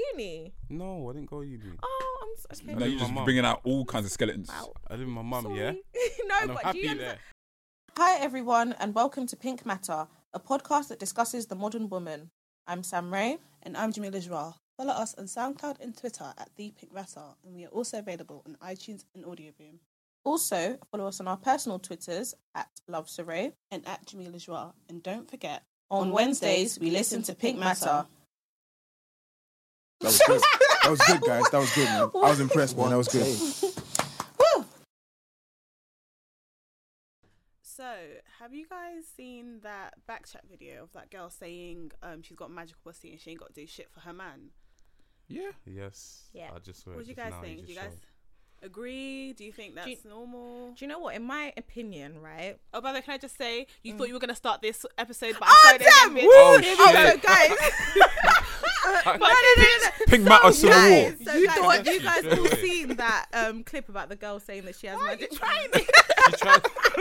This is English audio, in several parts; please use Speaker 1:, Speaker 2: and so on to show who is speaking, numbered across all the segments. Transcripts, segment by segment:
Speaker 1: uni?
Speaker 2: No, I didn't go uni.
Speaker 1: Oh, I'm okay.
Speaker 3: No, you're just bringing out all kinds of skeletons.
Speaker 1: Wow.
Speaker 2: I live with my mum,
Speaker 1: Sorry.
Speaker 2: yeah?
Speaker 1: No,
Speaker 2: And I'm
Speaker 1: but do
Speaker 2: happy
Speaker 1: you understand?
Speaker 2: there.
Speaker 1: Hi everyone, and welcome to Pink Matter, a podcast that discusses the modern woman. I'm Sam Ray.
Speaker 4: And I'm Jamila Joie. Follow us on SoundCloud and Twitter at The Pink Matter, and we are also available on iTunes and Audioboom.
Speaker 1: Also, follow us on our personal Twitters at Love Saray.
Speaker 4: And at Jamila Joie. And don't forget,
Speaker 1: On Wednesdays, we listen to Pink Matter.
Speaker 5: That was good. That was good, guys. That was good, man. I was impressed, man. That was good.
Speaker 1: Woo!
Speaker 4: so have you guys seen that backchat video of that girl saying she's got magical pussy and she ain't got to do shit for her man?
Speaker 2: Yeah. Yes.
Speaker 1: Yeah.
Speaker 2: I just saw
Speaker 4: What
Speaker 2: it
Speaker 4: do you
Speaker 2: just
Speaker 4: guys
Speaker 2: now,
Speaker 4: think? Do you guys
Speaker 2: showed.
Speaker 4: agree? Do you think that's
Speaker 1: Do you-
Speaker 4: normal?
Speaker 1: Do you know what? In my opinion, right?
Speaker 4: Oh, by the way, can I just say, you thought you were going to start this episode, but
Speaker 1: Oh,
Speaker 4: I started
Speaker 1: damn!
Speaker 4: again, bitch.
Speaker 3: Oh,
Speaker 1: So
Speaker 3: shit.
Speaker 1: guys, no.
Speaker 3: Pink Matter Civil War.
Speaker 1: Guys, so
Speaker 4: You
Speaker 1: guys,
Speaker 4: thought-
Speaker 1: have you guys all
Speaker 2: Straight away.
Speaker 1: seen that clip about the girl saying that she has
Speaker 4: Why are you
Speaker 1: magic?
Speaker 4: trying it?
Speaker 2: She tried.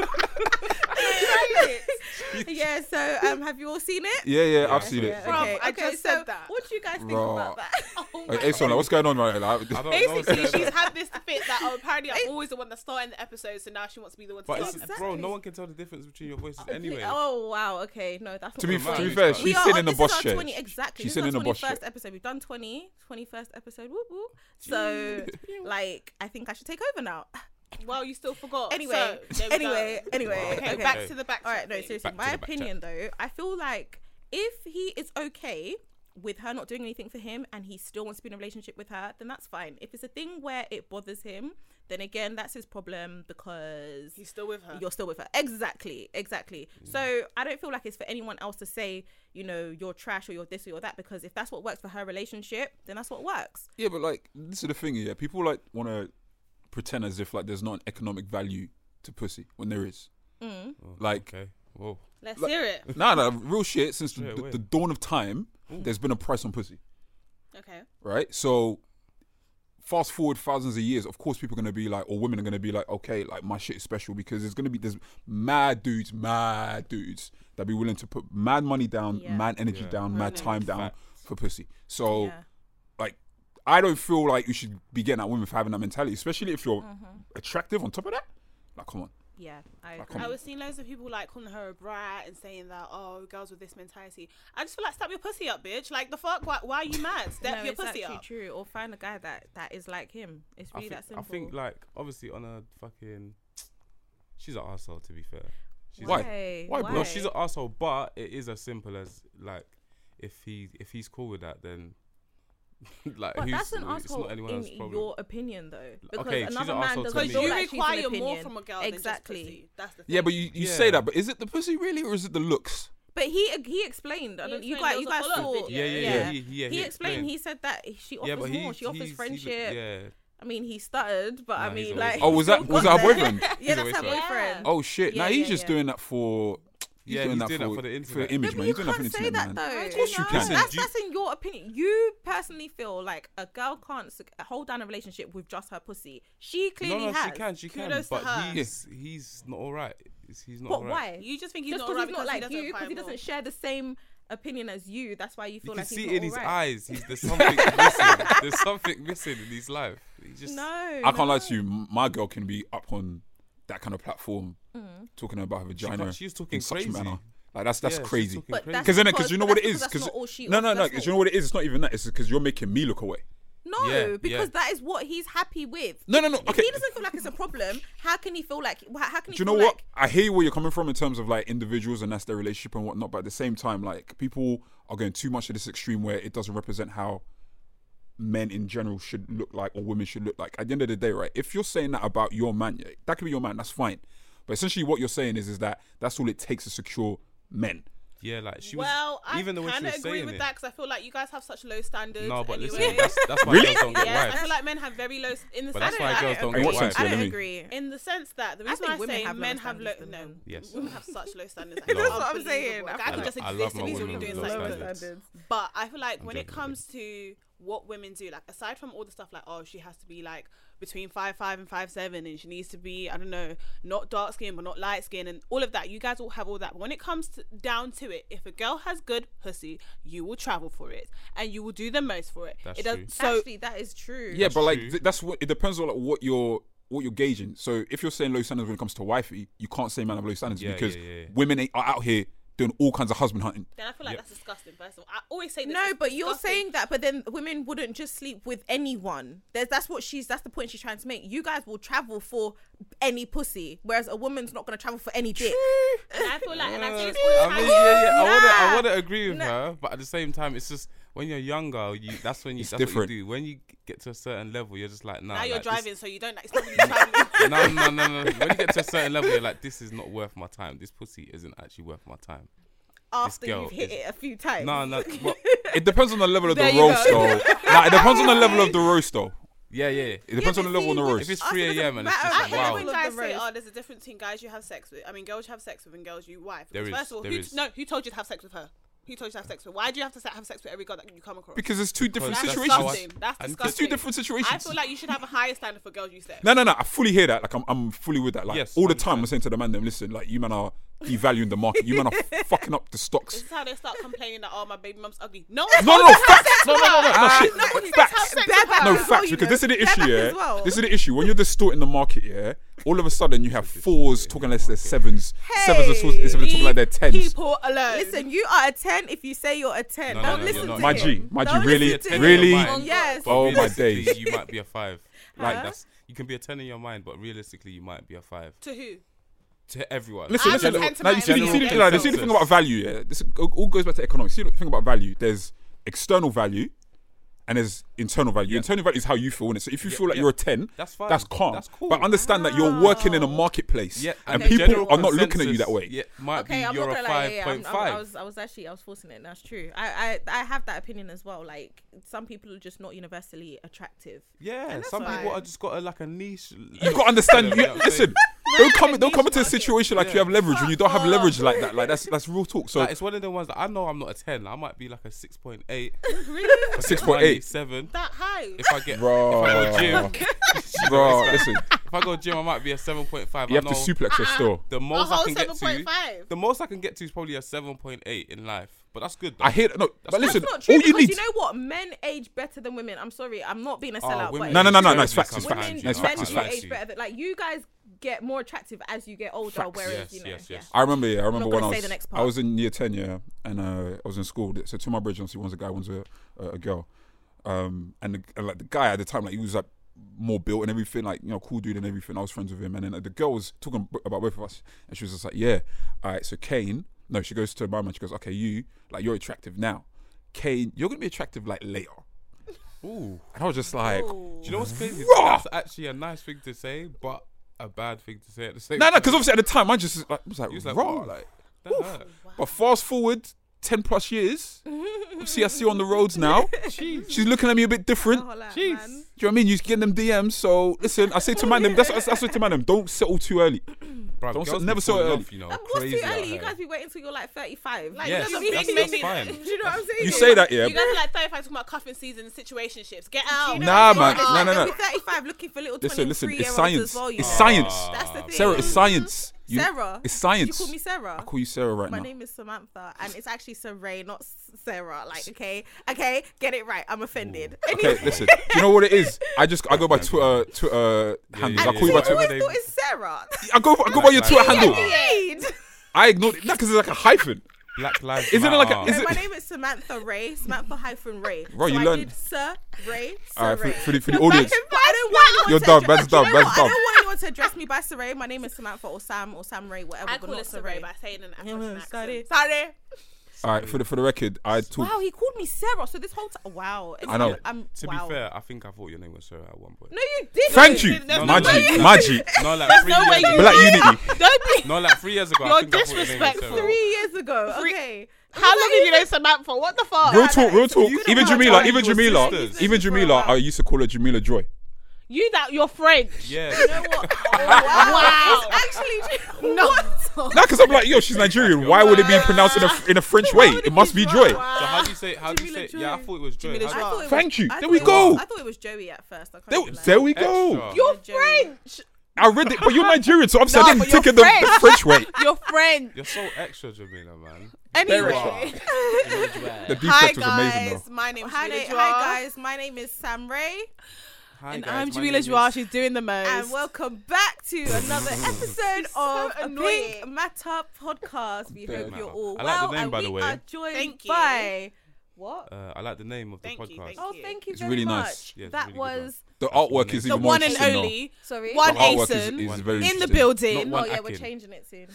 Speaker 1: Yeah. So have you all seen it?
Speaker 3: Yeah, I've seen it.
Speaker 1: Yeah,
Speaker 4: Bruv,
Speaker 1: okay.
Speaker 4: I
Speaker 1: Okay,
Speaker 4: just
Speaker 1: so
Speaker 4: said that.
Speaker 1: what do you guys think
Speaker 3: Raw.
Speaker 1: about that?
Speaker 4: Oh
Speaker 3: Hey,
Speaker 4: my
Speaker 3: hey, Sonia, what's going on right here? Like,
Speaker 2: I don't know.
Speaker 4: Basically, she's had this fit that apparently I'm always the one that's starting the episode, so now she wants to be the one to
Speaker 2: But
Speaker 4: start
Speaker 2: it's,
Speaker 4: the
Speaker 1: Exactly.
Speaker 4: episode.
Speaker 2: bro, no one can tell the difference between your voices anyway.
Speaker 1: Oh wow. Okay. No, that's
Speaker 3: to
Speaker 1: not
Speaker 3: be
Speaker 1: what
Speaker 2: to
Speaker 1: we're
Speaker 2: be
Speaker 1: doing.
Speaker 3: fair,
Speaker 1: We
Speaker 3: she's
Speaker 1: are
Speaker 3: sitting
Speaker 1: on-
Speaker 3: in the
Speaker 1: this
Speaker 3: boss
Speaker 1: is our
Speaker 3: chair.
Speaker 1: 20 exactly.
Speaker 3: She's
Speaker 1: This
Speaker 3: sitting
Speaker 1: is
Speaker 3: in
Speaker 1: our
Speaker 3: the boss
Speaker 1: 21st
Speaker 3: chair.
Speaker 1: episode. We've done 21st episode. Whoop whoop. So like, I think I should take over now.
Speaker 4: Well, you still forgot.
Speaker 1: Anyway,
Speaker 4: so, there we go.
Speaker 1: anyway.
Speaker 4: Okay,
Speaker 1: Okay.
Speaker 4: back to the back.
Speaker 1: All right, no, seriously.
Speaker 2: Back to
Speaker 1: My
Speaker 2: the back
Speaker 1: opinion, though, I feel like if he is okay with her not doing anything for him and he still wants to be in a relationship with her, then that's fine. If it's a thing where it bothers him, then again, that's his problem because
Speaker 4: He's still with her.
Speaker 1: you're still with her. Exactly. So I don't feel like it's for anyone else to say, you know, you're trash or you're this or you're that, because if that's what works for her relationship, then that's what works.
Speaker 3: yeah, but like, this is the thing, yeah. People like want to pretend as if like there's not an economic value to pussy when there is.
Speaker 1: Mm.
Speaker 3: Like,
Speaker 2: Okay. Whoa.
Speaker 4: Let's
Speaker 3: Like-
Speaker 4: hear it.
Speaker 3: nah, real shit. Since
Speaker 2: Straight away.
Speaker 3: the dawn of time, there's been a price on pussy,
Speaker 4: Okay.
Speaker 3: right? So, fast forward thousands of years, of course, people are gonna be like, or women are gonna be like, okay, like my shit is special because there's mad dudes that be willing to put mad money down,
Speaker 1: Yeah.
Speaker 3: mad energy
Speaker 2: Yeah.
Speaker 3: down, mad
Speaker 4: Really.
Speaker 3: time down
Speaker 2: Facts.
Speaker 3: for pussy. So.
Speaker 1: Yeah.
Speaker 3: Like, I don't feel like you should be getting at women for having that mentality, especially if you're attractive on top of that. Like, come on.
Speaker 1: Yeah, I
Speaker 3: Like,
Speaker 1: agree.
Speaker 4: I was seeing loads of people like calling her a brat and saying that, oh, girls with this mentality. I just feel like step your pussy up, bitch. Like the fuck? Why are you mad? Step
Speaker 1: No,
Speaker 4: your
Speaker 1: it's
Speaker 4: pussy
Speaker 1: actually
Speaker 4: up.
Speaker 1: true. Or find a guy that is like him. It's really that simple.
Speaker 2: I think like obviously on a fucking, she's an arsehole to be fair. She's
Speaker 3: Why? Why, bro?
Speaker 2: No, she's an arsehole, but it is as simple as like if he's cool with that, then like
Speaker 1: But that's an
Speaker 2: it's not
Speaker 1: asshole
Speaker 2: anyone
Speaker 1: in
Speaker 2: else's problem.
Speaker 1: your opinion, though. Because
Speaker 2: Okay, she's
Speaker 1: another
Speaker 2: an
Speaker 1: man
Speaker 2: arsehole to
Speaker 1: doesn't
Speaker 2: me.
Speaker 4: Because
Speaker 1: feel
Speaker 4: you
Speaker 1: like she's an
Speaker 4: require more
Speaker 1: opinion.
Speaker 4: from a girl
Speaker 1: Exactly.
Speaker 4: than just pussy. That's the thing.
Speaker 3: Yeah, but you say
Speaker 2: Yeah.
Speaker 3: that, but is it the pussy really, or is it the looks?
Speaker 1: But he explained. I
Speaker 4: He
Speaker 1: don't. You
Speaker 4: explained
Speaker 1: guys
Speaker 4: there was a
Speaker 1: saw.
Speaker 4: follow-up video.
Speaker 2: Yeah.
Speaker 1: He explained. He said that she offers
Speaker 2: but
Speaker 1: more. She offers
Speaker 2: he's
Speaker 1: friendship.
Speaker 2: yeah.
Speaker 1: I mean, he stuttered, but I
Speaker 2: Nah,
Speaker 1: mean,
Speaker 2: he's
Speaker 1: like.
Speaker 2: always-
Speaker 3: Oh,
Speaker 1: he
Speaker 3: was
Speaker 1: still
Speaker 3: that her
Speaker 1: got there.
Speaker 3: boyfriend?
Speaker 1: Yeah,
Speaker 2: He's
Speaker 1: that's
Speaker 2: always
Speaker 1: her
Speaker 2: right.
Speaker 1: boyfriend.
Speaker 3: Oh shit!
Speaker 1: Yeah,
Speaker 3: now he's
Speaker 1: yeah,
Speaker 3: just
Speaker 1: yeah.
Speaker 3: doing that for.
Speaker 2: Yeah,
Speaker 3: doing
Speaker 2: he's
Speaker 3: that
Speaker 2: doing that for the
Speaker 3: for
Speaker 2: internet.
Speaker 3: image,
Speaker 1: No,
Speaker 3: man.
Speaker 1: but
Speaker 3: He's
Speaker 1: you
Speaker 3: doing that for
Speaker 1: can't
Speaker 3: the
Speaker 1: say
Speaker 3: internet,
Speaker 1: that
Speaker 3: man.
Speaker 1: though.
Speaker 3: Of course you can.
Speaker 1: That's in your opinion. You personally feel like a girl can't hold down a relationship with just her pussy. She clearly
Speaker 2: No,
Speaker 1: has.
Speaker 2: she can,
Speaker 4: Kudos to
Speaker 2: but
Speaker 4: her.
Speaker 2: he's not all right. He's not
Speaker 1: But
Speaker 2: all right.
Speaker 1: why?
Speaker 4: You just think he's
Speaker 1: Just
Speaker 4: not
Speaker 1: because
Speaker 4: right
Speaker 1: he's not
Speaker 4: because he
Speaker 1: like
Speaker 4: doesn't
Speaker 1: you, because
Speaker 4: require
Speaker 1: he
Speaker 4: more.
Speaker 1: doesn't share the same opinion as you. That's why you
Speaker 2: You
Speaker 1: feel
Speaker 2: can
Speaker 1: like
Speaker 2: see
Speaker 1: he's
Speaker 2: it in
Speaker 1: not
Speaker 2: his
Speaker 1: alright.
Speaker 2: eyes. There's something missing. There's something missing in his life. He just
Speaker 1: No,
Speaker 3: I can't lie to you. My girl can be up on that kind of platform,
Speaker 1: Mm.
Speaker 3: talking about her vagina
Speaker 2: she's talking
Speaker 3: in such a
Speaker 2: crazy.
Speaker 3: manner. Like that's
Speaker 2: Yeah, she's
Speaker 3: crazy.
Speaker 2: talking
Speaker 1: But
Speaker 2: crazy.
Speaker 1: that's
Speaker 3: Because you know what it is.
Speaker 1: That's not all she.
Speaker 3: No.
Speaker 1: that's
Speaker 3: Because
Speaker 1: not-
Speaker 3: you know what it is. It's not even that. It's because you're making me look away.
Speaker 1: No,
Speaker 2: Yeah,
Speaker 1: because
Speaker 2: yeah.
Speaker 1: that is what he's happy with.
Speaker 3: No.
Speaker 1: If
Speaker 3: Okay.
Speaker 1: he doesn't feel like it's a problem, how can he feel like? How can he?
Speaker 3: Do you know
Speaker 1: feel
Speaker 3: what?
Speaker 1: Like,
Speaker 3: I hear where you're coming from in terms of like individuals and that's their relationship and whatnot. But at the same time, like people are going too much to this extreme where it doesn't represent how men in general should look like or women should look like. At the end of the day, right? If you're saying that about your man, yeah, that could be your man. That's fine. But essentially, what you're saying is that that's all it takes to secure men.
Speaker 2: Yeah, like she was.
Speaker 4: Well, I
Speaker 2: even the way she
Speaker 4: kind of
Speaker 2: was
Speaker 4: agree
Speaker 2: saying
Speaker 4: with
Speaker 2: it.
Speaker 4: that because I feel like you guys have such low standards.
Speaker 2: No, but
Speaker 4: anyway.
Speaker 2: listen, that's why
Speaker 3: Really?
Speaker 2: girls don't get
Speaker 4: Yeah, I
Speaker 2: wives.
Speaker 4: feel like men have very low in the
Speaker 2: But
Speaker 4: sense
Speaker 2: that's why
Speaker 4: that
Speaker 2: girls don't
Speaker 3: In
Speaker 2: get
Speaker 3: what sense?
Speaker 2: wives.
Speaker 1: I
Speaker 3: Yeah,
Speaker 1: don't
Speaker 3: let me-
Speaker 1: agree.
Speaker 4: in the sense that the
Speaker 1: I
Speaker 4: reason
Speaker 1: think
Speaker 4: I
Speaker 1: women
Speaker 4: say
Speaker 1: have
Speaker 4: men
Speaker 1: lower
Speaker 4: have low
Speaker 1: standards than
Speaker 4: no
Speaker 1: men.
Speaker 2: Yes.
Speaker 4: women have such low standards.
Speaker 2: That's
Speaker 1: what I'm saying.
Speaker 4: Unbelievable. Like, I could just
Speaker 2: I
Speaker 4: exist
Speaker 2: love
Speaker 4: if
Speaker 2: my
Speaker 4: he's
Speaker 2: women
Speaker 4: really
Speaker 2: with
Speaker 4: doing
Speaker 2: low
Speaker 4: something
Speaker 2: standards.
Speaker 4: good. But I feel like
Speaker 2: I'm
Speaker 4: when it
Speaker 2: joking,
Speaker 4: comes to what women do, like aside from all the stuff like, oh, she has to be like between 5'5" and 5'7", and she needs to be, I don't know, not dark skin but not light skin, and all of that. You guys all have all that. But when it comes down to it, if a girl has good pussy, you will travel for it and you will do the most for it.
Speaker 2: That's
Speaker 4: it does,
Speaker 2: true.
Speaker 4: so
Speaker 1: Actually, that is true.
Speaker 3: Yeah, but like
Speaker 2: true.
Speaker 3: that's what it depends on like what you're gauging. So if you're saying low standards when it comes to wifey, you can't say man have low standards
Speaker 2: Yeah,
Speaker 3: because
Speaker 2: yeah.
Speaker 3: women are out here doing all kinds of husband hunting.
Speaker 4: then I feel like
Speaker 2: Yeah.
Speaker 4: that's disgusting. First of all, I always say this.
Speaker 1: No,
Speaker 4: it's
Speaker 1: but you're
Speaker 4: disgusting.
Speaker 1: saying that, but then women wouldn't just sleep with anyone. That's the point she's trying to make. You guys will travel for any pussy, whereas a woman's not going to travel for any dick.
Speaker 4: And I feel like, and I say this all the
Speaker 2: I
Speaker 4: time.
Speaker 2: mean, I
Speaker 1: Nah.
Speaker 2: want to agree with her, but at the same time, it's just when you're younger, that's when
Speaker 3: It's
Speaker 2: that's
Speaker 3: different.
Speaker 2: what you do. When you get to a certain level, you're just like, nah.
Speaker 4: Now you're
Speaker 2: like,
Speaker 4: driving, so you don't like stop really traveling.
Speaker 2: No. When you get to a certain level, you're like, this is not worth my time. This pussy isn't actually worth my time.
Speaker 1: After
Speaker 2: girl
Speaker 1: you've hit
Speaker 2: is-
Speaker 1: it a few times.
Speaker 2: No. Well,
Speaker 3: It depends on the level of the
Speaker 4: There you
Speaker 3: roast,
Speaker 4: go.
Speaker 3: though. Like, it depends on the level of the roast, though.
Speaker 2: yeah.
Speaker 3: It depends on the
Speaker 1: but
Speaker 3: level of the
Speaker 1: see,
Speaker 3: roast.
Speaker 2: If it's
Speaker 1: Us,
Speaker 2: 3
Speaker 1: it doesn't
Speaker 2: a.m. and it's
Speaker 1: matter.
Speaker 2: just
Speaker 4: I
Speaker 2: like,
Speaker 4: hate
Speaker 2: wow.
Speaker 4: when
Speaker 1: Of
Speaker 4: guys
Speaker 1: the
Speaker 4: say,
Speaker 1: roast.
Speaker 4: "Oh, there's a difference between guys you have sex with." I mean, girls you have sex with and girls you wife.
Speaker 2: There
Speaker 4: Because
Speaker 2: is,
Speaker 4: first of all,
Speaker 2: there is.
Speaker 4: who told you to have sex with her? Who told you to have sex with? Why do you have to have sex with every girl that you come across?
Speaker 3: Because there's two different
Speaker 2: Because
Speaker 4: That's
Speaker 2: that's how I-
Speaker 3: situations.
Speaker 4: disgusting. That's
Speaker 2: and
Speaker 4: disgusting.
Speaker 3: There's two different situations.
Speaker 4: I feel like you should have a higher standard for girls you sex.
Speaker 3: No. I fully hear that. Like, I'm fully with that. Like,
Speaker 2: Yes,
Speaker 3: all the time,
Speaker 2: 100%.
Speaker 3: I'm saying to the man, them, listen, like, you man are devaluing the market. You man are fucking up the stocks.
Speaker 4: This is how they start complaining that, oh, my baby mum's ugly. No,
Speaker 3: No, facts. No, shit. Facts.
Speaker 1: Bad
Speaker 3: No,
Speaker 1: as
Speaker 3: facts.
Speaker 1: well, you
Speaker 3: Because
Speaker 1: know.
Speaker 3: this is the
Speaker 1: Bad
Speaker 3: issue,
Speaker 1: as
Speaker 3: yeah.
Speaker 1: well.
Speaker 3: This is the issue. When you're distorting the market, yeah, all of a sudden you have 4s talking less than 7s. 7s are talking like they're 10s.
Speaker 4: People alone.
Speaker 1: Listen, you are a 10 if you say you're a 10.
Speaker 2: No,
Speaker 1: Don't
Speaker 2: no,
Speaker 1: listen
Speaker 2: you're
Speaker 1: to
Speaker 2: not.
Speaker 3: My
Speaker 1: him.
Speaker 3: G, my G,
Speaker 1: Don't
Speaker 3: really,
Speaker 1: listen to him.
Speaker 3: really.
Speaker 1: Yes.
Speaker 2: But
Speaker 3: Oh, my
Speaker 2: realistically,
Speaker 3: days.
Speaker 2: You might be a 5. Like
Speaker 1: Huh?
Speaker 2: you can be a 10 in your mind, but realistically, you might be a 5
Speaker 4: To who?
Speaker 2: to everyone.
Speaker 3: Listen,
Speaker 4: I'm
Speaker 3: listen.
Speaker 4: a 10 to
Speaker 3: Now,
Speaker 4: my
Speaker 3: you see the
Speaker 4: opinion.
Speaker 3: thing about value, yeah? This all goes back to economics. See the thing about value. There's external value and there's internal value.
Speaker 2: Yeah.
Speaker 3: Internal value is how you feel in it. So if you feel like
Speaker 2: yeah.
Speaker 3: you're a 10,
Speaker 2: That's fine.
Speaker 3: that's calm.
Speaker 2: That's cool.
Speaker 3: But understand that you're working in a marketplace.
Speaker 2: Yeah,
Speaker 3: and
Speaker 2: the
Speaker 3: people
Speaker 2: general
Speaker 3: are not looking at you
Speaker 2: consensus,
Speaker 3: that way.
Speaker 2: Yeah, might
Speaker 1: Okay,
Speaker 2: be
Speaker 1: I'm
Speaker 2: you're
Speaker 1: not
Speaker 2: a
Speaker 1: gonna lie.
Speaker 2: 5.5.
Speaker 1: I was forcing it. That's true. I have that opinion as well. Like some people are just not universally attractive.
Speaker 2: Yeah,
Speaker 1: that's
Speaker 2: some people
Speaker 1: fine.
Speaker 2: are just got like a niche.
Speaker 3: You got to understand.
Speaker 2: Yeah,
Speaker 3: Listen, don't come into a situation like you have leverage when you don't have
Speaker 1: Fuck
Speaker 3: leverage like that. Like that's real talk. So
Speaker 2: Like, it's one of the ones that I know I'm not a 10. I might be like a 6.8,
Speaker 4: Really?
Speaker 3: 6.8.
Speaker 2: 7.
Speaker 4: That high?
Speaker 2: If I get,
Speaker 3: Bro.
Speaker 2: if I go gym,
Speaker 3: bro, listen,
Speaker 2: if I go gym, I might be a 7.5.
Speaker 3: you have to suplex your store.
Speaker 2: The
Speaker 4: A
Speaker 2: most I
Speaker 4: whole
Speaker 2: can get to,
Speaker 4: 7.5.
Speaker 2: the most I can get to is probably a 7.8 in life. But that's good. Though.
Speaker 3: I hear no, but listen,
Speaker 1: That's not true
Speaker 3: all you
Speaker 1: because
Speaker 3: need.
Speaker 1: you know what? Men age better than women. I'm sorry, I'm not being a sellout,
Speaker 2: women
Speaker 1: but
Speaker 3: No,
Speaker 2: age
Speaker 3: it's facts, it's
Speaker 2: terribly
Speaker 3: facts.
Speaker 1: women,
Speaker 2: sometimes,
Speaker 3: No, it's
Speaker 2: you
Speaker 1: men
Speaker 3: facts, it's
Speaker 1: do
Speaker 3: facts.
Speaker 1: age better. Like you guys get more attractive as you get older,
Speaker 3: Facts.
Speaker 1: whereas
Speaker 2: Yes, yes.
Speaker 3: I remember
Speaker 1: not
Speaker 3: when
Speaker 1: gonna
Speaker 3: I
Speaker 1: say
Speaker 3: was
Speaker 1: the next
Speaker 3: I
Speaker 1: part.
Speaker 3: was in year 10, yeah, and I was in school. So to my bridge, obviously, one's a guy, one's a girl, and like the guy at the time, like he was like more built and everything, like cool dude and everything. I was friends with him, and then the girl was talking about both of us, and she was just like, yeah, all right, so Kane. No, she goes to my man. She goes, okay, you're attractive now. Kane, you're gonna be attractive like later.
Speaker 2: Ooh.
Speaker 3: And I was just like,
Speaker 2: Do you know what's crazy?
Speaker 3: Raw.
Speaker 2: That's actually a nice thing to say, but a bad thing to say at the same
Speaker 3: no,
Speaker 2: time.
Speaker 3: because obviously at the time I just like, was like,
Speaker 2: He was like,
Speaker 3: raw.
Speaker 2: wow,
Speaker 3: Like,
Speaker 2: that hurt.
Speaker 3: but fast forward 10 plus years, see I see her on the roads now. She's looking at me a bit different.
Speaker 1: Oh, like,
Speaker 2: Jeez.
Speaker 1: man.
Speaker 3: Do you know what I mean? You getting them DMs. So listen, I say to man, that's what I say to man, don't settle too early.
Speaker 2: Bruv,
Speaker 3: Don't
Speaker 2: girls
Speaker 3: say- never
Speaker 2: be
Speaker 3: say
Speaker 2: falling
Speaker 3: it
Speaker 2: off, you know,
Speaker 1: What's
Speaker 2: crazy
Speaker 1: too
Speaker 2: out
Speaker 1: early? You
Speaker 2: here.
Speaker 1: guys be waiting until you're like 35.
Speaker 4: Like,
Speaker 2: Yes,
Speaker 4: you
Speaker 2: that's
Speaker 4: guys
Speaker 2: fine.
Speaker 1: Do you know what I'm saying?
Speaker 3: You say that, yeah.
Speaker 4: You guys are like 35 talking about cuffing season, situationships. Get out.
Speaker 1: You know
Speaker 3: Nah,
Speaker 1: what I'm
Speaker 3: man.
Speaker 1: saying?
Speaker 3: No.
Speaker 1: They'll be 35 looking for little
Speaker 3: Listen,
Speaker 1: 23
Speaker 3: it's
Speaker 1: year olds
Speaker 3: science.
Speaker 1: as well. You
Speaker 3: It's
Speaker 1: know?
Speaker 3: science.
Speaker 1: That's the thing.
Speaker 3: Sarah, it's science.
Speaker 1: Sarah.
Speaker 3: It's science.
Speaker 1: You call me Sarah.
Speaker 3: I call you Sarah right
Speaker 1: My
Speaker 3: now.
Speaker 1: name is Samantha, and it's actually Saray, not Sarah. Like, okay, get it right. I'm offended.
Speaker 3: Okay, listen. Do you know what it is? I go by Twitter handles.
Speaker 2: yeah,
Speaker 3: I call you
Speaker 2: yeah.
Speaker 3: by
Speaker 1: I always
Speaker 3: Twitter.
Speaker 1: thought it's Sarah.
Speaker 3: I go by your Twitter handle.
Speaker 1: Aid.
Speaker 3: I ignored it. Not because it's like a hyphen.
Speaker 2: Black lives
Speaker 3: Isn't it like a-
Speaker 2: matter.
Speaker 3: is
Speaker 1: No,
Speaker 3: it-
Speaker 1: my name is Samantha Ray, Samantha-Ray.
Speaker 3: Bro,
Speaker 1: so
Speaker 3: you
Speaker 1: I
Speaker 3: learned-
Speaker 1: did Sir Ray.
Speaker 3: All right,
Speaker 1: Sir
Speaker 3: for
Speaker 1: Ray.
Speaker 3: the audience.
Speaker 1: But I don't want anyone
Speaker 3: You're
Speaker 1: to
Speaker 3: dumb,
Speaker 1: address-
Speaker 3: that's
Speaker 1: do you
Speaker 3: dumb,
Speaker 1: know
Speaker 3: that's
Speaker 1: what?
Speaker 3: dumb.
Speaker 1: I don't want anyone to address me by Saray. My name is Samantha or Sam Ray, whatever.
Speaker 4: I
Speaker 1: but
Speaker 4: call
Speaker 1: not
Speaker 4: it
Speaker 1: Saray.
Speaker 4: Saray by saying an African
Speaker 1: Sorry.
Speaker 4: accent. Sorry.
Speaker 3: All right, for the record, I talk.
Speaker 1: Wow, he called me Sarah. So this whole time, wow.
Speaker 3: I know.
Speaker 2: To
Speaker 1: wow.
Speaker 2: be fair, I think I thought your name was Sarah at one point.
Speaker 1: No, you didn't.
Speaker 3: Thank you,
Speaker 4: There's no
Speaker 3: Maggie.
Speaker 4: way.
Speaker 3: Maggie.
Speaker 2: No, like 3
Speaker 4: no way
Speaker 2: years
Speaker 4: you-
Speaker 2: ago.
Speaker 3: Black Unity.
Speaker 4: Don't be.
Speaker 2: No, like 3 years ago. I
Speaker 4: You're
Speaker 2: think I thought your name was
Speaker 4: disrespectful.
Speaker 2: Sarah.
Speaker 1: 3 years ago. Okay.
Speaker 4: How long have you known Samantha? What the fuck?
Speaker 3: Real talk.
Speaker 2: You
Speaker 3: Even
Speaker 2: know how
Speaker 3: Jamila.
Speaker 2: I
Speaker 3: Even
Speaker 2: told you
Speaker 3: Jamila.
Speaker 2: were sisters.
Speaker 3: Even Jamila. I used to call her Jamila Joy.
Speaker 4: You're French.
Speaker 2: Yeah.
Speaker 1: You know what? Oh, wow. It's actually true.
Speaker 4: No.
Speaker 3: Nah, because I'm like, yo, she's Nigerian. Why would it be pronounced in a French way? It must be Joy.
Speaker 2: So how do you say?
Speaker 4: Jamila
Speaker 2: Yeah, I thought it was Joy.
Speaker 4: Jamila
Speaker 2: How-
Speaker 1: I thought it
Speaker 3: Thank you.
Speaker 1: I
Speaker 3: There
Speaker 1: thought
Speaker 3: we
Speaker 1: it
Speaker 3: go.
Speaker 1: was- I thought it was Joey at first. I can't lie.
Speaker 3: There we go.
Speaker 2: Extra.
Speaker 4: You're
Speaker 1: Joey.
Speaker 4: French.
Speaker 3: I read it, but you're Nigerian, so obviously
Speaker 4: No,
Speaker 3: I didn't
Speaker 4: but you're
Speaker 3: take it the
Speaker 4: French.
Speaker 3: French way.
Speaker 4: You're French.
Speaker 2: You're so extra, Jamila, man.
Speaker 3: Very
Speaker 4: Anyway.
Speaker 3: The
Speaker 4: Hi
Speaker 3: defect was amazing,
Speaker 4: guys,
Speaker 3: though.
Speaker 4: my name is
Speaker 1: Hi,
Speaker 4: Jamila Joie.
Speaker 1: hi guys, my name is Sam Ray,
Speaker 2: Hi,
Speaker 4: And
Speaker 2: guys,
Speaker 4: I'm
Speaker 2: my
Speaker 4: Jamila
Speaker 2: name
Speaker 4: Joie.
Speaker 2: is-
Speaker 4: She's doing the most.
Speaker 1: and welcome back to another episode of a
Speaker 4: annoying.
Speaker 1: Pink Matter podcast. We
Speaker 3: Dead.
Speaker 1: hope you're all
Speaker 2: I
Speaker 1: well,
Speaker 2: like the name,
Speaker 1: and
Speaker 2: by
Speaker 1: we
Speaker 2: the way.
Speaker 1: are joined
Speaker 4: Thank you.
Speaker 1: by what?
Speaker 2: I like the name of the
Speaker 4: Thank you,
Speaker 2: podcast.
Speaker 4: thank
Speaker 1: Oh,
Speaker 4: you.
Speaker 1: thank you
Speaker 3: It's
Speaker 1: very
Speaker 3: really
Speaker 1: much.
Speaker 3: nice.
Speaker 2: Yeah, it's
Speaker 1: That
Speaker 2: a really good one.
Speaker 1: was
Speaker 3: The artwork is
Speaker 4: the
Speaker 3: even more
Speaker 4: one and
Speaker 3: interesting, though.
Speaker 4: only
Speaker 1: sorry.
Speaker 4: One
Speaker 3: The artwork
Speaker 4: Asen
Speaker 3: is
Speaker 2: One
Speaker 3: very
Speaker 4: in the
Speaker 3: interesting.
Speaker 4: building.
Speaker 2: Not
Speaker 1: Oh
Speaker 2: one
Speaker 1: yeah, we're
Speaker 2: Akin.
Speaker 1: changing it soon.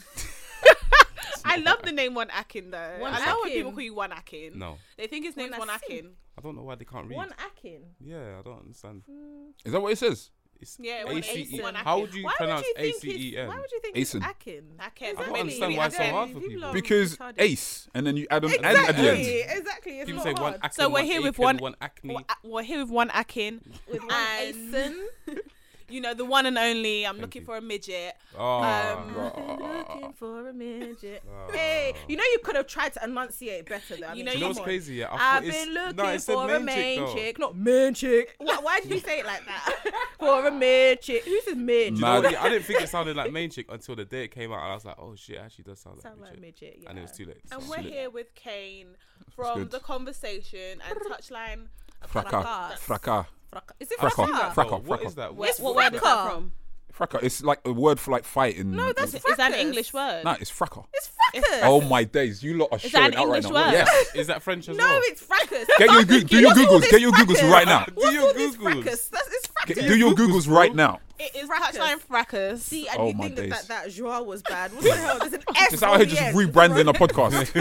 Speaker 4: I love the name One Akin though.
Speaker 1: One
Speaker 4: I love when
Speaker 1: Akin.
Speaker 4: people call you One Akin.
Speaker 2: No,
Speaker 4: They think his name's
Speaker 1: One
Speaker 4: One
Speaker 1: Asin.
Speaker 4: Akin.
Speaker 2: I don't know why they can't read.
Speaker 1: One Akin.
Speaker 2: Yeah, I don't understand.
Speaker 3: Is that what it says?
Speaker 2: It's
Speaker 4: Yeah, One
Speaker 2: ACE.
Speaker 4: Asen. One
Speaker 2: How
Speaker 4: Akin.
Speaker 2: would you
Speaker 1: Why would
Speaker 2: pronounce
Speaker 1: you think
Speaker 2: ACEN?
Speaker 1: it's? Why would you think it's
Speaker 3: Asen.
Speaker 1: Akin?
Speaker 4: Akin.
Speaker 2: I don't
Speaker 4: Maybe-
Speaker 2: understand
Speaker 4: maybe
Speaker 2: why it's so
Speaker 4: Akin.
Speaker 2: hard for
Speaker 1: People
Speaker 2: people.
Speaker 1: are
Speaker 3: Because
Speaker 1: retarded.
Speaker 3: ace, and then you add an N at the
Speaker 1: Exactly.
Speaker 3: end.
Speaker 1: Exactly. It's
Speaker 2: People
Speaker 1: not
Speaker 2: say one
Speaker 1: hard.
Speaker 2: Akin,
Speaker 4: So we're here with
Speaker 2: Aiken,
Speaker 4: one-
Speaker 2: one acne.
Speaker 4: We're here with One Akin.
Speaker 1: With one
Speaker 4: And-
Speaker 1: Asen.
Speaker 4: You know, the one and only. I'm
Speaker 2: Thank
Speaker 4: looking
Speaker 2: you.
Speaker 4: for a midget.
Speaker 2: Oh,
Speaker 1: Looking for a midget.
Speaker 2: Oh.
Speaker 1: Hey, you know you could have tried to enunciate better. Though. I
Speaker 4: You
Speaker 1: mean,
Speaker 4: know
Speaker 2: you know
Speaker 4: you
Speaker 2: what's
Speaker 1: come on.
Speaker 2: crazy? Yeah, I
Speaker 1: I've
Speaker 2: thought
Speaker 1: been
Speaker 2: it's,
Speaker 1: looking
Speaker 2: no, it said
Speaker 1: for a
Speaker 2: main
Speaker 1: main
Speaker 2: chick, though.
Speaker 1: chick, not main chick. Why did you say it like that? For a main chick. Who's this main?
Speaker 2: Do you
Speaker 3: Mad.
Speaker 2: know what? I didn't think it sounded like main chick until the day it came out, and I was like, oh shit, it actually does sound like
Speaker 1: Sound
Speaker 2: main
Speaker 1: like
Speaker 2: chick.
Speaker 1: midget. Yeah.
Speaker 2: And it was too late.
Speaker 4: And
Speaker 2: So-
Speaker 4: we're here with Kane from
Speaker 3: good.
Speaker 4: The Conversation and Touchline.
Speaker 3: Fracas. Fracas.
Speaker 1: Is it
Speaker 3: Fracas.
Speaker 1: fracas?
Speaker 3: Fracas.
Speaker 2: Oh, what
Speaker 3: Fracas.
Speaker 2: is that?
Speaker 4: What
Speaker 1: It's
Speaker 4: word is that
Speaker 1: fracas.
Speaker 4: from?
Speaker 3: Fracas. It's like a word for like fight in.
Speaker 1: No, that's
Speaker 4: Is that an
Speaker 1: fracas.
Speaker 4: English word?
Speaker 3: Nah, it's fracas.
Speaker 1: It's fracas.
Speaker 3: Oh my days, you lot are
Speaker 4: Is that
Speaker 3: showing
Speaker 4: an
Speaker 3: out right
Speaker 4: English
Speaker 3: now.
Speaker 4: word?
Speaker 3: Yes.
Speaker 2: Is that French as
Speaker 1: No,
Speaker 2: well?
Speaker 1: it's fracas.
Speaker 3: Get your do your
Speaker 1: What's all
Speaker 3: googles.
Speaker 1: this
Speaker 3: Get your googles
Speaker 1: fracas?
Speaker 3: right now.
Speaker 2: Do
Speaker 1: What's
Speaker 2: your
Speaker 1: all this
Speaker 2: Googles.
Speaker 1: fracas? It's fracas.
Speaker 3: Do your googles right now.
Speaker 4: It is
Speaker 1: Fracas.
Speaker 4: Touchline Fracas.
Speaker 1: See, and
Speaker 3: Oh
Speaker 1: you
Speaker 3: my
Speaker 1: think
Speaker 3: days.
Speaker 1: that joie was bad. What the hell? There's an S
Speaker 3: Just out
Speaker 1: on
Speaker 3: here
Speaker 1: the
Speaker 3: just
Speaker 1: end.
Speaker 3: rebranding a podcast.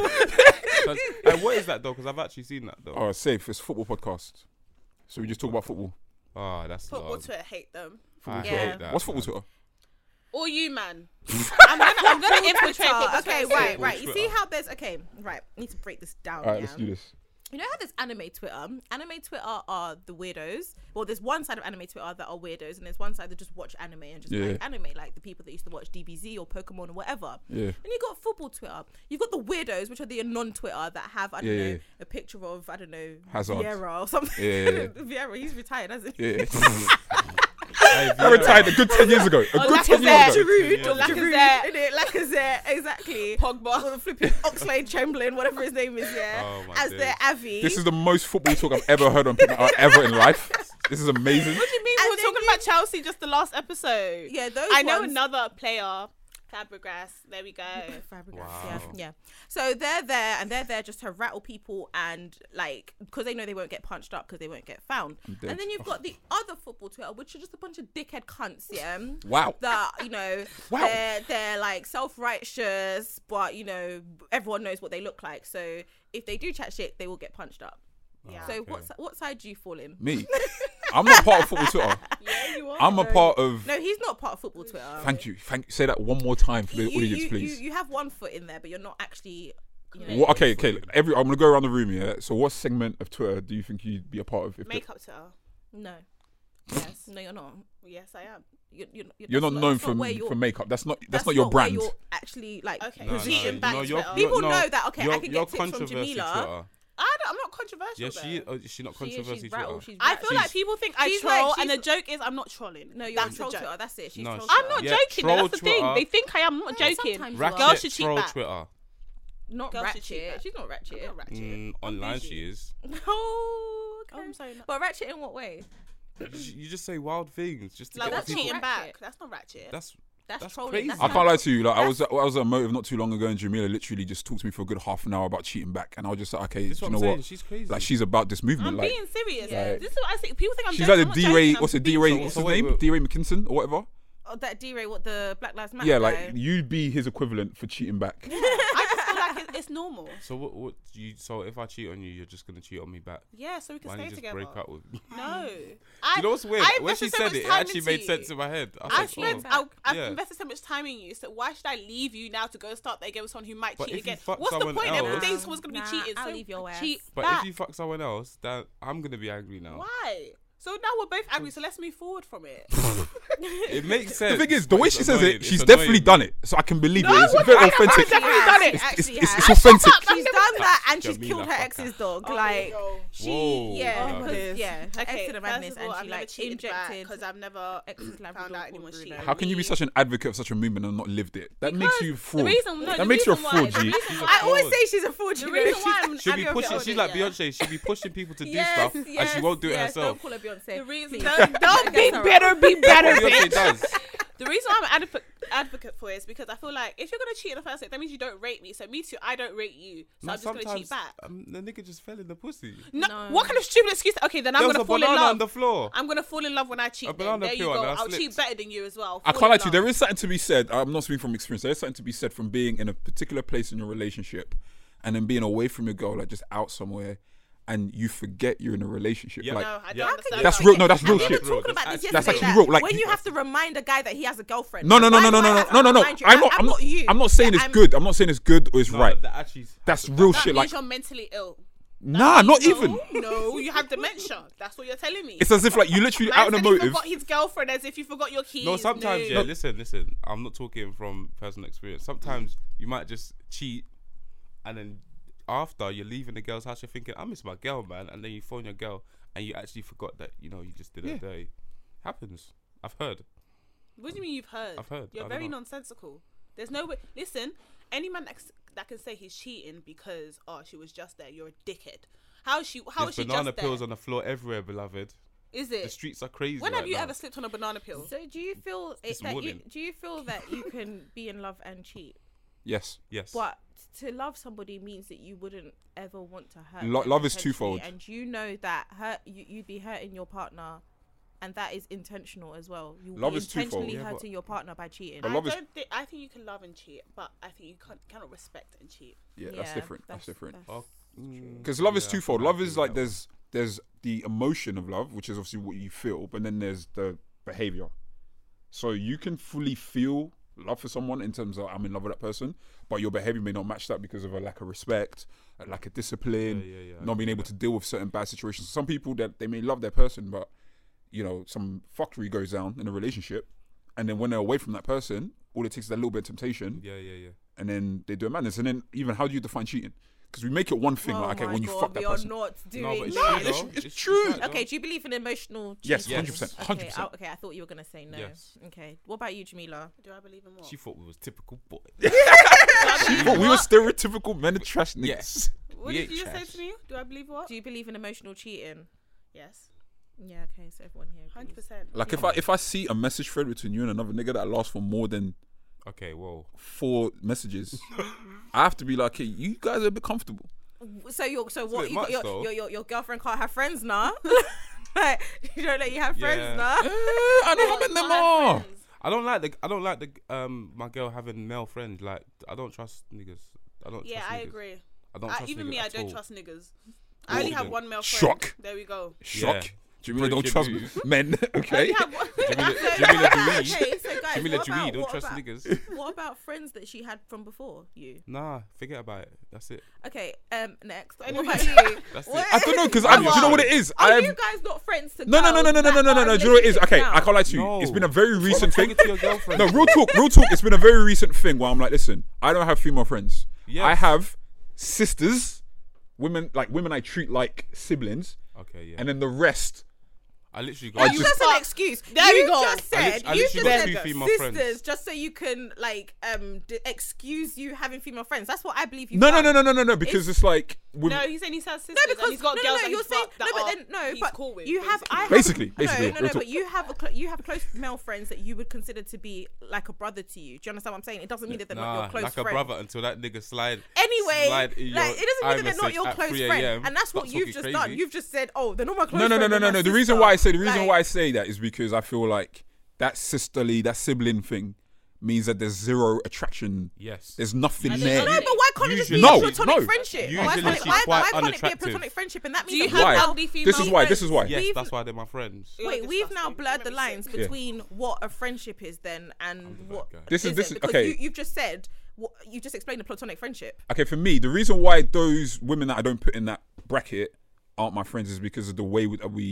Speaker 2: And what is that though? Because I've actually seen that though.
Speaker 3: Oh, safe. It's football podcast. So we just talk about football.
Speaker 2: Oh, that's
Speaker 4: Football
Speaker 2: love.
Speaker 4: Twitter hate them.
Speaker 2: I
Speaker 1: Yeah.
Speaker 2: hate that.
Speaker 3: What's football
Speaker 2: man.
Speaker 3: Twitter?
Speaker 4: Or you, man. I'm gonna infiltrate people's
Speaker 1: Okay,
Speaker 4: faces.
Speaker 1: right.
Speaker 2: Football
Speaker 1: You
Speaker 2: Twitter.
Speaker 1: see how there's I need to break this down.
Speaker 3: All right,
Speaker 1: yeah?
Speaker 3: let's do this.
Speaker 1: You know how there's anime Twitter? Anime Twitter are the weirdos. Well, there's one side of anime Twitter that are weirdos, and there's one side that just watch anime and just
Speaker 3: Yeah.
Speaker 1: like anime, like the people that used to watch DBZ or Pokemon or whatever.
Speaker 3: Yeah.
Speaker 1: Then you got football Twitter. You've got the weirdos, which are the non-Twitter that have I don't
Speaker 3: Yeah,
Speaker 1: know
Speaker 3: yeah.
Speaker 1: a picture of I don't know
Speaker 3: Hazard.
Speaker 1: Vieira or something.
Speaker 3: Yeah.
Speaker 1: Vieira, he's retired, hasn't he?
Speaker 3: Yeah.
Speaker 2: Hey,
Speaker 3: I retired a good 10 years ago. A
Speaker 4: Oh,
Speaker 3: good 10 years ago.
Speaker 1: Giroud,
Speaker 2: Yeah.
Speaker 4: Lacazette.
Speaker 1: innit? Lacazette, exactly.
Speaker 4: Pogba.
Speaker 1: Or flipping Oxlade Chamberlain, whatever his name is, yeah.
Speaker 2: Oh, my
Speaker 1: as
Speaker 2: days.
Speaker 1: their Avi.
Speaker 3: This is the most football talk I've ever heard on ever in life. This is amazing.
Speaker 4: What do you mean?
Speaker 1: And
Speaker 4: We were
Speaker 1: then
Speaker 4: talking about Chelsea just the last episode.
Speaker 1: Yeah, those
Speaker 4: I know
Speaker 1: ones-
Speaker 4: another player, Fabregas. There we go.
Speaker 1: Fabregas,
Speaker 2: Wow.
Speaker 1: yeah. So they're there just to rattle people and like because they know they won't get punched up because they won't get found.
Speaker 3: dead.
Speaker 1: And then you've got the other football Twitter, which are just a bunch of dickhead cunts, yeah.
Speaker 3: Wow.
Speaker 1: That you know
Speaker 3: Wow.
Speaker 1: they're like self-righteous, but you know everyone knows what they look like. So if they do chat shit, they will get punched up.
Speaker 4: Yeah.
Speaker 1: So
Speaker 2: Okay.
Speaker 1: what side do you fall in?
Speaker 3: Me. I'm not part of football Twitter.
Speaker 4: Yeah, you are.
Speaker 3: I'm a part of.
Speaker 1: No, he's not part of football Twitter.
Speaker 3: Thank you. Say that one more time for the audience, please.
Speaker 1: You have one foot in there, but you're not actually. You know,
Speaker 3: What, okay. I'm gonna go around the room here. So, what segment of Twitter do you think you'd be a part of? If
Speaker 4: Makeup Twitter.
Speaker 1: No.
Speaker 4: Yes.
Speaker 1: No, you're not.
Speaker 4: Yes, I am.
Speaker 3: you're not
Speaker 1: that's
Speaker 3: known
Speaker 1: that's where you're-
Speaker 3: for makeup, that's not
Speaker 1: that's
Speaker 3: your
Speaker 1: not where
Speaker 3: brand.
Speaker 1: You're actually like
Speaker 4: Okay.
Speaker 2: No,
Speaker 1: position
Speaker 2: no,
Speaker 1: back.
Speaker 2: no, you're,
Speaker 1: People
Speaker 2: no,
Speaker 1: know that. Okay,
Speaker 2: you're,
Speaker 1: I can
Speaker 2: you're
Speaker 1: get tips from
Speaker 2: controversy
Speaker 1: Jamila.
Speaker 2: Twitter.
Speaker 4: I'm not controversial.
Speaker 2: Yeah,
Speaker 4: though.
Speaker 2: is she not
Speaker 1: She is,
Speaker 2: controversy
Speaker 1: she's
Speaker 2: Twitter?
Speaker 1: rattle. She's
Speaker 4: I
Speaker 1: rattle.
Speaker 4: feel like people think I
Speaker 1: she's
Speaker 4: troll,
Speaker 1: like-
Speaker 4: and the
Speaker 1: she's-
Speaker 4: joke is I'm not trolling.
Speaker 1: No, you're
Speaker 4: That's
Speaker 1: troll
Speaker 4: the joke.
Speaker 1: Twitter. That's it. She's
Speaker 2: No,
Speaker 1: troll
Speaker 4: I'm
Speaker 1: Twitter.
Speaker 4: not
Speaker 2: Yeah,
Speaker 4: joking.
Speaker 2: troll
Speaker 4: That's the thing.
Speaker 2: Twitter.
Speaker 4: They think I am. I'm not joking.
Speaker 1: sometimes you
Speaker 2: Ratchet
Speaker 1: are.
Speaker 4: Girls should cheat
Speaker 2: troll
Speaker 4: back.
Speaker 2: Twitter.
Speaker 1: Not
Speaker 4: Girls should cheat
Speaker 1: ratchet.
Speaker 4: back.
Speaker 1: She's not ratchet.
Speaker 4: Not ratchet.
Speaker 2: Online
Speaker 4: bougie.
Speaker 2: she is.
Speaker 1: No.
Speaker 4: Oh,
Speaker 1: Okay.
Speaker 4: I'm sorry.
Speaker 1: But ratchet in what way?
Speaker 2: You just say wild things just to
Speaker 4: Like
Speaker 2: get
Speaker 4: that's
Speaker 2: people.
Speaker 4: cheating
Speaker 1: ratchet.
Speaker 4: back. That's not ratchet.
Speaker 2: That's
Speaker 1: That's
Speaker 2: crazy.
Speaker 1: trolling. That's
Speaker 3: I
Speaker 1: not-
Speaker 3: can't lie to you. Like I was at a motive not too long ago, and Jamila literally just talked to me for a good half an hour about cheating back, and I was just like, okay,
Speaker 2: That's
Speaker 3: do
Speaker 2: what
Speaker 3: you
Speaker 2: I'm
Speaker 3: know
Speaker 2: saying.
Speaker 3: what?
Speaker 2: She's crazy.
Speaker 3: Like she's about this movement.
Speaker 4: I'm
Speaker 3: Like
Speaker 4: being serious.
Speaker 1: Yeah.
Speaker 4: This is what I think. People think I'm
Speaker 3: she's
Speaker 4: joking.
Speaker 3: like
Speaker 4: I'm
Speaker 3: the
Speaker 4: not
Speaker 3: D-Ray.
Speaker 4: joking.
Speaker 3: What's
Speaker 4: I'm
Speaker 3: it?
Speaker 4: being
Speaker 3: D-Ray.
Speaker 2: serious.
Speaker 3: What's
Speaker 2: So
Speaker 3: his
Speaker 2: wait,
Speaker 3: name?
Speaker 2: wait.
Speaker 3: D-Ray McKinson or whatever.
Speaker 1: Oh, that D-Ray, what the Black Lives Matter
Speaker 3: Yeah,
Speaker 1: guy.
Speaker 3: like you'd be his equivalent for cheating back.
Speaker 4: I just feel like it's normal.
Speaker 2: So what do you? So if I cheat on you, you're just gonna cheat on me back?
Speaker 4: Yeah, so we can
Speaker 2: Why don't
Speaker 4: stay
Speaker 2: you just
Speaker 4: together.
Speaker 2: break up with me?
Speaker 4: No.
Speaker 2: You know what's weird?
Speaker 4: I
Speaker 2: When she
Speaker 4: invested so
Speaker 2: said
Speaker 4: much
Speaker 2: it, it
Speaker 4: time
Speaker 2: actually
Speaker 4: into
Speaker 2: made
Speaker 4: you.
Speaker 2: sense in my head. I
Speaker 4: I've
Speaker 2: was like,
Speaker 4: spent,
Speaker 2: oh.
Speaker 4: I've
Speaker 2: Yeah.
Speaker 4: invested so much time in you. So why should I leave you now to go start that again with someone who might
Speaker 2: But
Speaker 4: cheat
Speaker 2: if you
Speaker 4: again?
Speaker 2: fuck
Speaker 4: What's the
Speaker 2: someone
Speaker 4: point?
Speaker 2: else-
Speaker 4: Everyone thinks someone's gonna
Speaker 1: Nah,
Speaker 4: be cheated.
Speaker 1: I'll
Speaker 4: so
Speaker 1: leave your ass.
Speaker 4: cheat
Speaker 2: But
Speaker 4: back.
Speaker 2: if you fuck someone else, then I'm gonna be angry now.
Speaker 4: Why? So now we're both angry. So let's move forward from it.
Speaker 2: It makes sense.
Speaker 3: The thing is, the
Speaker 2: but
Speaker 3: way
Speaker 2: it's
Speaker 3: she says
Speaker 2: annoying.
Speaker 3: it, she's
Speaker 2: It's
Speaker 3: definitely
Speaker 2: annoying.
Speaker 3: done it. So I can believe it. It's
Speaker 4: what-
Speaker 3: very
Speaker 4: I know,
Speaker 3: authentic.
Speaker 4: I've definitely done it.
Speaker 3: It's authentic.
Speaker 1: She's done that and she's
Speaker 2: Jamila
Speaker 1: killed her
Speaker 2: fucker.
Speaker 1: ex's dog.
Speaker 4: Oh,
Speaker 1: Like
Speaker 4: no.
Speaker 1: she,
Speaker 2: Whoa.
Speaker 1: yeah,
Speaker 4: Oh,
Speaker 1: because
Speaker 4: yes.
Speaker 1: yeah, her ex
Speaker 4: Okay,
Speaker 1: did a
Speaker 4: first
Speaker 1: madness
Speaker 4: of all,
Speaker 1: and
Speaker 4: I've
Speaker 1: she
Speaker 4: never
Speaker 1: like
Speaker 4: cheated
Speaker 1: injected
Speaker 4: because I've never
Speaker 1: ex's
Speaker 4: found
Speaker 1: Labrador
Speaker 4: out anyone
Speaker 1: called
Speaker 4: cheated.
Speaker 1: Bruno.
Speaker 3: How can you be such an advocate of such a movement and not lived it? That makes you a fraud. That makes you a fraud, G.
Speaker 1: I always say she's a fraud.
Speaker 4: The
Speaker 1: you
Speaker 4: reason
Speaker 1: know?
Speaker 4: why I'm
Speaker 2: She'll be
Speaker 4: angry
Speaker 2: pushing.
Speaker 4: about
Speaker 2: She's
Speaker 4: it,
Speaker 2: like
Speaker 4: yeah.
Speaker 2: Beyonce. She'll be pushing people to do
Speaker 1: Yes,
Speaker 2: stuff, and
Speaker 1: yes,
Speaker 2: she won't do it
Speaker 1: yes,
Speaker 2: herself.
Speaker 1: Don't call her Beyonce.
Speaker 4: The reason,
Speaker 1: please.
Speaker 4: don't be
Speaker 1: That's all
Speaker 4: better, be better,
Speaker 2: Beyonce
Speaker 4: bitch.
Speaker 2: does.
Speaker 4: The reason why I'm an advocate for it is because I feel like if you're gonna cheat in the first date, that means you don't rate me. So me too, I don't rate you. So
Speaker 2: No,
Speaker 4: I'm just gonna cheat back.
Speaker 2: the nigga just fell in the pussy.
Speaker 4: No,
Speaker 1: No.
Speaker 4: what kind of stupid excuse? Okay, then I'm
Speaker 2: There was
Speaker 4: gonna
Speaker 2: a
Speaker 4: fall in
Speaker 2: banana
Speaker 4: love.
Speaker 2: on the floor.
Speaker 4: I'm gonna fall in love when I cheat.
Speaker 2: A
Speaker 4: Then.
Speaker 2: banana
Speaker 4: There you
Speaker 2: peel
Speaker 4: go.
Speaker 2: and I
Speaker 4: I'll cheat
Speaker 2: slipped.
Speaker 4: better than you as well.
Speaker 3: I
Speaker 4: Fall
Speaker 3: can't
Speaker 4: in
Speaker 3: lie to you.
Speaker 4: love.
Speaker 3: There is something to be said. I'm not speaking from experience. There is something to be said from being in a particular place in your relationship and then being away from your girl, like just out somewhere, and you forget you're in a relationship.
Speaker 2: Yeah.
Speaker 3: Like,
Speaker 4: No, I
Speaker 2: Yeah.
Speaker 4: don't understand.
Speaker 3: that's
Speaker 4: that.
Speaker 3: real. No, that's real
Speaker 1: We were
Speaker 3: shit.
Speaker 2: real.
Speaker 1: talking about this
Speaker 2: That's
Speaker 1: yesterday.
Speaker 3: actually
Speaker 1: that
Speaker 3: real, like-
Speaker 1: when you have to remind a guy that he has a girlfriend.
Speaker 3: No.
Speaker 1: Why do I have to
Speaker 3: I'm
Speaker 1: remind you?
Speaker 3: not. I'm not saying it's
Speaker 1: I'm-
Speaker 3: good. I'm not saying it's good or it's
Speaker 2: No,
Speaker 3: right.
Speaker 2: that actually.
Speaker 3: That's real
Speaker 4: That
Speaker 3: shit.
Speaker 4: means
Speaker 3: Like,
Speaker 4: you're mentally ill.
Speaker 3: nah, not
Speaker 4: No,
Speaker 3: even.
Speaker 4: No, you have dementia. That's what you're telling me.
Speaker 3: It's as if like you literally out on a
Speaker 4: Man said he
Speaker 3: motive.
Speaker 4: forgot his girlfriend as if you forgot your keys.
Speaker 2: No, sometimes
Speaker 4: No.
Speaker 2: yeah. Listen. I'm not talking from personal experience. Sometimes you might just cheat, and then after you're leaving the girl's house, you're thinking, "I miss my girl, man," and then you phone your girl, and you actually forgot that you just did
Speaker 3: Yeah.
Speaker 2: a day. Happens. I've heard.
Speaker 4: What do you mean you've heard?
Speaker 2: I've heard.
Speaker 4: You're
Speaker 2: I don't
Speaker 4: very
Speaker 2: know.
Speaker 4: nonsensical. There's no way. Listen, any man that can say he's cheating because she was just there, you're a dickhead. How is she
Speaker 2: There's banana
Speaker 4: just
Speaker 2: peels
Speaker 4: there?
Speaker 2: on the floor everywhere, beloved.
Speaker 4: Is
Speaker 2: The
Speaker 4: it?
Speaker 2: streets are crazy.
Speaker 4: When
Speaker 2: right
Speaker 4: have you
Speaker 2: now.
Speaker 4: ever slipped on a banana peel?
Speaker 1: So do you feel
Speaker 2: This
Speaker 1: that you
Speaker 2: morning.
Speaker 1: do you feel that you can be in love and cheat,
Speaker 3: Yes.
Speaker 2: Yes.
Speaker 1: but to love somebody means that you wouldn't ever want to hurt.
Speaker 3: Lo-
Speaker 1: them
Speaker 3: love is
Speaker 1: intentionally,
Speaker 3: twofold.
Speaker 1: and you know that you'd be hurting your partner, and that is intentional as well. You
Speaker 3: Love
Speaker 1: be
Speaker 3: is twofold.
Speaker 1: intentionally
Speaker 2: Yeah, but-
Speaker 1: hurting your partner by cheating.
Speaker 3: But love is-
Speaker 4: I think you can love and cheat, but I think you cannot respect and cheat.
Speaker 3: Yeah, that's different. That's different.
Speaker 2: Oh,
Speaker 3: Because love is
Speaker 2: yeah,
Speaker 3: twofold.
Speaker 2: I
Speaker 3: Love
Speaker 2: agree
Speaker 3: is
Speaker 2: with
Speaker 3: like
Speaker 2: that one.
Speaker 3: there's the emotion of love, which is obviously what you feel, but then there's the behavior. So you can fully feel love for someone in terms of I'm in love with that person, but your behavior may not match that because of a lack of respect, a lack of discipline,
Speaker 2: Yeah, I
Speaker 3: not being
Speaker 2: agree
Speaker 3: able
Speaker 2: with
Speaker 3: to deal with certain bad situations. Some people that they may love their person, but some fuckery goes down in a relationship, and then when they're away from that person, all it takes is a little bit of temptation,
Speaker 2: Yeah.
Speaker 3: and then they do a madness. And then even how do you define cheating? Because we make it one thing, like, okay, when you fuck that
Speaker 1: you're
Speaker 3: person.
Speaker 1: not doing
Speaker 2: No, but it's
Speaker 1: that.
Speaker 2: true, though.
Speaker 3: it's true.
Speaker 2: right, though.
Speaker 1: Okay, do you believe in emotional cheating?
Speaker 3: Yes,
Speaker 2: Yes.
Speaker 3: 100%.
Speaker 1: Okay,
Speaker 3: 100%.
Speaker 1: okay, I thought you were gonna say no.
Speaker 2: Yes.
Speaker 1: Okay, what about you, Jamila?
Speaker 4: Do I believe in what?
Speaker 2: She thought we was typical boy.
Speaker 3: But we were stereotypical men of trash niggas.
Speaker 2: Yes.
Speaker 4: What
Speaker 2: We
Speaker 4: did
Speaker 2: ain't
Speaker 4: you just say
Speaker 2: trash.
Speaker 4: to me? Do I believe what?
Speaker 1: Do you believe in emotional cheating?
Speaker 4: Yes,
Speaker 1: Yeah, okay, so everyone here. agrees.
Speaker 4: 100%.
Speaker 3: Like if I see a message thread between you and another nigga that lasts for more than
Speaker 2: Okay, whoa.
Speaker 3: 4 messages, I have to be like, hey, you guys are a bit comfortable.
Speaker 1: So what?
Speaker 2: bit
Speaker 1: You got
Speaker 2: much, though.
Speaker 1: your girlfriend can't have friends now. Like, you don't let you have friends
Speaker 2: Yeah.
Speaker 1: now.
Speaker 3: I know how many them are.
Speaker 2: I don't like the my girl having male friends. Like I don't trust niggas. I don't.
Speaker 4: Yeah,
Speaker 2: trust
Speaker 4: I
Speaker 2: niggas.
Speaker 4: agree.
Speaker 2: I don't trust
Speaker 4: Even
Speaker 2: niggas
Speaker 4: me, I
Speaker 2: at
Speaker 4: don't
Speaker 2: all.
Speaker 4: trust niggas. I only have
Speaker 2: then.
Speaker 4: one male friend.
Speaker 3: Shock.
Speaker 4: There we go.
Speaker 3: Shock.
Speaker 2: Yeah.
Speaker 3: Jamila don't
Speaker 2: Breaking
Speaker 3: trust
Speaker 2: news.
Speaker 3: men. Okay.
Speaker 4: I have one.
Speaker 2: Jamila
Speaker 1: Okay,
Speaker 2: Dewey.
Speaker 1: so guys,
Speaker 2: Jamila
Speaker 1: what
Speaker 2: Dewey
Speaker 1: about,
Speaker 2: don't
Speaker 1: what
Speaker 2: trust
Speaker 1: about,
Speaker 2: niggas.
Speaker 1: What about friends that she had from before you?
Speaker 2: Nah, forget about it. That's it.
Speaker 1: Okay, next. What
Speaker 4: Anyway.
Speaker 1: about you?
Speaker 2: That's
Speaker 1: What-
Speaker 2: it.
Speaker 3: I don't know because
Speaker 1: What
Speaker 3: do you know what it is?
Speaker 1: Are
Speaker 3: I've-
Speaker 1: you guys not friends to
Speaker 3: No.
Speaker 1: girls that are
Speaker 3: Do you know what it is? Okay,
Speaker 1: now?
Speaker 3: I can't lie to you.
Speaker 2: No.
Speaker 3: It's been a very recent
Speaker 2: Take
Speaker 3: thing.
Speaker 2: it to your girlfriend.
Speaker 3: No, real talk. It's been a very recent thing where I'm like, listen, I don't have female friends.
Speaker 2: Yes.
Speaker 3: I have sisters, women I treat like siblings,
Speaker 2: Okay, yeah.
Speaker 3: and then the rest.
Speaker 2: I literally
Speaker 3: I
Speaker 2: got.
Speaker 3: just-
Speaker 1: That's an excuse.
Speaker 4: There
Speaker 1: you
Speaker 4: we go.
Speaker 1: just said
Speaker 2: I
Speaker 1: you
Speaker 2: literally
Speaker 1: just
Speaker 2: got
Speaker 1: said
Speaker 2: two female
Speaker 1: sisters
Speaker 2: friends.
Speaker 1: just so you can excuse you having female friends. That's what I believe you.
Speaker 3: No, because it's like
Speaker 4: No, he's saying he has sisters
Speaker 1: No, because
Speaker 4: and he's got girls that
Speaker 1: you're
Speaker 4: he's
Speaker 1: saying
Speaker 4: fucked that
Speaker 1: no, but
Speaker 4: are-
Speaker 1: then no,
Speaker 4: he's
Speaker 1: but
Speaker 4: cool with,
Speaker 1: you have I have
Speaker 3: Basically,
Speaker 1: no,
Speaker 3: real
Speaker 1: but
Speaker 3: talk.
Speaker 1: you have close male friends that you would consider to be like a brother to you. Do you understand what I'm saying? It doesn't mean that they're not your close
Speaker 2: like
Speaker 1: friend.
Speaker 2: a brother until that nigga slide.
Speaker 1: Anyway,
Speaker 2: slide in
Speaker 1: like
Speaker 2: your
Speaker 1: it doesn't mean that they're not
Speaker 2: iMessage
Speaker 1: your
Speaker 2: at
Speaker 1: close
Speaker 2: 3
Speaker 1: friend,
Speaker 2: a.m.
Speaker 1: and that's what
Speaker 2: Start
Speaker 1: you've
Speaker 2: talking
Speaker 1: just done.
Speaker 2: crazy.
Speaker 1: You've just said, "Oh, they're not my close
Speaker 3: No.
Speaker 1: friend." they're my
Speaker 3: The reason
Speaker 1: sister.
Speaker 3: why I say
Speaker 1: Like,
Speaker 3: I say that is because I feel like that sisterly, that sibling thing means that there's zero attraction.
Speaker 2: Yes.
Speaker 3: There's nothing
Speaker 4: And
Speaker 3: there.
Speaker 4: there's
Speaker 1: No, but why can't it just be
Speaker 2: Usually-
Speaker 1: a platonic
Speaker 3: No.
Speaker 1: friendship?
Speaker 2: Usually
Speaker 1: Why can't
Speaker 2: she's
Speaker 1: why
Speaker 2: quite
Speaker 1: can't it be a
Speaker 2: unattractive.
Speaker 1: platonic friendship? And that
Speaker 4: Do
Speaker 1: means
Speaker 4: you
Speaker 1: that
Speaker 4: have
Speaker 1: we've now-
Speaker 4: ugly female
Speaker 3: This is why. This is why.
Speaker 2: Yes,
Speaker 1: We've-
Speaker 2: that's why they're my friends.
Speaker 4: You're
Speaker 1: Wait, we've now
Speaker 4: disgusting.
Speaker 1: blurred
Speaker 4: You
Speaker 1: the
Speaker 4: make me
Speaker 1: lines
Speaker 4: sick.
Speaker 1: between what a friendship is then and what
Speaker 2: guy.
Speaker 3: This is
Speaker 1: because
Speaker 3: okay.
Speaker 1: you've just said you just explained a platonic friendship.
Speaker 3: Okay, for me, the reason why those women that I don't put in that bracket aren't my friends is because of the way that we've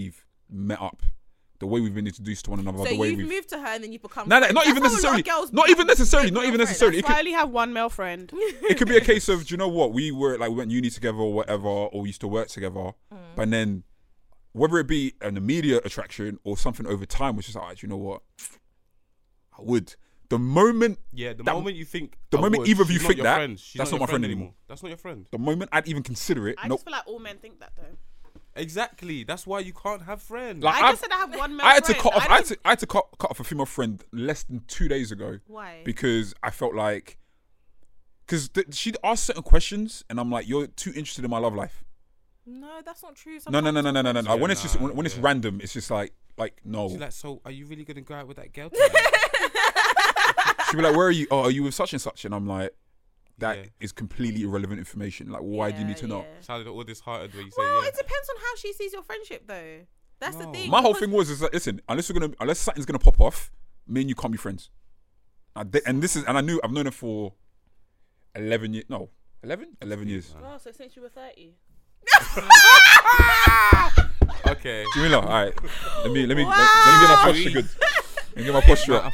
Speaker 3: met up, the way we've been introduced to one another,
Speaker 1: So
Speaker 3: the way
Speaker 1: you've
Speaker 3: we've
Speaker 1: moved to her and then you become.
Speaker 3: no,
Speaker 1: friends.
Speaker 3: not
Speaker 1: That's
Speaker 3: even
Speaker 1: how a lot of
Speaker 3: necessarily.
Speaker 1: girls
Speaker 3: Not
Speaker 1: become
Speaker 3: even necessarily. Not
Speaker 1: male
Speaker 3: even
Speaker 1: friends.
Speaker 3: necessarily. It
Speaker 4: That's why I
Speaker 3: could,
Speaker 4: only have one male friend.
Speaker 3: it could be a case of, do you know what? We went uni together or whatever, or we used to work together. But then, whether it be an immediate attraction or something over time, which is like, do you know what? I would. The moment
Speaker 2: The
Speaker 3: that-
Speaker 2: moment you think,
Speaker 3: the
Speaker 2: I
Speaker 3: moment
Speaker 2: would,
Speaker 3: either of you
Speaker 2: she's not
Speaker 3: think
Speaker 2: your
Speaker 3: that,
Speaker 2: friend. She's
Speaker 3: that's
Speaker 2: your
Speaker 3: not my friend anymore.
Speaker 2: That's not your friend.
Speaker 3: the moment I'd even consider it,
Speaker 4: I
Speaker 3: nope.
Speaker 4: just feel like all men think that though.
Speaker 2: Exactly. That's why you can't have friends.
Speaker 3: Like,
Speaker 4: I just said I have one male
Speaker 3: I had to
Speaker 4: friend.
Speaker 3: cut off.
Speaker 4: I
Speaker 3: I had to cut off a female friend less than 2 days ago
Speaker 1: Why?
Speaker 3: because I felt like, because she'd ask certain questions and I'm like, you're too interested in my love life.
Speaker 1: No, that's not true.
Speaker 3: No.
Speaker 1: Sometimes-
Speaker 3: Like, when it's just
Speaker 2: nah,
Speaker 3: when it's
Speaker 2: yeah.
Speaker 3: random, it's just like no.
Speaker 2: She's like, so are you really gonna go out with that girl tonight?
Speaker 3: She'd be like, where are you? Oh, are you with such and such? And I'm like, that
Speaker 2: Yeah.
Speaker 3: is completely irrelevant information. Like, why do you need to know?
Speaker 1: Yeah.
Speaker 2: Sounded all disheartened when you say
Speaker 1: Well,
Speaker 2: yeah.
Speaker 1: it depends on how she sees your friendship, though. That's the
Speaker 2: No.
Speaker 1: thing.
Speaker 3: My whole
Speaker 1: because-
Speaker 3: thing was is that, listen, unless something's gonna pop off, me and you can't be friends. And I've known her for 11 years. No, 11 years.
Speaker 4: Oh, so since you were 30.
Speaker 2: Okay.
Speaker 3: Jamila, all right. Let me get my posture good. Let me get my posture up.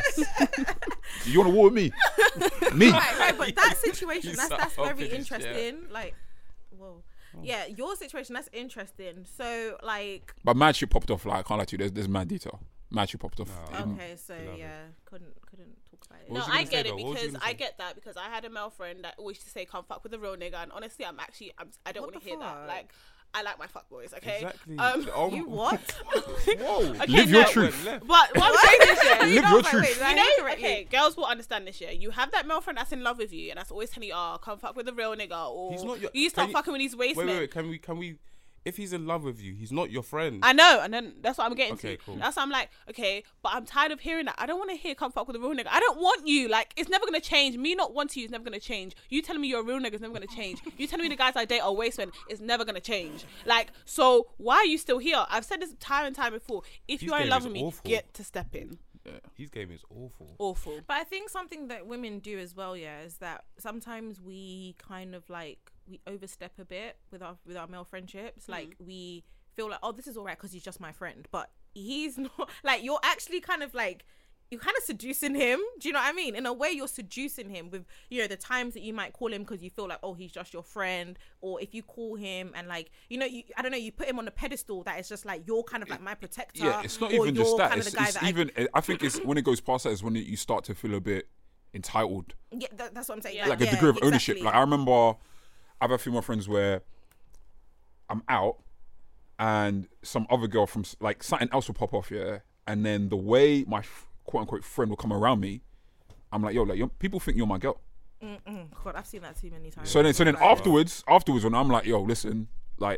Speaker 3: You want to war with me? Me?
Speaker 1: Right, no, but that situation,
Speaker 2: You
Speaker 1: that's
Speaker 2: sound
Speaker 1: very
Speaker 2: selfish, yeah.
Speaker 1: interesting. Like, whoa. Yeah, your situation, that's interesting. So, like,
Speaker 3: But mad shit popped off. Like, I can't lie to you. There's mad detail. Mad shit popped off.
Speaker 1: okay, so
Speaker 2: Love it.
Speaker 1: yeah, couldn't talk about it.
Speaker 2: What
Speaker 4: No,
Speaker 2: was you
Speaker 4: I
Speaker 2: gonna say
Speaker 4: get it
Speaker 2: though? What was you
Speaker 4: because
Speaker 2: gonna
Speaker 4: I
Speaker 2: say?
Speaker 4: get that because I had a male friend that always used to say, "Come fuck with a real nigga," and honestly, I don't
Speaker 1: What
Speaker 4: want to
Speaker 1: the
Speaker 4: hear that.
Speaker 1: fuck?
Speaker 4: Like, I like my fuck boys, okay?
Speaker 2: Exactly.
Speaker 1: You what?
Speaker 2: Whoa.
Speaker 4: Okay,
Speaker 3: Live your
Speaker 4: no,
Speaker 3: truth.
Speaker 4: But what I'm saying is, yeah,
Speaker 3: Live your truth.
Speaker 4: you know, okay, girls will understand this. Yeah, you have that male friend that's in love with you, and that's always telling you, "Oh, come fuck with a real nigga," or
Speaker 2: He's not your-
Speaker 4: you start
Speaker 2: can you-
Speaker 4: fucking with these waste
Speaker 2: Wait,
Speaker 4: men.
Speaker 2: Can we? If he's in love with you, he's not your friend.
Speaker 4: I know, and then that's what I'm getting
Speaker 2: Okay,
Speaker 4: to.
Speaker 2: cool.
Speaker 4: That's why I'm like, okay, but I'm tired of hearing that. I don't want to hear come fuck with a real nigga. I don't want you. Like, it's never gonna change. Me not wanting you is never gonna change. You telling me you're a real nigga is never gonna change. You telling me the guys I date are waste men is never gonna change. Like, so why are you still here? I've said this time and time before. If
Speaker 2: His
Speaker 4: you are in
Speaker 2: game
Speaker 4: love
Speaker 2: is
Speaker 4: with me,
Speaker 2: awful.
Speaker 4: get to step in.
Speaker 2: His game is awful.
Speaker 4: Awful.
Speaker 1: But I think something that women do as well, yeah, is that sometimes we kind of like we overstep a bit with our male friendships. Like we feel like, oh, this is all right because he's just my friend, but he's not. Like you're actually kind of like you're kind of seducing him. Do you know what I mean? In a way, you're seducing him with the times that you might call him because you feel like, oh, he's just your friend, or if you call him and like I don't know, you put him on a pedestal that is just like you're kind of like my protector.
Speaker 3: Yeah, it's not
Speaker 1: or
Speaker 3: even just
Speaker 1: you're
Speaker 3: that.
Speaker 1: kind of
Speaker 3: It's,
Speaker 1: the guy
Speaker 3: it's
Speaker 1: that
Speaker 3: even. I think it's when it goes past that is when you start to feel a bit entitled,
Speaker 1: yeah, that's what I'm saying.
Speaker 4: Yeah.
Speaker 3: like a
Speaker 1: yeah,
Speaker 3: degree of ownership.
Speaker 1: exactly.
Speaker 3: Like I remember, I've had female friends where I'm out and some other girl from like something else will pop off, yeah, and then the way my quote unquote friend will come around me, I'm like, yo, like people think you're my girl.
Speaker 1: God, I've seen that too many times.
Speaker 3: So then
Speaker 1: Like,
Speaker 3: afterwards when I'm like, yo, listen,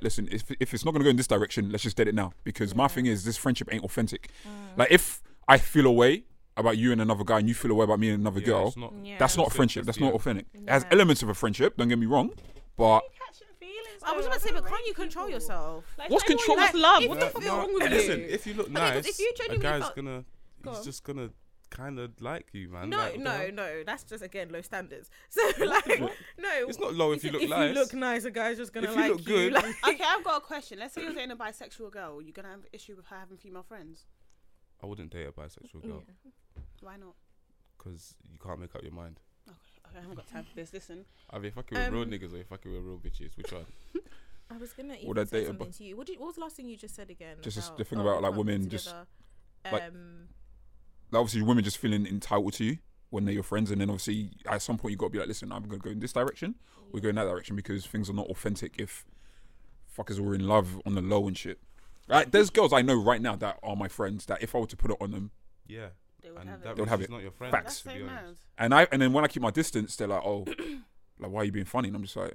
Speaker 3: if it's not gonna go in this direction, let's just dead it now. Because my thing is, this friendship ain't authentic. Like if I feel a way about you and another guy, and you feel a way about me and another girl,
Speaker 2: It's not,
Speaker 1: Yeah.
Speaker 3: that's not a friendship. That's not authentic. It has elements of a friendship. Don't get me wrong, but
Speaker 4: Catching feelings.
Speaker 1: I was about to say, but can't you control yourself?
Speaker 4: Like,
Speaker 3: What's
Speaker 4: everyone
Speaker 3: control?
Speaker 4: loves love.
Speaker 1: if
Speaker 4: What
Speaker 1: you-
Speaker 4: the fuck is
Speaker 1: no,
Speaker 4: wrong with
Speaker 2: Listen,
Speaker 4: you?
Speaker 2: if you look
Speaker 1: I think
Speaker 2: nice,
Speaker 1: if you
Speaker 2: a
Speaker 1: genuinely
Speaker 2: guy's
Speaker 1: felt-
Speaker 2: gonna,
Speaker 1: Go
Speaker 2: he's
Speaker 1: on.
Speaker 2: just gonna kind of like you, man.
Speaker 1: No,
Speaker 2: Like, what the hell?
Speaker 1: no, that's just again low standards. So like, no,
Speaker 2: It's not low if you look
Speaker 1: if
Speaker 2: nice.
Speaker 1: you look nice, a guy's just gonna
Speaker 2: If you
Speaker 1: like
Speaker 2: look good.
Speaker 1: Like,
Speaker 4: Okay, I've got a question. Let's say you're dating a bisexual girl. You're gonna have an issue with her having female friends.
Speaker 2: I wouldn't date a bisexual girl
Speaker 4: Why not?
Speaker 2: because you can't make up your mind.
Speaker 4: Okay, I haven't got time for this. Listen.
Speaker 2: Are you fucking with real niggas or you fucking with real bitches? Which one?
Speaker 1: I was gonna
Speaker 3: Would
Speaker 1: even
Speaker 3: I
Speaker 1: say
Speaker 3: date a
Speaker 1: something to you. What was the last thing you just said again?
Speaker 3: Just
Speaker 1: about,
Speaker 3: the thing
Speaker 1: oh,
Speaker 3: about,
Speaker 1: we
Speaker 3: like,
Speaker 1: can't be
Speaker 3: women just,
Speaker 1: together.
Speaker 3: like, obviously women just feeling entitled to you when they're your friends, and then obviously at some point you got to be like, listen, I'm gonna go in this direction, we go in that direction because things are not authentic if fuckers were in love on the low and shit. Like there's girls I know right now that are my friends that if I were to put it on them,
Speaker 2: Yeah.
Speaker 4: They would
Speaker 2: And
Speaker 4: have
Speaker 2: that
Speaker 4: it.
Speaker 3: They'll
Speaker 2: means
Speaker 3: have
Speaker 2: she's
Speaker 3: it.
Speaker 2: not your friend.
Speaker 3: Facts.
Speaker 4: That's
Speaker 2: to
Speaker 4: so
Speaker 2: be honest.
Speaker 4: mad.
Speaker 3: and then when I keep my distance, they're like, oh, like why are you being funny? And I'm just like,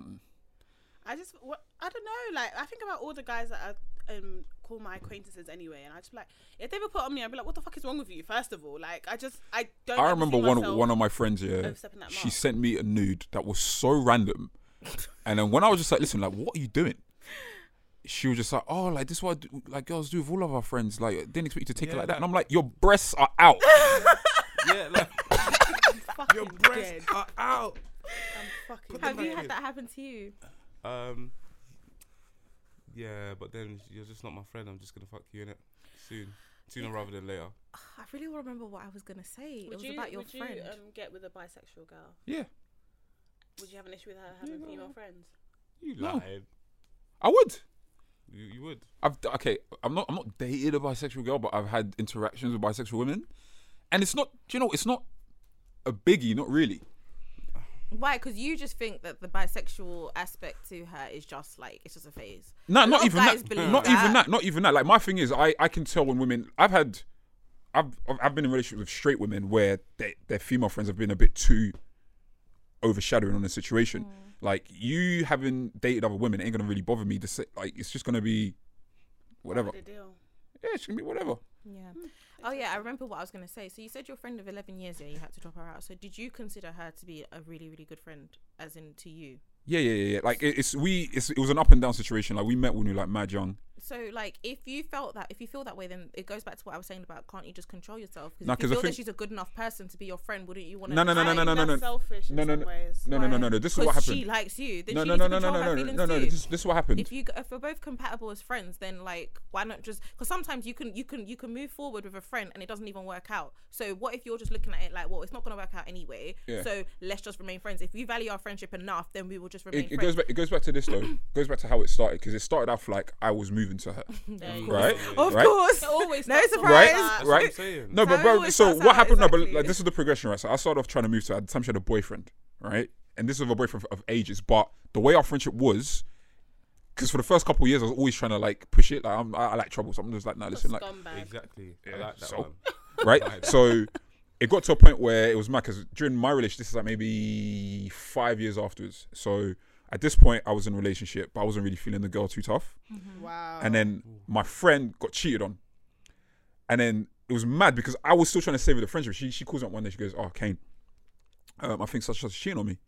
Speaker 4: I don't know. Like, I think about all the guys that I call my acquaintances anyway, and I just be like, if they ever put on me, I'd be like, what the fuck is wrong with you? First of all, like, I don't.
Speaker 3: I
Speaker 4: ever
Speaker 3: remember
Speaker 4: see myself
Speaker 3: one of my friends, yeah,
Speaker 4: overstepping that
Speaker 3: she
Speaker 4: mark.
Speaker 3: sent me a nude that was so random, and then when I was just like, listen, like what are you doing? She was just like, oh, like this is what like girls do with all of our friends. Like, didn't expect you to take it
Speaker 2: Yeah,
Speaker 3: like that.
Speaker 2: like-
Speaker 3: And I'm like, your breasts are out.
Speaker 2: Yeah, like
Speaker 4: Fucking
Speaker 2: your breasts
Speaker 4: dead.
Speaker 2: are out.
Speaker 4: I'm fucking
Speaker 1: have you
Speaker 4: dead.
Speaker 1: had that happen to you?
Speaker 2: Yeah, but then you're just not my friend. I'm just gonna fuck you in it sooner rather than later.
Speaker 1: I really want to remember what I was gonna say. It was about your friend.
Speaker 4: Would you get with a bisexual girl?
Speaker 3: Yeah.
Speaker 4: Would you have an issue with her having female friends?
Speaker 2: You
Speaker 3: No.
Speaker 2: lied.
Speaker 3: I would.
Speaker 2: You would.
Speaker 3: I'm not dated a bisexual girl, but I've had interactions with bisexual women, and it's not. Do you know? It's not a biggie. Not really.
Speaker 1: Why? Because you just think that the bisexual aspect to her is just like it's just a phase.
Speaker 3: No,
Speaker 1: A
Speaker 3: not
Speaker 1: lot of
Speaker 3: even
Speaker 1: guys
Speaker 3: that.
Speaker 1: believe
Speaker 3: Not
Speaker 1: that.
Speaker 3: even that. Not even that. Like my thing is, I can tell when women. I've been in relationships with straight women where their female friends have been a bit too overshadowing on the situation. Like you having dated other women ain't gonna really bother me. Like it's just gonna be whatever.
Speaker 4: What would the deal?
Speaker 3: Yeah, it's gonna be whatever.
Speaker 1: Yeah. Oh yeah, I remember what I was gonna say. So you said your friend of 11 years, yeah, you had to drop her out. So did you consider her to be a really, really good friend, as in to you?
Speaker 3: Yeah. Like it was an up and down situation. Like we met when we were like mad young.
Speaker 1: So like, if you feel that way, then it goes back to what I was saying about can't you just control yourself?
Speaker 3: No,
Speaker 1: Because if you
Speaker 3: 'cause I
Speaker 1: feel that
Speaker 3: think-
Speaker 1: she's a good enough person to be your friend, wouldn't you want to?
Speaker 3: No.
Speaker 4: That's selfish in some ways.
Speaker 3: No. This is what
Speaker 1: Because
Speaker 3: happened.
Speaker 1: she likes you. Then
Speaker 3: No.
Speaker 1: she needs to control her feelings too.
Speaker 3: This is what happened.
Speaker 1: If we're both compatible as friends, then like why not just? Because sometimes you can move forward with a friend and it doesn't even work out. So what if you're just looking at it like, well, it's not going to work out anyway.
Speaker 3: Yeah.
Speaker 1: So let's just remain friends. If we value our friendship enough, then we will just remain
Speaker 3: It
Speaker 1: friends.
Speaker 3: goes back to this though. It goes back to how it started because it started off like I was moving to her,
Speaker 1: There you go.
Speaker 3: right?
Speaker 1: Of
Speaker 3: Right?
Speaker 1: course.
Speaker 4: It always
Speaker 1: No
Speaker 4: starts off
Speaker 1: surprise.
Speaker 4: like that.
Speaker 2: That's
Speaker 3: Right?
Speaker 2: what I'm saying.
Speaker 3: No, but
Speaker 1: So
Speaker 3: bro.
Speaker 1: always
Speaker 3: So
Speaker 1: starts
Speaker 3: what
Speaker 1: out,
Speaker 3: happened? No, but
Speaker 1: exactly.
Speaker 3: like this is the progression, right? So I started off trying to move to her. At the time, she had a boyfriend, right? And this was a boyfriend of ages. But the way our friendship was, because for the first couple of years, I was always trying to like push it. Like I like trouble, so I'm just like, no, listen, like,
Speaker 4: Scumbag.
Speaker 2: Exactly. I
Speaker 3: Yeah,
Speaker 2: like that
Speaker 3: so-
Speaker 2: one.
Speaker 3: right?
Speaker 2: Right.
Speaker 3: So it got to a point where it was mad because during my relationship, this is like maybe 5 years afterwards. So at this point, I was in a relationship, but I wasn't really feeling the girl too tough.
Speaker 4: Wow.
Speaker 3: And then my friend got cheated on. And then it was mad because I was still trying to save the friendship. She calls me up one day, she goes, "Oh, Kane, I think such and such is cheating on me."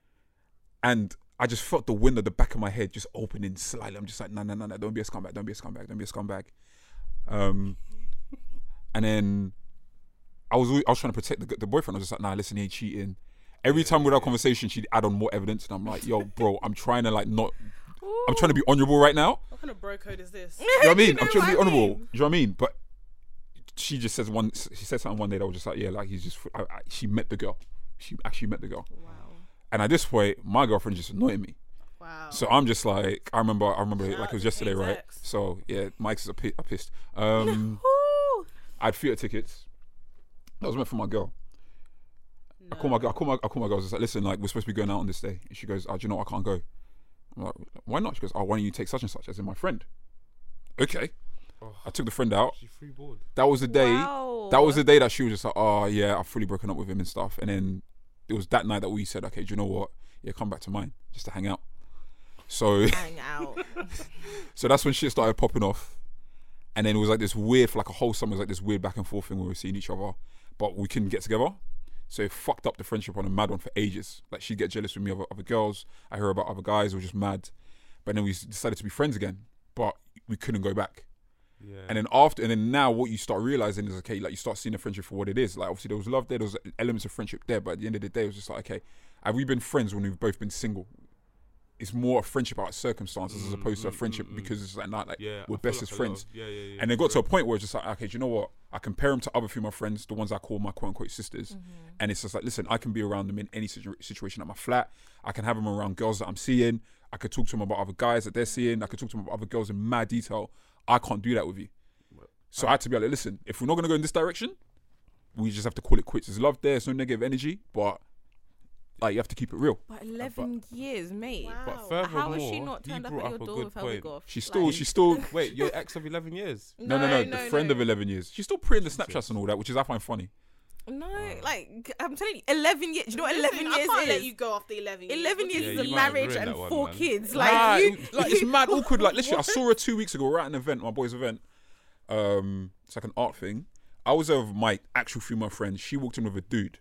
Speaker 3: And I just felt the wind at the back of my head just opening slightly. I'm just like, no, don't be a scumbag, don't be a scumbag. And then I was trying to protect the boyfriend. I was just like, nah, listen, he ain't cheating. Every time with our conversation, she'd add on more evidence. And I'm like, yo, bro, I'm trying to like not, I'm trying to be honourable right now.
Speaker 4: What kind of bro code is this?
Speaker 3: You know what I mean?
Speaker 1: You know
Speaker 3: I'm trying to be
Speaker 1: what I
Speaker 3: honourable.
Speaker 1: mean?
Speaker 3: Do you know what I mean? But she just says she said something one day that was just like, yeah, like he's just, she met the girl. She actually met the girl.
Speaker 1: Wow.
Speaker 3: And at this point, my girlfriend just annoying me.
Speaker 4: Wow.
Speaker 3: So I'm just like, I remember like
Speaker 4: out
Speaker 3: it was
Speaker 4: to
Speaker 3: yesterday,
Speaker 4: Kane's
Speaker 3: right?
Speaker 4: ex.
Speaker 3: So yeah, Mike's a pissed.
Speaker 1: Woo.
Speaker 3: I had theatre tickets. That was meant for my girl. I call my girl. I was just like, listen, like we're supposed to be going out on this day. And she goes, oh, do you know what? I can't go. I'm like, why not? She goes, oh, why don't you take such and such as in my friend? Okay. I took the friend out.
Speaker 2: She free board.
Speaker 3: That was the day.
Speaker 1: Wow.
Speaker 3: That was the day that she was just like, oh yeah, I've fully broken up with him and stuff. And then it was that night that we said, okay, do you know what? Yeah, come back to mine just to hang out. So
Speaker 1: Hang out.
Speaker 3: so that's when shit started popping off. And then it was like this weird, for like a whole summer, it was like this weird back and forth thing where we were seeing each other, but we couldn't get together. So it fucked up the friendship on a mad one for ages. Like she'd get jealous with me of other girls. I hear about other guys who were just mad. But then we decided to be friends again, but we couldn't go back.
Speaker 2: Yeah.
Speaker 3: And then now what you start realizing is, okay, like you start seeing the friendship for what it is. Like obviously there was love there, there was elements of friendship there, but at the end of the day, it was just like, okay, have we been friends when we've both been single? It's more a friendship out of circumstances as opposed to a friendship because it's like not like
Speaker 2: Yeah,
Speaker 3: we're
Speaker 2: I
Speaker 3: best
Speaker 2: feel
Speaker 3: as
Speaker 2: like a lot
Speaker 3: friends.
Speaker 2: of- yeah.
Speaker 3: And it got to a point where it's just like, okay, do you know what? I compare them to other female friends, the ones I call my quote unquote sisters. And it's just like, listen, I can be around them in any situation at my flat. I can have them around girls that I'm seeing. I could talk to them about other guys that they're seeing. I could talk to them about other girls in mad detail. I can't do that with you. So I had to be like, listen, if we're not going to go in this direction, we just have to call it quits. There's love there, there's no negative energy, but like you have to keep it real.
Speaker 1: But 11 years, mate.
Speaker 4: Wow.
Speaker 2: But
Speaker 1: How
Speaker 2: furthermore,
Speaker 1: has she not
Speaker 2: he
Speaker 1: turned up
Speaker 2: brought
Speaker 1: at your
Speaker 2: up a
Speaker 1: door
Speaker 2: good
Speaker 1: with her
Speaker 2: point.
Speaker 1: wig off?
Speaker 3: She's
Speaker 1: Like-
Speaker 3: still
Speaker 2: Wait, your ex of 11 years?
Speaker 3: no, the friend of 11 years. She's still pre in the Snapchats and all that, which is I find funny.
Speaker 1: No, like I'm telling you, 11 years. Do you know what 11
Speaker 4: Listen,
Speaker 1: years
Speaker 4: I can't
Speaker 1: is?
Speaker 4: let you go after 11 years.
Speaker 1: 11 years
Speaker 2: Yeah,
Speaker 1: is
Speaker 2: you
Speaker 1: a
Speaker 2: might have
Speaker 1: marriage
Speaker 2: ruined
Speaker 1: and
Speaker 2: that one,
Speaker 1: 4
Speaker 2: man.
Speaker 1: kids.
Speaker 3: Nah,
Speaker 1: Like you,
Speaker 3: like it's mad awkward. Like literally, I saw her 2 weeks ago. We're at an event, my boy's event. It's like an art thing. I was there with my actual female friend. She walked in with a dude,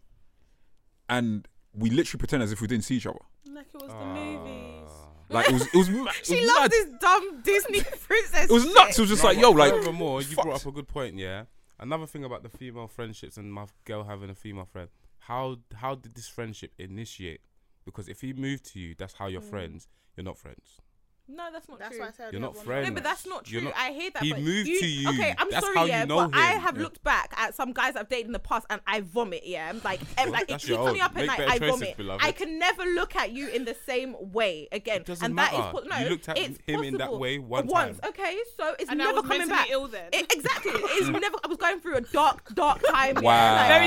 Speaker 3: and we literally pretended as if we didn't see each other.
Speaker 4: Like it was the movies.
Speaker 3: Like it was mad.
Speaker 1: she
Speaker 3: it was
Speaker 1: loves
Speaker 3: mad.
Speaker 1: this dumb Disney princess.
Speaker 3: It was nuts. It was just like, yo, like
Speaker 2: Furthermore, you brought
Speaker 3: fucked.
Speaker 2: up a good point, yeah. Another thing about the female friendships and my girl having a female friend. How did this friendship initiate? Because if he moved to you, that's how you're friends. You're not friends.
Speaker 1: No, that's not
Speaker 4: That's
Speaker 1: true.
Speaker 4: why I said
Speaker 2: You're
Speaker 4: I
Speaker 2: not
Speaker 4: have one
Speaker 2: friends.
Speaker 1: No, but that's not
Speaker 2: You're
Speaker 1: true.
Speaker 2: not-
Speaker 1: I hear that.
Speaker 2: He
Speaker 1: but
Speaker 2: moved to you.
Speaker 1: Okay, I'm
Speaker 2: That's
Speaker 1: sorry,
Speaker 2: how
Speaker 1: yeah,
Speaker 2: you know
Speaker 1: but I
Speaker 2: him.
Speaker 1: have looked back at some guys I've dated in the past and I vomit. Yeah, like it
Speaker 2: That's
Speaker 1: keeps
Speaker 2: your
Speaker 1: me
Speaker 2: own.
Speaker 1: up at
Speaker 2: Make
Speaker 1: night.
Speaker 2: better
Speaker 1: I
Speaker 2: choices,
Speaker 1: vomit.
Speaker 2: beloved.
Speaker 1: I can never look at you in the same way again.
Speaker 2: It doesn't
Speaker 1: and
Speaker 2: matter.
Speaker 1: that is no.
Speaker 2: You looked at
Speaker 1: it's
Speaker 2: him in that
Speaker 1: possible.
Speaker 2: way once.
Speaker 1: Okay, so it's
Speaker 4: And I
Speaker 1: never
Speaker 4: was
Speaker 1: coming
Speaker 4: mentally
Speaker 1: back.
Speaker 4: ill then.
Speaker 1: Exactly. It's never. I was going through a dark time.
Speaker 3: Wow.
Speaker 1: Yeah,
Speaker 4: Very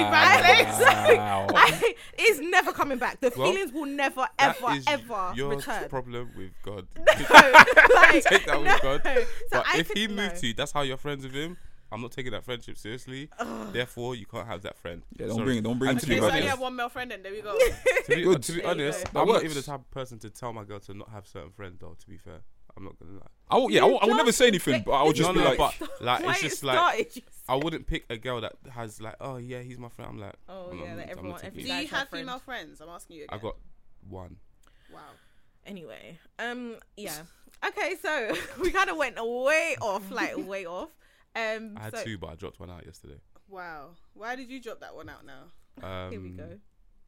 Speaker 4: bad
Speaker 3: Wow.
Speaker 1: it's never coming back. The
Speaker 2: Well,
Speaker 1: feelings will never,
Speaker 2: That
Speaker 1: ever,
Speaker 2: is
Speaker 1: ever
Speaker 2: your
Speaker 1: return.
Speaker 2: problem with God.
Speaker 1: Like,
Speaker 2: Take that
Speaker 1: no.
Speaker 2: with God.
Speaker 1: So
Speaker 2: But
Speaker 1: I
Speaker 2: if
Speaker 1: could-
Speaker 2: he
Speaker 1: no.
Speaker 2: moved to you, that's how you're friends with him. I'm not taking that friendship seriously. Therefore, you can't have that friend.
Speaker 3: Yeah, don't
Speaker 2: Sorry.
Speaker 3: bring him
Speaker 2: And
Speaker 3: to
Speaker 2: to
Speaker 3: the
Speaker 4: Okay,
Speaker 2: be
Speaker 4: so I
Speaker 3: birthday.
Speaker 4: only
Speaker 2: honest,
Speaker 4: have one male friend, and there we go.
Speaker 3: Good.
Speaker 2: to be
Speaker 1: There you
Speaker 2: honest,
Speaker 1: go.
Speaker 3: That
Speaker 2: I'm not
Speaker 3: works.
Speaker 2: even the type of person to tell my girl to not have certain friends. Though, to be fair, I'm not gonna lie.
Speaker 3: I will never say anything, but I would just
Speaker 2: No,
Speaker 3: be
Speaker 2: no,
Speaker 3: like,
Speaker 2: but like
Speaker 1: Why
Speaker 2: it's
Speaker 1: it
Speaker 2: just like
Speaker 1: started, you
Speaker 2: I wouldn't pick a girl that has like, oh yeah, he's my friend. I'm like,
Speaker 1: Oh,
Speaker 2: I'm
Speaker 1: yeah,
Speaker 2: not-
Speaker 1: that
Speaker 2: I'm
Speaker 1: everyone-
Speaker 2: not taking
Speaker 1: every
Speaker 2: it.
Speaker 4: Do
Speaker 1: guy-
Speaker 4: you
Speaker 1: Guys
Speaker 4: have
Speaker 1: have
Speaker 4: female friends? I'm asking you again.
Speaker 2: I got one.
Speaker 4: Wow.
Speaker 1: Anyway, yeah. Okay, so we kind of went way off, like way off.
Speaker 2: I had
Speaker 1: So,
Speaker 2: two, but I dropped one out yesterday.
Speaker 4: Wow. Why did you drop that one out now?
Speaker 1: here we go.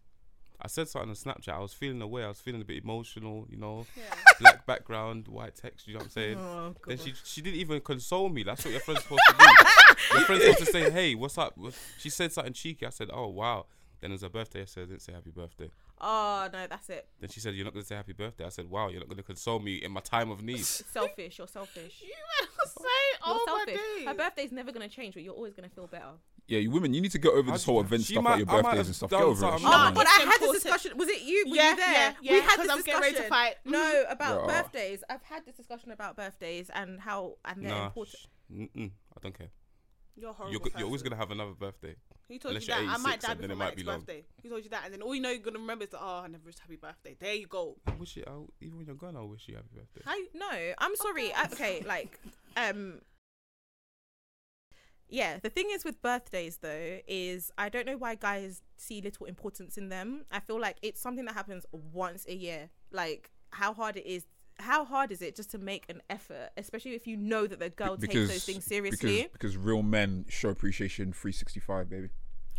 Speaker 2: I said something on Snapchat. I was feeling away. I was feeling a bit emotional, you know.
Speaker 4: Yeah.
Speaker 2: Black background, white text. You know what I'm saying?
Speaker 1: Oh,
Speaker 2: Then
Speaker 1: God.
Speaker 2: she didn't even console me. That's what your friend's supposed to do. Your friend's supposed to say, "Hey, what's up?" She said something cheeky. I said, "Oh wow." Then it was her birthday. I said, I didn't say happy birthday.
Speaker 1: Oh no, that's it.
Speaker 2: Then she said, "You're not gonna say happy birthday." I said, "Wow, you're not gonna console me in my time of need."
Speaker 1: Selfish. You're selfish.
Speaker 4: You better say,
Speaker 1: You're
Speaker 4: oh my
Speaker 1: selfish.
Speaker 4: days.
Speaker 1: Her birthday's never gonna change, but you're always gonna feel better.
Speaker 3: yeah, you women, you need to get over this whole event
Speaker 2: She
Speaker 3: stuff
Speaker 2: might-
Speaker 3: like your
Speaker 2: I might
Speaker 3: birthdays
Speaker 2: have
Speaker 3: and stuff.
Speaker 2: done
Speaker 3: Get over it.
Speaker 2: something.
Speaker 3: shit,
Speaker 1: Oh,
Speaker 3: man.
Speaker 1: but
Speaker 4: It's
Speaker 1: I had this
Speaker 4: important.
Speaker 1: discussion. Was it you? Were
Speaker 4: Yeah,
Speaker 1: you there?
Speaker 4: yeah,
Speaker 1: We
Speaker 4: yeah,
Speaker 1: had
Speaker 4: 'cause
Speaker 1: this
Speaker 4: I'm getting ready to
Speaker 1: discussion.
Speaker 4: fight.
Speaker 1: No, about
Speaker 3: Yeah.
Speaker 1: birthdays. I've had this discussion about birthdays and how and they're
Speaker 2: Nah,
Speaker 1: important.
Speaker 2: I don't care.
Speaker 4: You're horrible.
Speaker 2: You're always gonna have another birthday.
Speaker 4: Who told
Speaker 2: unless
Speaker 4: you
Speaker 2: you're
Speaker 4: that? I might
Speaker 2: 86
Speaker 4: die
Speaker 2: and then
Speaker 4: before
Speaker 2: it
Speaker 4: my
Speaker 2: might be long.
Speaker 4: birthday. Who told you that? And then all you know you're gonna remember is that, oh, I never wished happy birthday. There you go.
Speaker 2: I wish it. Even when you're gone, I'll wish you happy birthday.
Speaker 4: How you,
Speaker 1: No, I'm sorry. Okay, like, yeah. The thing is with birthdays, though, is I don't know why guys see little importance in them. I feel like it's something that happens once a year. Like, how hard is it just to make an effort, especially if you know that the girl takes those things seriously?
Speaker 3: Because real men show appreciation 365, baby.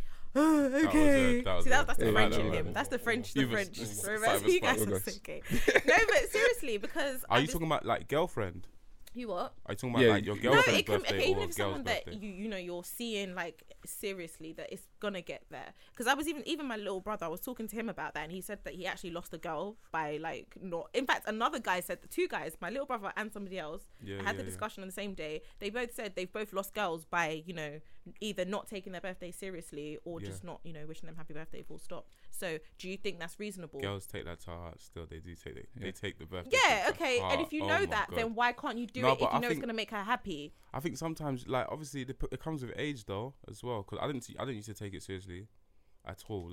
Speaker 1: Okay.
Speaker 2: that was
Speaker 1: See,
Speaker 2: it.
Speaker 1: that's the
Speaker 3: Yeah,
Speaker 1: French
Speaker 3: that
Speaker 1: in
Speaker 3: was
Speaker 1: him.
Speaker 3: it.
Speaker 1: That's the French.
Speaker 2: You've a-
Speaker 1: Whereas you guys
Speaker 3: cyber
Speaker 1: are
Speaker 3: spy.
Speaker 1: okay. No, but seriously, because
Speaker 2: Are you talking about like girlfriend?
Speaker 1: you what?
Speaker 2: Are you talking about
Speaker 3: Yeah,
Speaker 2: like your
Speaker 3: no,
Speaker 1: No,
Speaker 2: girlfriend's
Speaker 1: it can,
Speaker 2: birthday
Speaker 1: okay, even
Speaker 2: or
Speaker 1: if
Speaker 2: a
Speaker 1: it's
Speaker 2: girl's
Speaker 1: someone that
Speaker 2: birthday?
Speaker 1: you know you're seeing like seriously that it's gonna get there. Because I was even my little brother, I was talking to him about that, and he said that he actually lost a girl by like not. In fact, another guy said, the two guys, my little brother and somebody else,
Speaker 2: Yeah,
Speaker 1: had the
Speaker 2: yeah.
Speaker 1: discussion on the same day. They both said they've both lost girls by either not taking their birthday seriously or
Speaker 2: Yeah.
Speaker 1: just not wishing them happy birthday full stop. So do you think that's reasonable?
Speaker 2: Girls take that to heart. Still, they do take it.
Speaker 3: Yeah.
Speaker 2: They take the birthday.
Speaker 1: Yeah,
Speaker 2: thing to
Speaker 1: okay. And
Speaker 2: heart.
Speaker 1: if you
Speaker 2: Oh
Speaker 1: know
Speaker 2: my
Speaker 1: that,
Speaker 2: God.
Speaker 1: then why can't you do
Speaker 2: No,
Speaker 1: it if
Speaker 2: but
Speaker 1: you
Speaker 2: I
Speaker 1: know it's
Speaker 2: think-
Speaker 1: gonna make her happy?
Speaker 2: I think sometimes, like, obviously, it comes with age though as well. Because I didn't used to take it seriously at all,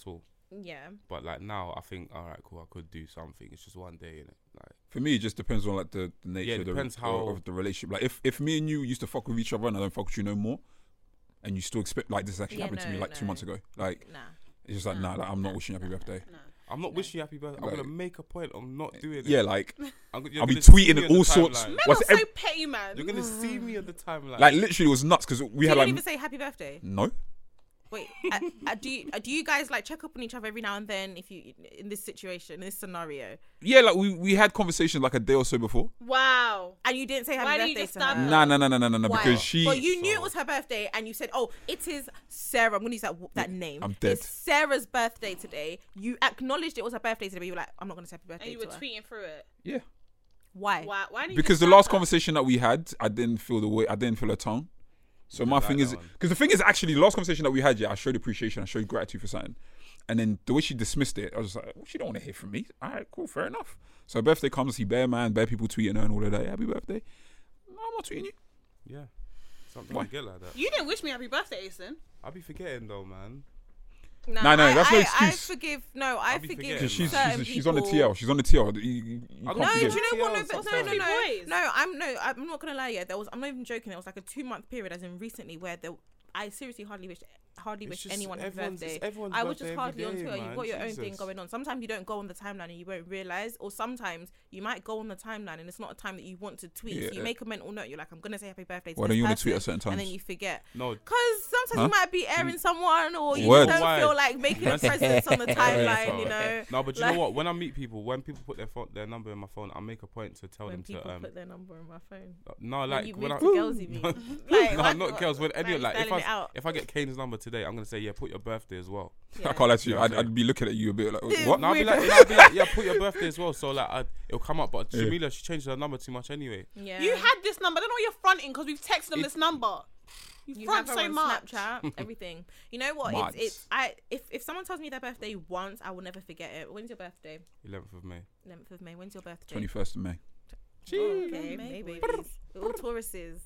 Speaker 1: Yeah.
Speaker 2: But like now, I think, all right, cool, I could do something. It's just one day, innit? Like,
Speaker 3: For me, it just depends on like the nature
Speaker 2: Yeah, it
Speaker 3: of, the,
Speaker 2: depends how-
Speaker 3: of the relationship. Like if me and you used to fuck with each other and I don't fuck with you no more, and you still expect like this actually
Speaker 1: Yeah,
Speaker 3: happened to me
Speaker 1: no,
Speaker 3: like 2
Speaker 1: no.
Speaker 3: months ago, like
Speaker 1: Nah.
Speaker 3: it's just like
Speaker 1: No,
Speaker 3: like, I'm not wishing you happy birthday.
Speaker 4: no.
Speaker 2: I'm not wishing you happy birthday. I'm
Speaker 3: Like-
Speaker 2: gonna make a point of not doing it.
Speaker 3: Yeah, like
Speaker 2: You're
Speaker 3: I'll be
Speaker 2: gonna see
Speaker 3: tweeting
Speaker 2: me
Speaker 3: and
Speaker 2: on the
Speaker 3: all sorts.
Speaker 2: timeline.
Speaker 4: Men
Speaker 3: What's
Speaker 4: are so
Speaker 3: ev-
Speaker 4: petty, man.
Speaker 2: You're gonna see me on the timeline.
Speaker 3: like literally, it was nuts because we
Speaker 1: You
Speaker 3: had
Speaker 1: didn't
Speaker 3: like
Speaker 1: even say happy birthday.
Speaker 3: no.
Speaker 1: Wait, do you guys like check up on each other every now and then if you in this situation, in this scenario,
Speaker 3: Yeah, like we had conversations like a day or so before.
Speaker 4: Wow.
Speaker 1: and you didn't say happy
Speaker 4: Why didn't you
Speaker 1: birthday
Speaker 4: just
Speaker 1: to
Speaker 4: stab
Speaker 1: her?
Speaker 4: her?
Speaker 3: No,
Speaker 1: Why?
Speaker 3: because she.
Speaker 1: But you knew it was her birthday, and you said, "Oh, it is Sarah." I'm gonna use that name.
Speaker 3: I'm dead.
Speaker 1: It's Sarah's birthday today. You acknowledged it was her birthday today, but you were like, "I'm not gonna say happy birthday."
Speaker 4: And you
Speaker 1: to
Speaker 4: were
Speaker 1: her.
Speaker 4: tweeting through it.
Speaker 3: Yeah,
Speaker 1: Why?
Speaker 4: Why didn't you
Speaker 3: because
Speaker 4: just
Speaker 3: the
Speaker 4: stab
Speaker 3: last
Speaker 4: her?
Speaker 3: conversation that we had, I didn't feel the way. I didn't feel her tongue. So my
Speaker 2: like
Speaker 3: thing
Speaker 2: that
Speaker 3: is,
Speaker 2: one.
Speaker 3: because the thing is actually, the last conversation that we had, yeah, I showed appreciation, I showed gratitude for something, and then the way she dismissed it, I was just like, well, she don't want to hear from me. All right, cool, fair enough. So her birthday comes, I see bare people tweeting her and all of that. Happy birthday. No, I'm not tweeting you.
Speaker 2: yeah, something
Speaker 3: Why?
Speaker 2: you get like that.
Speaker 4: You didn't wish me happy birthday, Easton.
Speaker 2: I'll be forgetting though, man.
Speaker 1: No,
Speaker 3: No, that's no
Speaker 1: I
Speaker 3: excuse.
Speaker 1: forgive. No, I
Speaker 2: I'll be
Speaker 1: forgive.
Speaker 2: forgetting,
Speaker 3: She's
Speaker 1: certain
Speaker 3: she's on the
Speaker 1: people.
Speaker 3: TL. She's on the TL. You
Speaker 2: I
Speaker 3: can't
Speaker 1: No,
Speaker 3: forget.
Speaker 1: do you know what? No,
Speaker 2: TLs
Speaker 1: but no,
Speaker 2: sometimes.
Speaker 4: Boys.
Speaker 1: I'm not gonna lie. Yeah, I'm not even joking. There was like a 2-month period, as in recently, where I seriously hardly wished hardly
Speaker 2: It's
Speaker 1: wish
Speaker 2: just
Speaker 1: anyone happy
Speaker 2: everyone's-
Speaker 1: birthday.
Speaker 2: it's everyone's
Speaker 1: I was
Speaker 2: birthday
Speaker 1: just hardly on
Speaker 2: every day,
Speaker 1: Twitter. You've
Speaker 2: man.
Speaker 1: got your own thing
Speaker 2: Jesus.
Speaker 1: going on. Sometimes you don't go on the timeline and you won't realize, or sometimes you might go on the timeline and it's not a time that you want to tweet. So
Speaker 3: Yeah.
Speaker 1: you make a mental note. You're like, I'm gonna say happy birthday to
Speaker 3: Why
Speaker 1: this
Speaker 3: don't you want to
Speaker 1: person,
Speaker 3: tweet at certain times?
Speaker 1: and then you forget.
Speaker 2: No,
Speaker 1: Because sometimes
Speaker 3: Huh?
Speaker 1: you might be airing someone, or you
Speaker 3: Word.
Speaker 1: don't
Speaker 2: Why?
Speaker 1: feel like making a presence on the timeline. You know,
Speaker 2: no, but you
Speaker 1: Like-
Speaker 2: know what? When I meet people, when people put their number in my phone, I make a point to tell
Speaker 1: when
Speaker 2: them
Speaker 1: people
Speaker 2: to
Speaker 1: put their number on my phone.
Speaker 2: no,
Speaker 1: When
Speaker 2: like
Speaker 1: you
Speaker 2: when
Speaker 1: move
Speaker 2: I
Speaker 1: to girls, you mean?
Speaker 2: no,
Speaker 1: Like,
Speaker 2: not girls. When any like
Speaker 1: styling it out.
Speaker 2: if I get Kane's number today, I'm gonna say yeah, put your birthday as well.
Speaker 1: Yeah.
Speaker 3: I can't lie to you.
Speaker 2: Yeah, okay.
Speaker 3: I'd be looking at you a bit like, what?
Speaker 2: No, I'll be
Speaker 1: Weird.
Speaker 2: like, yeah, put your birthday as well. So like, it'll come up. But
Speaker 3: Yeah.
Speaker 2: Jamila, she changed her number too much anyway.
Speaker 1: Yeah.
Speaker 4: You had this number. I don't know what you're fronting because we've texted them this number. You front
Speaker 1: have her
Speaker 4: so
Speaker 1: on
Speaker 4: much.
Speaker 1: Snapchat, everything. You know what?
Speaker 3: Mods.
Speaker 1: If someone tells me their birthday once, I will never forget it. When's your birthday?
Speaker 2: 11th of May.
Speaker 1: 11th of May. When's your birthday?
Speaker 3: 21st of May.
Speaker 1: Oh, okay, maybe. All Tauruses.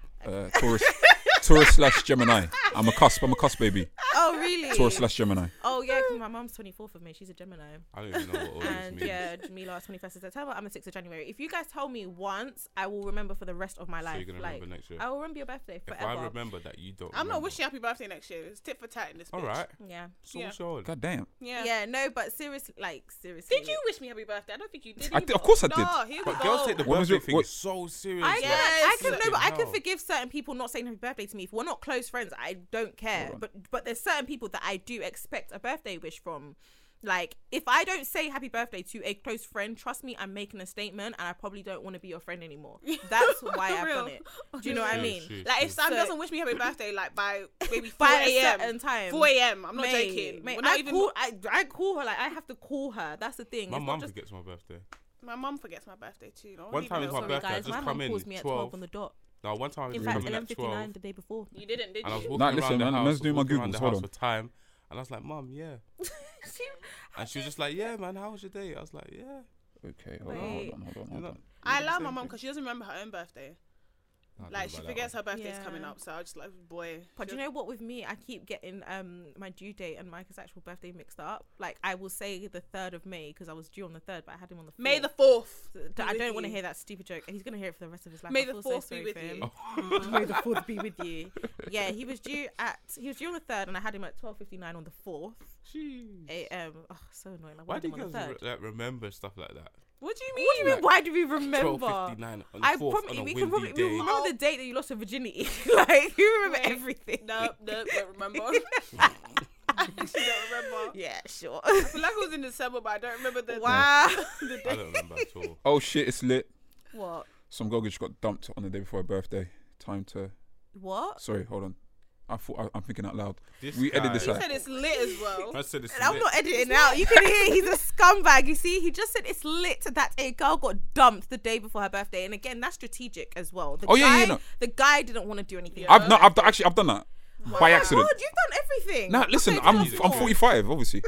Speaker 3: Taurus / Gemini. I'm a cusp baby.
Speaker 1: Oh really?
Speaker 3: Taurus / Gemini.
Speaker 1: Oh yeah, because my mum's 24th of May. She's a Gemini.
Speaker 2: I don't even know what all this
Speaker 1: And
Speaker 2: means.
Speaker 1: yeah, Jamila's 21st of September. I'm the 6th of January. If you guys tell me once, I will remember for the rest of my
Speaker 2: So
Speaker 1: life.
Speaker 2: you're gonna
Speaker 1: Like,
Speaker 2: remember next year.
Speaker 1: I will remember your birthday
Speaker 2: If
Speaker 1: forever.
Speaker 2: I remember that, you don't.
Speaker 4: I'm not
Speaker 2: remember.
Speaker 4: wishing happy birthday next year. It's tit for tat in this bitch.
Speaker 2: All right.
Speaker 1: Yeah.
Speaker 2: So
Speaker 4: Yeah.
Speaker 2: what's your
Speaker 3: God damn.
Speaker 4: Yeah.
Speaker 1: Yeah. No, but seriously.
Speaker 4: Did you wish me happy birthday? I don't think you did.
Speaker 3: I
Speaker 4: either.
Speaker 3: did- of course I did.
Speaker 4: No, here we
Speaker 2: But
Speaker 4: go.
Speaker 2: girls take the
Speaker 3: What was
Speaker 2: birthday
Speaker 3: your-
Speaker 2: thing
Speaker 3: what-
Speaker 2: so serious.
Speaker 1: I
Speaker 2: like,
Speaker 1: can,
Speaker 4: Yes.
Speaker 1: I can no, but I can
Speaker 2: Hell.
Speaker 1: forgive certain people not saying happy birthday to me. If we're not close friends, I don't care.
Speaker 3: Hold
Speaker 1: But there's certain people that I do expect a birthday wish from. Like, if I don't say happy birthday to a close friend, trust me, I'm making a statement, and I probably don't want to be your friend anymore. That's why I've
Speaker 4: Real.
Speaker 1: done it. Do you know what I
Speaker 2: True,
Speaker 1: mean?
Speaker 2: true,
Speaker 4: Like
Speaker 2: true.
Speaker 4: if Sam
Speaker 1: So-
Speaker 4: doesn't wish me happy birthday, like by maybe 4
Speaker 1: By a
Speaker 4: a.m.
Speaker 1: certain time.
Speaker 4: 4 a.m. I'm not
Speaker 1: Mate,
Speaker 4: joking.
Speaker 1: mate,
Speaker 4: We're not
Speaker 1: I
Speaker 4: even.
Speaker 1: call, I call her. Like, I have to call her. That's the thing.
Speaker 2: My
Speaker 1: It's
Speaker 2: mum
Speaker 1: not just,
Speaker 2: forgets my birthday.
Speaker 4: My mum forgets my birthday too. No
Speaker 2: One time
Speaker 4: even
Speaker 2: it's my
Speaker 4: knows.
Speaker 2: birthday.
Speaker 1: sorry,
Speaker 2: I
Speaker 1: guys.
Speaker 2: just
Speaker 1: My
Speaker 2: come
Speaker 1: mum
Speaker 2: in
Speaker 1: calls me at
Speaker 2: 12.
Speaker 1: 12 on the dot.
Speaker 2: No, one time I
Speaker 1: In
Speaker 2: was
Speaker 1: fact,
Speaker 2: coming at 12.
Speaker 1: 11:59 the day before.
Speaker 4: You didn't, did
Speaker 2: And I was
Speaker 4: you?
Speaker 2: walking
Speaker 3: Nah,
Speaker 2: around
Speaker 3: listen,
Speaker 2: the
Speaker 3: man,
Speaker 2: house,
Speaker 3: let's do my
Speaker 2: walking around
Speaker 3: Googles,
Speaker 2: the
Speaker 3: hold
Speaker 2: house
Speaker 3: on.
Speaker 2: for time, and I was like, "Mum, yeah," and she was just like, "Yeah, man, how was your day?" I was like, "Yeah."
Speaker 3: Okay,
Speaker 1: Wait.
Speaker 2: You know,
Speaker 4: I
Speaker 2: you
Speaker 4: allow
Speaker 2: do
Speaker 4: my
Speaker 2: the
Speaker 4: mum
Speaker 2: same
Speaker 4: because she doesn't remember her own birthday.
Speaker 2: thing. I don't
Speaker 4: Like
Speaker 2: know
Speaker 4: she
Speaker 2: about that
Speaker 4: forgets
Speaker 2: one.
Speaker 4: her birthday's
Speaker 1: Yeah.
Speaker 4: coming up, so I just like, boy.
Speaker 1: But you know what? With me, I keep getting my due date and Micah's actual birthday mixed up. Like, I will say the 3rd of May because I was due on the 3rd, but I had him on the 4th.
Speaker 4: May the 4th.
Speaker 1: I
Speaker 4: be
Speaker 1: don't
Speaker 4: with
Speaker 1: want to
Speaker 4: you.
Speaker 1: hear that stupid joke. He's gonna hear it for the rest of his life.
Speaker 4: May
Speaker 1: I
Speaker 4: the
Speaker 1: feel so
Speaker 4: 4th be
Speaker 1: sorry
Speaker 4: with
Speaker 1: for
Speaker 4: you.
Speaker 1: him. May the 4th be with you. Yeah, he was due on the 3rd, and I had him at 12:59 on the 4th
Speaker 2: Jeez.
Speaker 1: a.m. Oh, so annoying. I
Speaker 2: Why
Speaker 1: wanted
Speaker 2: do
Speaker 1: him on
Speaker 2: girls
Speaker 1: the 3rd.
Speaker 2: like, remember stuff like that?
Speaker 4: What do you mean?
Speaker 1: What do you mean? Why do we remember?
Speaker 2: 12:59 on the
Speaker 1: I
Speaker 2: 4th
Speaker 1: promise
Speaker 2: on a
Speaker 1: we
Speaker 2: windy
Speaker 1: can probably
Speaker 2: day.
Speaker 1: remember the date that you lost your virginity. Like, you remember
Speaker 4: Wait.
Speaker 1: everything.
Speaker 4: Nope, don't remember. I actually don't remember.
Speaker 1: Yeah, sure.
Speaker 4: I feel like it was in December, but I don't remember the.
Speaker 1: Wow.
Speaker 4: The
Speaker 2: I
Speaker 4: day.
Speaker 2: don't remember at all.
Speaker 3: Oh shit, it's lit.
Speaker 1: What?
Speaker 3: Some girl just got dumped on the day before her birthday. Time to.
Speaker 1: What?
Speaker 3: Sorry, hold on. I'm thinking out loud.
Speaker 2: This
Speaker 3: We edit
Speaker 2: guy-
Speaker 3: this
Speaker 4: You
Speaker 3: out.
Speaker 4: said it's lit as well.
Speaker 2: I said it's
Speaker 1: I'm
Speaker 2: lit.
Speaker 1: not editing out. You can hear he's a scumbag. You see, he just said it's lit that a girl got dumped the day before her birthday, and again, that's strategic as well. The
Speaker 3: Oh, yeah,
Speaker 1: guy,
Speaker 3: yeah, no.
Speaker 1: The guy didn't want to do anything.
Speaker 4: Yeah.
Speaker 3: I've done that by accident.
Speaker 1: God, you've done everything.
Speaker 3: Nah, listen,
Speaker 1: Okay,
Speaker 3: I'm
Speaker 1: tell us more.
Speaker 3: 45, obviously.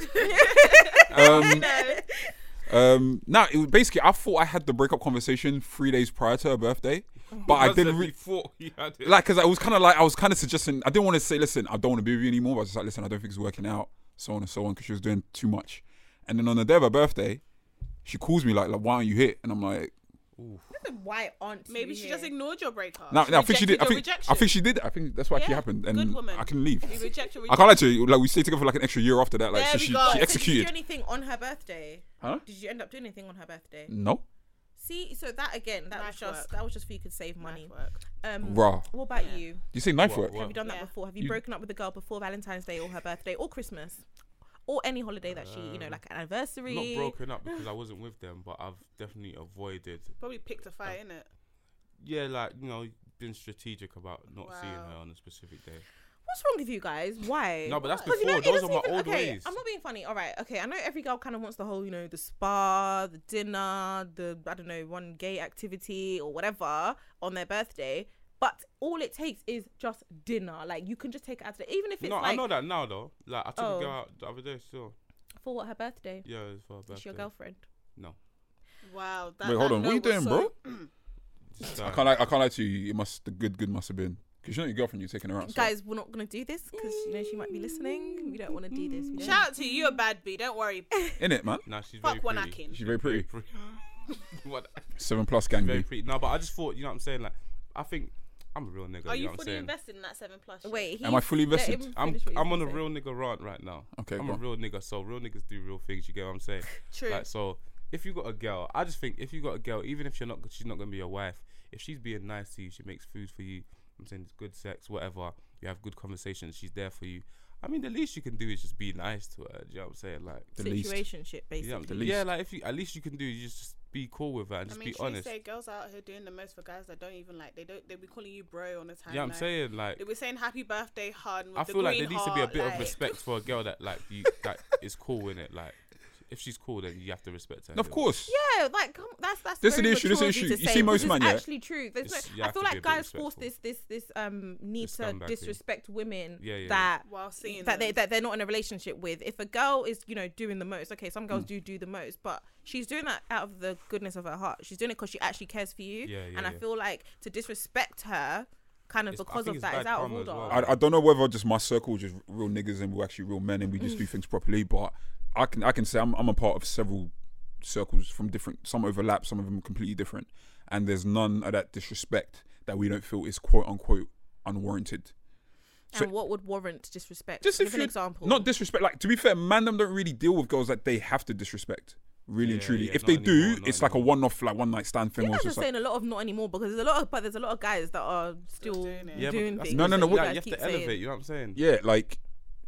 Speaker 3: It was basically I thought I had the breakup conversation 3 days prior to her birthday, but I didn't.
Speaker 2: Thought he had it.
Speaker 3: Like, cause I was kind of suggesting. I didn't want to say, listen, I don't want to be with you anymore. But I was just like, listen, I don't think it's working out, so on and so on, because she was doing too much. And then on the day of her birthday, she calls me like, why aren't you here? And I'm like,
Speaker 1: Why aren't
Speaker 4: Maybe
Speaker 1: you
Speaker 4: she
Speaker 1: here?
Speaker 4: just ignored your breakup.
Speaker 3: no, I think she did.
Speaker 4: Rejected your
Speaker 3: I think she did. I think that's what actually
Speaker 4: Yeah,
Speaker 3: happened,
Speaker 4: good
Speaker 3: and
Speaker 4: woman.
Speaker 3: I couldn't leave.
Speaker 4: You reject your
Speaker 3: I can't lie to you. Like, we stayed together for like an extra year after that. Like,
Speaker 4: There
Speaker 3: so
Speaker 4: we
Speaker 3: she
Speaker 4: go.
Speaker 1: So did you
Speaker 3: executed.
Speaker 1: do anything on her birthday?
Speaker 3: Huh?
Speaker 1: Did you end up doing anything on her birthday?
Speaker 3: No,
Speaker 1: See, so that again,
Speaker 4: Nice work.
Speaker 1: that was just for you could save money.
Speaker 4: Nice work.
Speaker 3: raw.
Speaker 1: What about
Speaker 4: Yeah.
Speaker 1: you?
Speaker 3: You say knife
Speaker 2: What,
Speaker 3: work?
Speaker 2: what?
Speaker 1: Have you done that
Speaker 4: Yeah.
Speaker 1: before? Have you
Speaker 3: You-
Speaker 1: broken up with a girl before Valentine's Day or her birthday or Christmas? Or any holiday that she, like an anniversary?
Speaker 2: Not broken up because I wasn't with them, but I've definitely avoided.
Speaker 4: Probably picked a fight, innit?
Speaker 2: Yeah, like, been strategic about not seeing
Speaker 4: Wow.
Speaker 2: her on a specific day.
Speaker 1: What's wrong with you guys? Why?
Speaker 2: No, but that's
Speaker 1: 'Cause,
Speaker 2: before.
Speaker 1: it
Speaker 2: Those are
Speaker 1: doesn't
Speaker 2: my
Speaker 1: even-
Speaker 2: old
Speaker 1: okay,
Speaker 2: ways.
Speaker 1: I'm not being funny. All right, okay. I know every girl kind of wants the whole, the spa, the dinner, I don't know, one gay activity or whatever on their birthday. But all it takes is just dinner. Like, you can just take it out today, even if it's
Speaker 2: No,
Speaker 1: like
Speaker 2: I know that now though. Like, I took
Speaker 1: Oh.
Speaker 2: a girl out the other day still.
Speaker 1: for what, her birthday?
Speaker 2: Yeah, it was for her birthday.
Speaker 1: Is your girlfriend?
Speaker 2: No.
Speaker 4: Wow. That,
Speaker 3: Wait, hold
Speaker 4: that
Speaker 3: on. What are you
Speaker 4: note was
Speaker 3: doing,
Speaker 4: so-
Speaker 3: bro?
Speaker 2: Just,
Speaker 3: I can't lie to you. The good must have been because you're not your girlfriend. You're taking her out. So.
Speaker 1: Guys, we're not gonna do this because she might be listening. We don't want to do this. We don't.
Speaker 4: Shout out to you. You're a bad bee. Don't worry.
Speaker 3: In it, man.
Speaker 2: Nah, she's
Speaker 4: Fuck
Speaker 2: very
Speaker 4: one
Speaker 2: pretty.
Speaker 4: acting.
Speaker 3: She's very pretty.
Speaker 2: What?
Speaker 3: 7+ gang
Speaker 2: Very
Speaker 3: B.
Speaker 2: pretty. No, but I just thought, you know what I'm saying? Like, I think I'm a real nigga.
Speaker 4: Are
Speaker 2: you
Speaker 4: you
Speaker 2: know what I'm
Speaker 4: fully
Speaker 2: saying?
Speaker 4: invested in that 7+ shit?
Speaker 1: Wait,
Speaker 3: Am I fully
Speaker 1: let
Speaker 3: invested?
Speaker 1: him
Speaker 2: I'm
Speaker 1: finish what he's
Speaker 2: on a
Speaker 1: gonna say.
Speaker 2: real nigga rant right now.
Speaker 3: Okay,
Speaker 2: I'm
Speaker 3: go
Speaker 2: a
Speaker 3: on.
Speaker 2: real nigga, so real niggas do real things. You get what I'm saying?
Speaker 4: True.
Speaker 2: Like, so if you got a girl, I just think if you got a girl, even if she's not gonna be your wife, if she's being nice to you, she makes food for you. I'm saying it's good sex, whatever. You have good conversations. She's there for you. I mean, the least you can do is just be nice to her. Do you know what I'm saying? Like,
Speaker 3: The least.
Speaker 1: Situationship,
Speaker 2: you know,
Speaker 1: basically.
Speaker 3: least.
Speaker 2: like if you, at least you can do is just be cool with her and
Speaker 4: I
Speaker 2: just
Speaker 4: mean,
Speaker 2: be
Speaker 4: should we
Speaker 2: honest.
Speaker 4: say girls out here doing the most for guys that don't even like, they be calling you bro on the time.
Speaker 2: Yeah, I'm saying like
Speaker 4: They were saying happy birthday, hard. With
Speaker 2: I
Speaker 4: the
Speaker 2: feel like
Speaker 4: green
Speaker 2: there needs to be a
Speaker 4: heart,
Speaker 2: bit of
Speaker 4: like-
Speaker 2: respect for a girl that like you that is cool in it. Like if she's cool, then you have to respect her.
Speaker 3: Of course.
Speaker 1: Yeah, like that's
Speaker 3: This is
Speaker 1: very
Speaker 3: the issue, this
Speaker 1: mature
Speaker 3: is
Speaker 1: of
Speaker 3: the
Speaker 1: you
Speaker 3: issue.
Speaker 1: to
Speaker 3: You
Speaker 1: say,
Speaker 3: see most
Speaker 1: because
Speaker 3: man,
Speaker 1: it's
Speaker 3: yeah?
Speaker 1: actually true. There's
Speaker 2: It's-
Speaker 1: no,
Speaker 2: you
Speaker 1: I
Speaker 2: have
Speaker 1: feel
Speaker 2: to be
Speaker 1: like
Speaker 2: a bit
Speaker 1: guys force
Speaker 2: respectful.
Speaker 1: this need
Speaker 2: The
Speaker 1: to
Speaker 2: scumbag thing.
Speaker 1: disrespect women
Speaker 2: Yeah, yeah,
Speaker 1: that
Speaker 4: while seeing
Speaker 1: that
Speaker 4: them.
Speaker 1: they're not in a relationship with. If a girl is, you know, doing the most, okay, some girls do the most, but she's doing that out of the goodness of her heart. She's doing it because she actually cares for you.
Speaker 2: Yeah, yeah,
Speaker 1: and I
Speaker 2: yeah.
Speaker 1: feel like to disrespect her kind of
Speaker 2: It's- I
Speaker 1: because
Speaker 2: think
Speaker 1: of
Speaker 2: it's
Speaker 1: that is
Speaker 2: bad
Speaker 1: out of
Speaker 2: karma as
Speaker 1: order.
Speaker 2: well.
Speaker 3: I don't know whether just my circle is just real niggas and we're actually real men and we just do things properly, but I can say I'm a part of several circles from different, some overlap, some of them completely different, and there's none of that disrespect that we don't feel is quote unquote unwarranted. So-
Speaker 1: And what would warrant disrespect?
Speaker 3: Just
Speaker 1: Give
Speaker 3: if
Speaker 1: an
Speaker 3: you
Speaker 1: example.
Speaker 3: not disrespect, like to be fair, man, them don't really deal with girls that they have to disrespect. Really and
Speaker 2: Yeah,
Speaker 3: truly,
Speaker 2: yeah,
Speaker 3: if
Speaker 2: not
Speaker 3: they
Speaker 2: anymore,
Speaker 3: do,
Speaker 2: not
Speaker 3: it's like a
Speaker 2: anymore.
Speaker 3: one-off, like one night stand thing.
Speaker 1: You
Speaker 3: Or
Speaker 1: guys
Speaker 3: it's
Speaker 1: are
Speaker 3: just like,
Speaker 1: saying a lot of not anymore because there's a lot of guys that are still
Speaker 4: doing it.
Speaker 2: Yeah, but
Speaker 1: doing
Speaker 2: that's-
Speaker 1: things.
Speaker 3: No, no,
Speaker 1: that
Speaker 3: no,
Speaker 1: you
Speaker 3: what-
Speaker 1: guys
Speaker 2: you have
Speaker 1: keep
Speaker 2: to elevate.
Speaker 1: saying.
Speaker 2: You know what I'm saying?
Speaker 3: yeah, like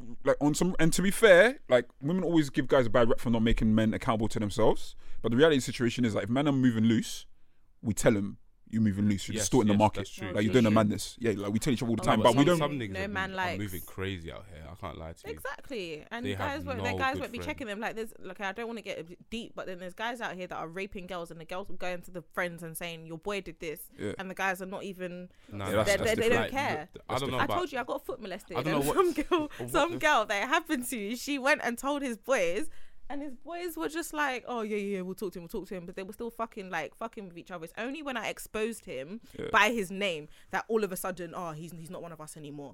Speaker 3: on some. And to be fair, like women always give guys a bad rep for not making men accountable to themselves. But the reality of the situation is like if men are moving loose, we tell them you're moving loose. You're
Speaker 2: Yes,
Speaker 3: distorting the
Speaker 2: yes,
Speaker 3: market.
Speaker 2: that's true.
Speaker 3: Like you're doing a
Speaker 1: True.
Speaker 3: madness. Yeah, like we tell each other all the
Speaker 1: Oh,
Speaker 3: time,
Speaker 1: but
Speaker 3: but we don't.
Speaker 2: Some niggas
Speaker 1: No
Speaker 2: are,
Speaker 1: man
Speaker 2: are
Speaker 1: likes-
Speaker 2: moving crazy out here. I can't lie to you.
Speaker 1: Exactly, and
Speaker 2: They
Speaker 1: guys
Speaker 2: have
Speaker 1: won't.
Speaker 2: no
Speaker 1: Their guys
Speaker 2: good
Speaker 1: won't be
Speaker 2: friend.
Speaker 1: checking them. Like there's, like I don't want to get a bit deep, but then there's guys out here that are raping girls, and the girls will go into the friends and saying your boy did this,
Speaker 3: Yeah.
Speaker 1: and the guys are not even.
Speaker 2: Nah,
Speaker 3: Yeah, that's-
Speaker 1: they
Speaker 3: that's
Speaker 1: don't
Speaker 3: different.
Speaker 1: care.
Speaker 2: I don't know
Speaker 1: I
Speaker 2: about.
Speaker 1: told you I got foot molested,
Speaker 2: I don't
Speaker 1: and
Speaker 2: know
Speaker 1: some
Speaker 2: what-
Speaker 1: girl,
Speaker 2: what
Speaker 1: some
Speaker 2: the-
Speaker 1: girl that it happened to, she went and told his boys. And his boys were just like, oh, yeah, we'll talk to him. But they were still fucking with each other. It's only when I exposed him by his name that all of a sudden, oh, he's not one of us anymore.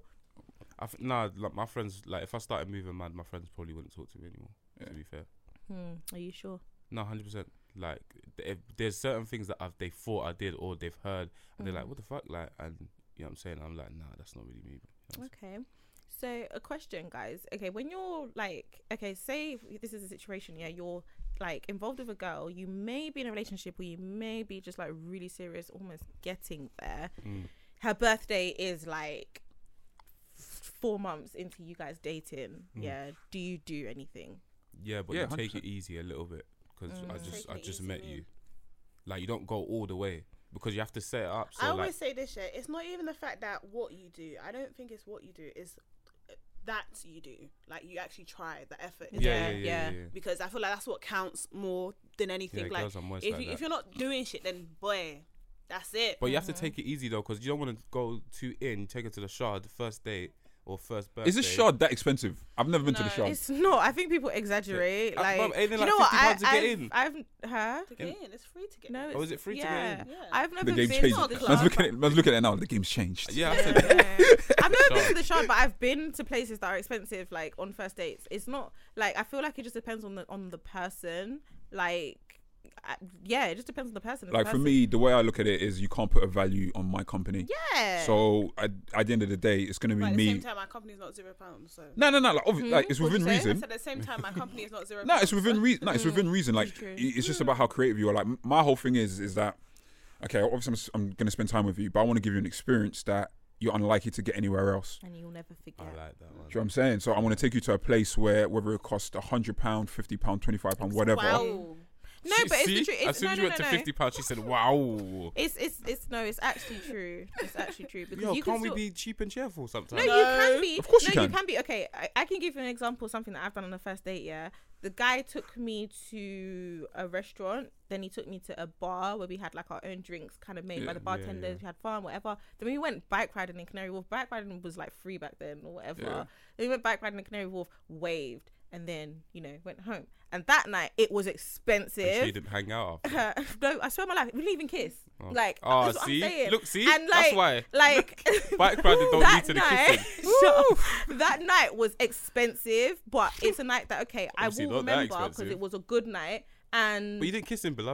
Speaker 2: Nah, like my friends, like if I started moving mad, my friends probably wouldn't talk to me anymore.
Speaker 3: Yeah.
Speaker 2: To be fair,
Speaker 1: Are you sure?
Speaker 2: no, 100%. Like if there's certain things that they thought I did or they've heard, and they're like, what the fuck, like, and you know what I'm saying? I'm like, nah, that's not really me. You know what I'm
Speaker 1: Okay. So a question, guys. Okay, when you're like, okay, say this is a situation, yeah, you're like involved with a girl, you may be in a relationship or you may be just like really serious, almost getting there. Her birthday is like 4 months into you guys dating. Yeah. Do you do anything?
Speaker 2: Yeah, but
Speaker 3: Yeah,
Speaker 2: you take
Speaker 3: 100%.
Speaker 2: it easy a little bit because I
Speaker 4: Taking it
Speaker 2: just
Speaker 4: easy,
Speaker 2: met
Speaker 4: mean?
Speaker 2: you. Like you don't go all the way because you have to set it up. So
Speaker 4: I
Speaker 2: like,
Speaker 4: always say this shit. It's not even the fact that what you do. I don't think it's what you do. It's that you do. Like you actually try the effort.
Speaker 2: yeah.
Speaker 4: Because I feel like that's what counts more than anything.
Speaker 2: Yeah,
Speaker 4: like
Speaker 2: girls are moist
Speaker 4: if
Speaker 2: like
Speaker 4: you,
Speaker 2: that.
Speaker 4: if you're not doing shit, then boy, that's it.
Speaker 2: But you have to take it easy though, because you don't want to go too in. Take her to the shard, the first date or first birthday.
Speaker 3: Is this shard that expensive? I've never been to the
Speaker 4: No,
Speaker 3: shard.
Speaker 1: It's not. I think people exaggerate.
Speaker 2: Yeah.
Speaker 1: Like,
Speaker 2: Bruv, ain't it
Speaker 1: do you
Speaker 2: like
Speaker 1: know what?
Speaker 2: £50 to get in?
Speaker 1: I've her.
Speaker 4: to get in, it's free to get
Speaker 1: No,
Speaker 4: in.
Speaker 2: Oh, is it free to get
Speaker 1: yeah.
Speaker 2: in?
Speaker 4: Yeah.
Speaker 1: I've never
Speaker 3: The game's
Speaker 1: been.
Speaker 3: changed.
Speaker 4: not a
Speaker 3: Let's
Speaker 4: club.
Speaker 3: look at it now. The game's changed.
Speaker 2: Yeah, I said
Speaker 1: I've never been to
Speaker 2: Shard.
Speaker 1: the shard, but I've been to places that are expensive, like on first dates. It's not like I feel like it just depends on the person. Like, yeah, it just depends on the person.
Speaker 3: Like for me, the way I look at it is you can't put a value on my company.
Speaker 1: yeah.
Speaker 3: So at the end of the day, it's gonna be
Speaker 4: But at the
Speaker 3: me.
Speaker 4: same time, my company's not £0. So
Speaker 3: No. Like, like it's
Speaker 1: What'd
Speaker 3: within
Speaker 1: you say?
Speaker 3: reason.
Speaker 4: at the same time, my company is not £0.
Speaker 3: No, it's within reason. No, it's within reason. Like
Speaker 1: true.
Speaker 3: it's just about how creative you are. Like my whole thing is that okay, obviously I'm gonna spend time with you, but I want to give you an experience that you're unlikely to get anywhere else.
Speaker 1: and you'll never forget.
Speaker 2: I like that one.
Speaker 3: Do you know what I'm saying? So I want to take you to a place where whether it costs £100, £50, £25, whatever.
Speaker 4: Wow.
Speaker 1: No, but it's the truth.
Speaker 2: As soon as you went to £50, she said, "Wow."
Speaker 1: It's it's actually true. It's actually true because
Speaker 2: Yo,
Speaker 1: you can
Speaker 2: can't we
Speaker 1: still,
Speaker 2: be cheap and cheerful
Speaker 1: No,
Speaker 2: sometimes?
Speaker 1: you can be.
Speaker 3: Of course you
Speaker 1: no,
Speaker 3: can.
Speaker 1: you can be. Okay, I can give you an example of something that I've done on the first date. Yeah, the guy took me to a restaurant. Then he took me to a bar where we had like our own drinks, kind of made by the bartenders. We had fun, whatever. Then we went bike riding in Canary Wharf. Bike riding was like free back then, or whatever.
Speaker 3: Yeah.
Speaker 1: Then we went bike riding in Canary Wharf, waved, and then went home. And that night it was
Speaker 2: And
Speaker 1: expensive.
Speaker 2: she didn't hang out after.
Speaker 1: No, I swear on my life, we didn't even kiss.
Speaker 2: Oh.
Speaker 1: Like,
Speaker 2: Oh,
Speaker 1: that's what
Speaker 2: see?
Speaker 1: I'm saying.
Speaker 2: Look, see?
Speaker 1: And
Speaker 2: That's
Speaker 1: like,
Speaker 2: why.
Speaker 1: Like,
Speaker 2: Bike riding don't
Speaker 1: that
Speaker 2: lead to the
Speaker 1: night,
Speaker 2: kissing.
Speaker 1: Shut up. That night was expensive, but it's a night that I
Speaker 2: Obviously
Speaker 1: will
Speaker 2: not that
Speaker 1: remember because
Speaker 2: expensive.
Speaker 1: it was a good night. And
Speaker 2: But you didn't kiss him, beloved.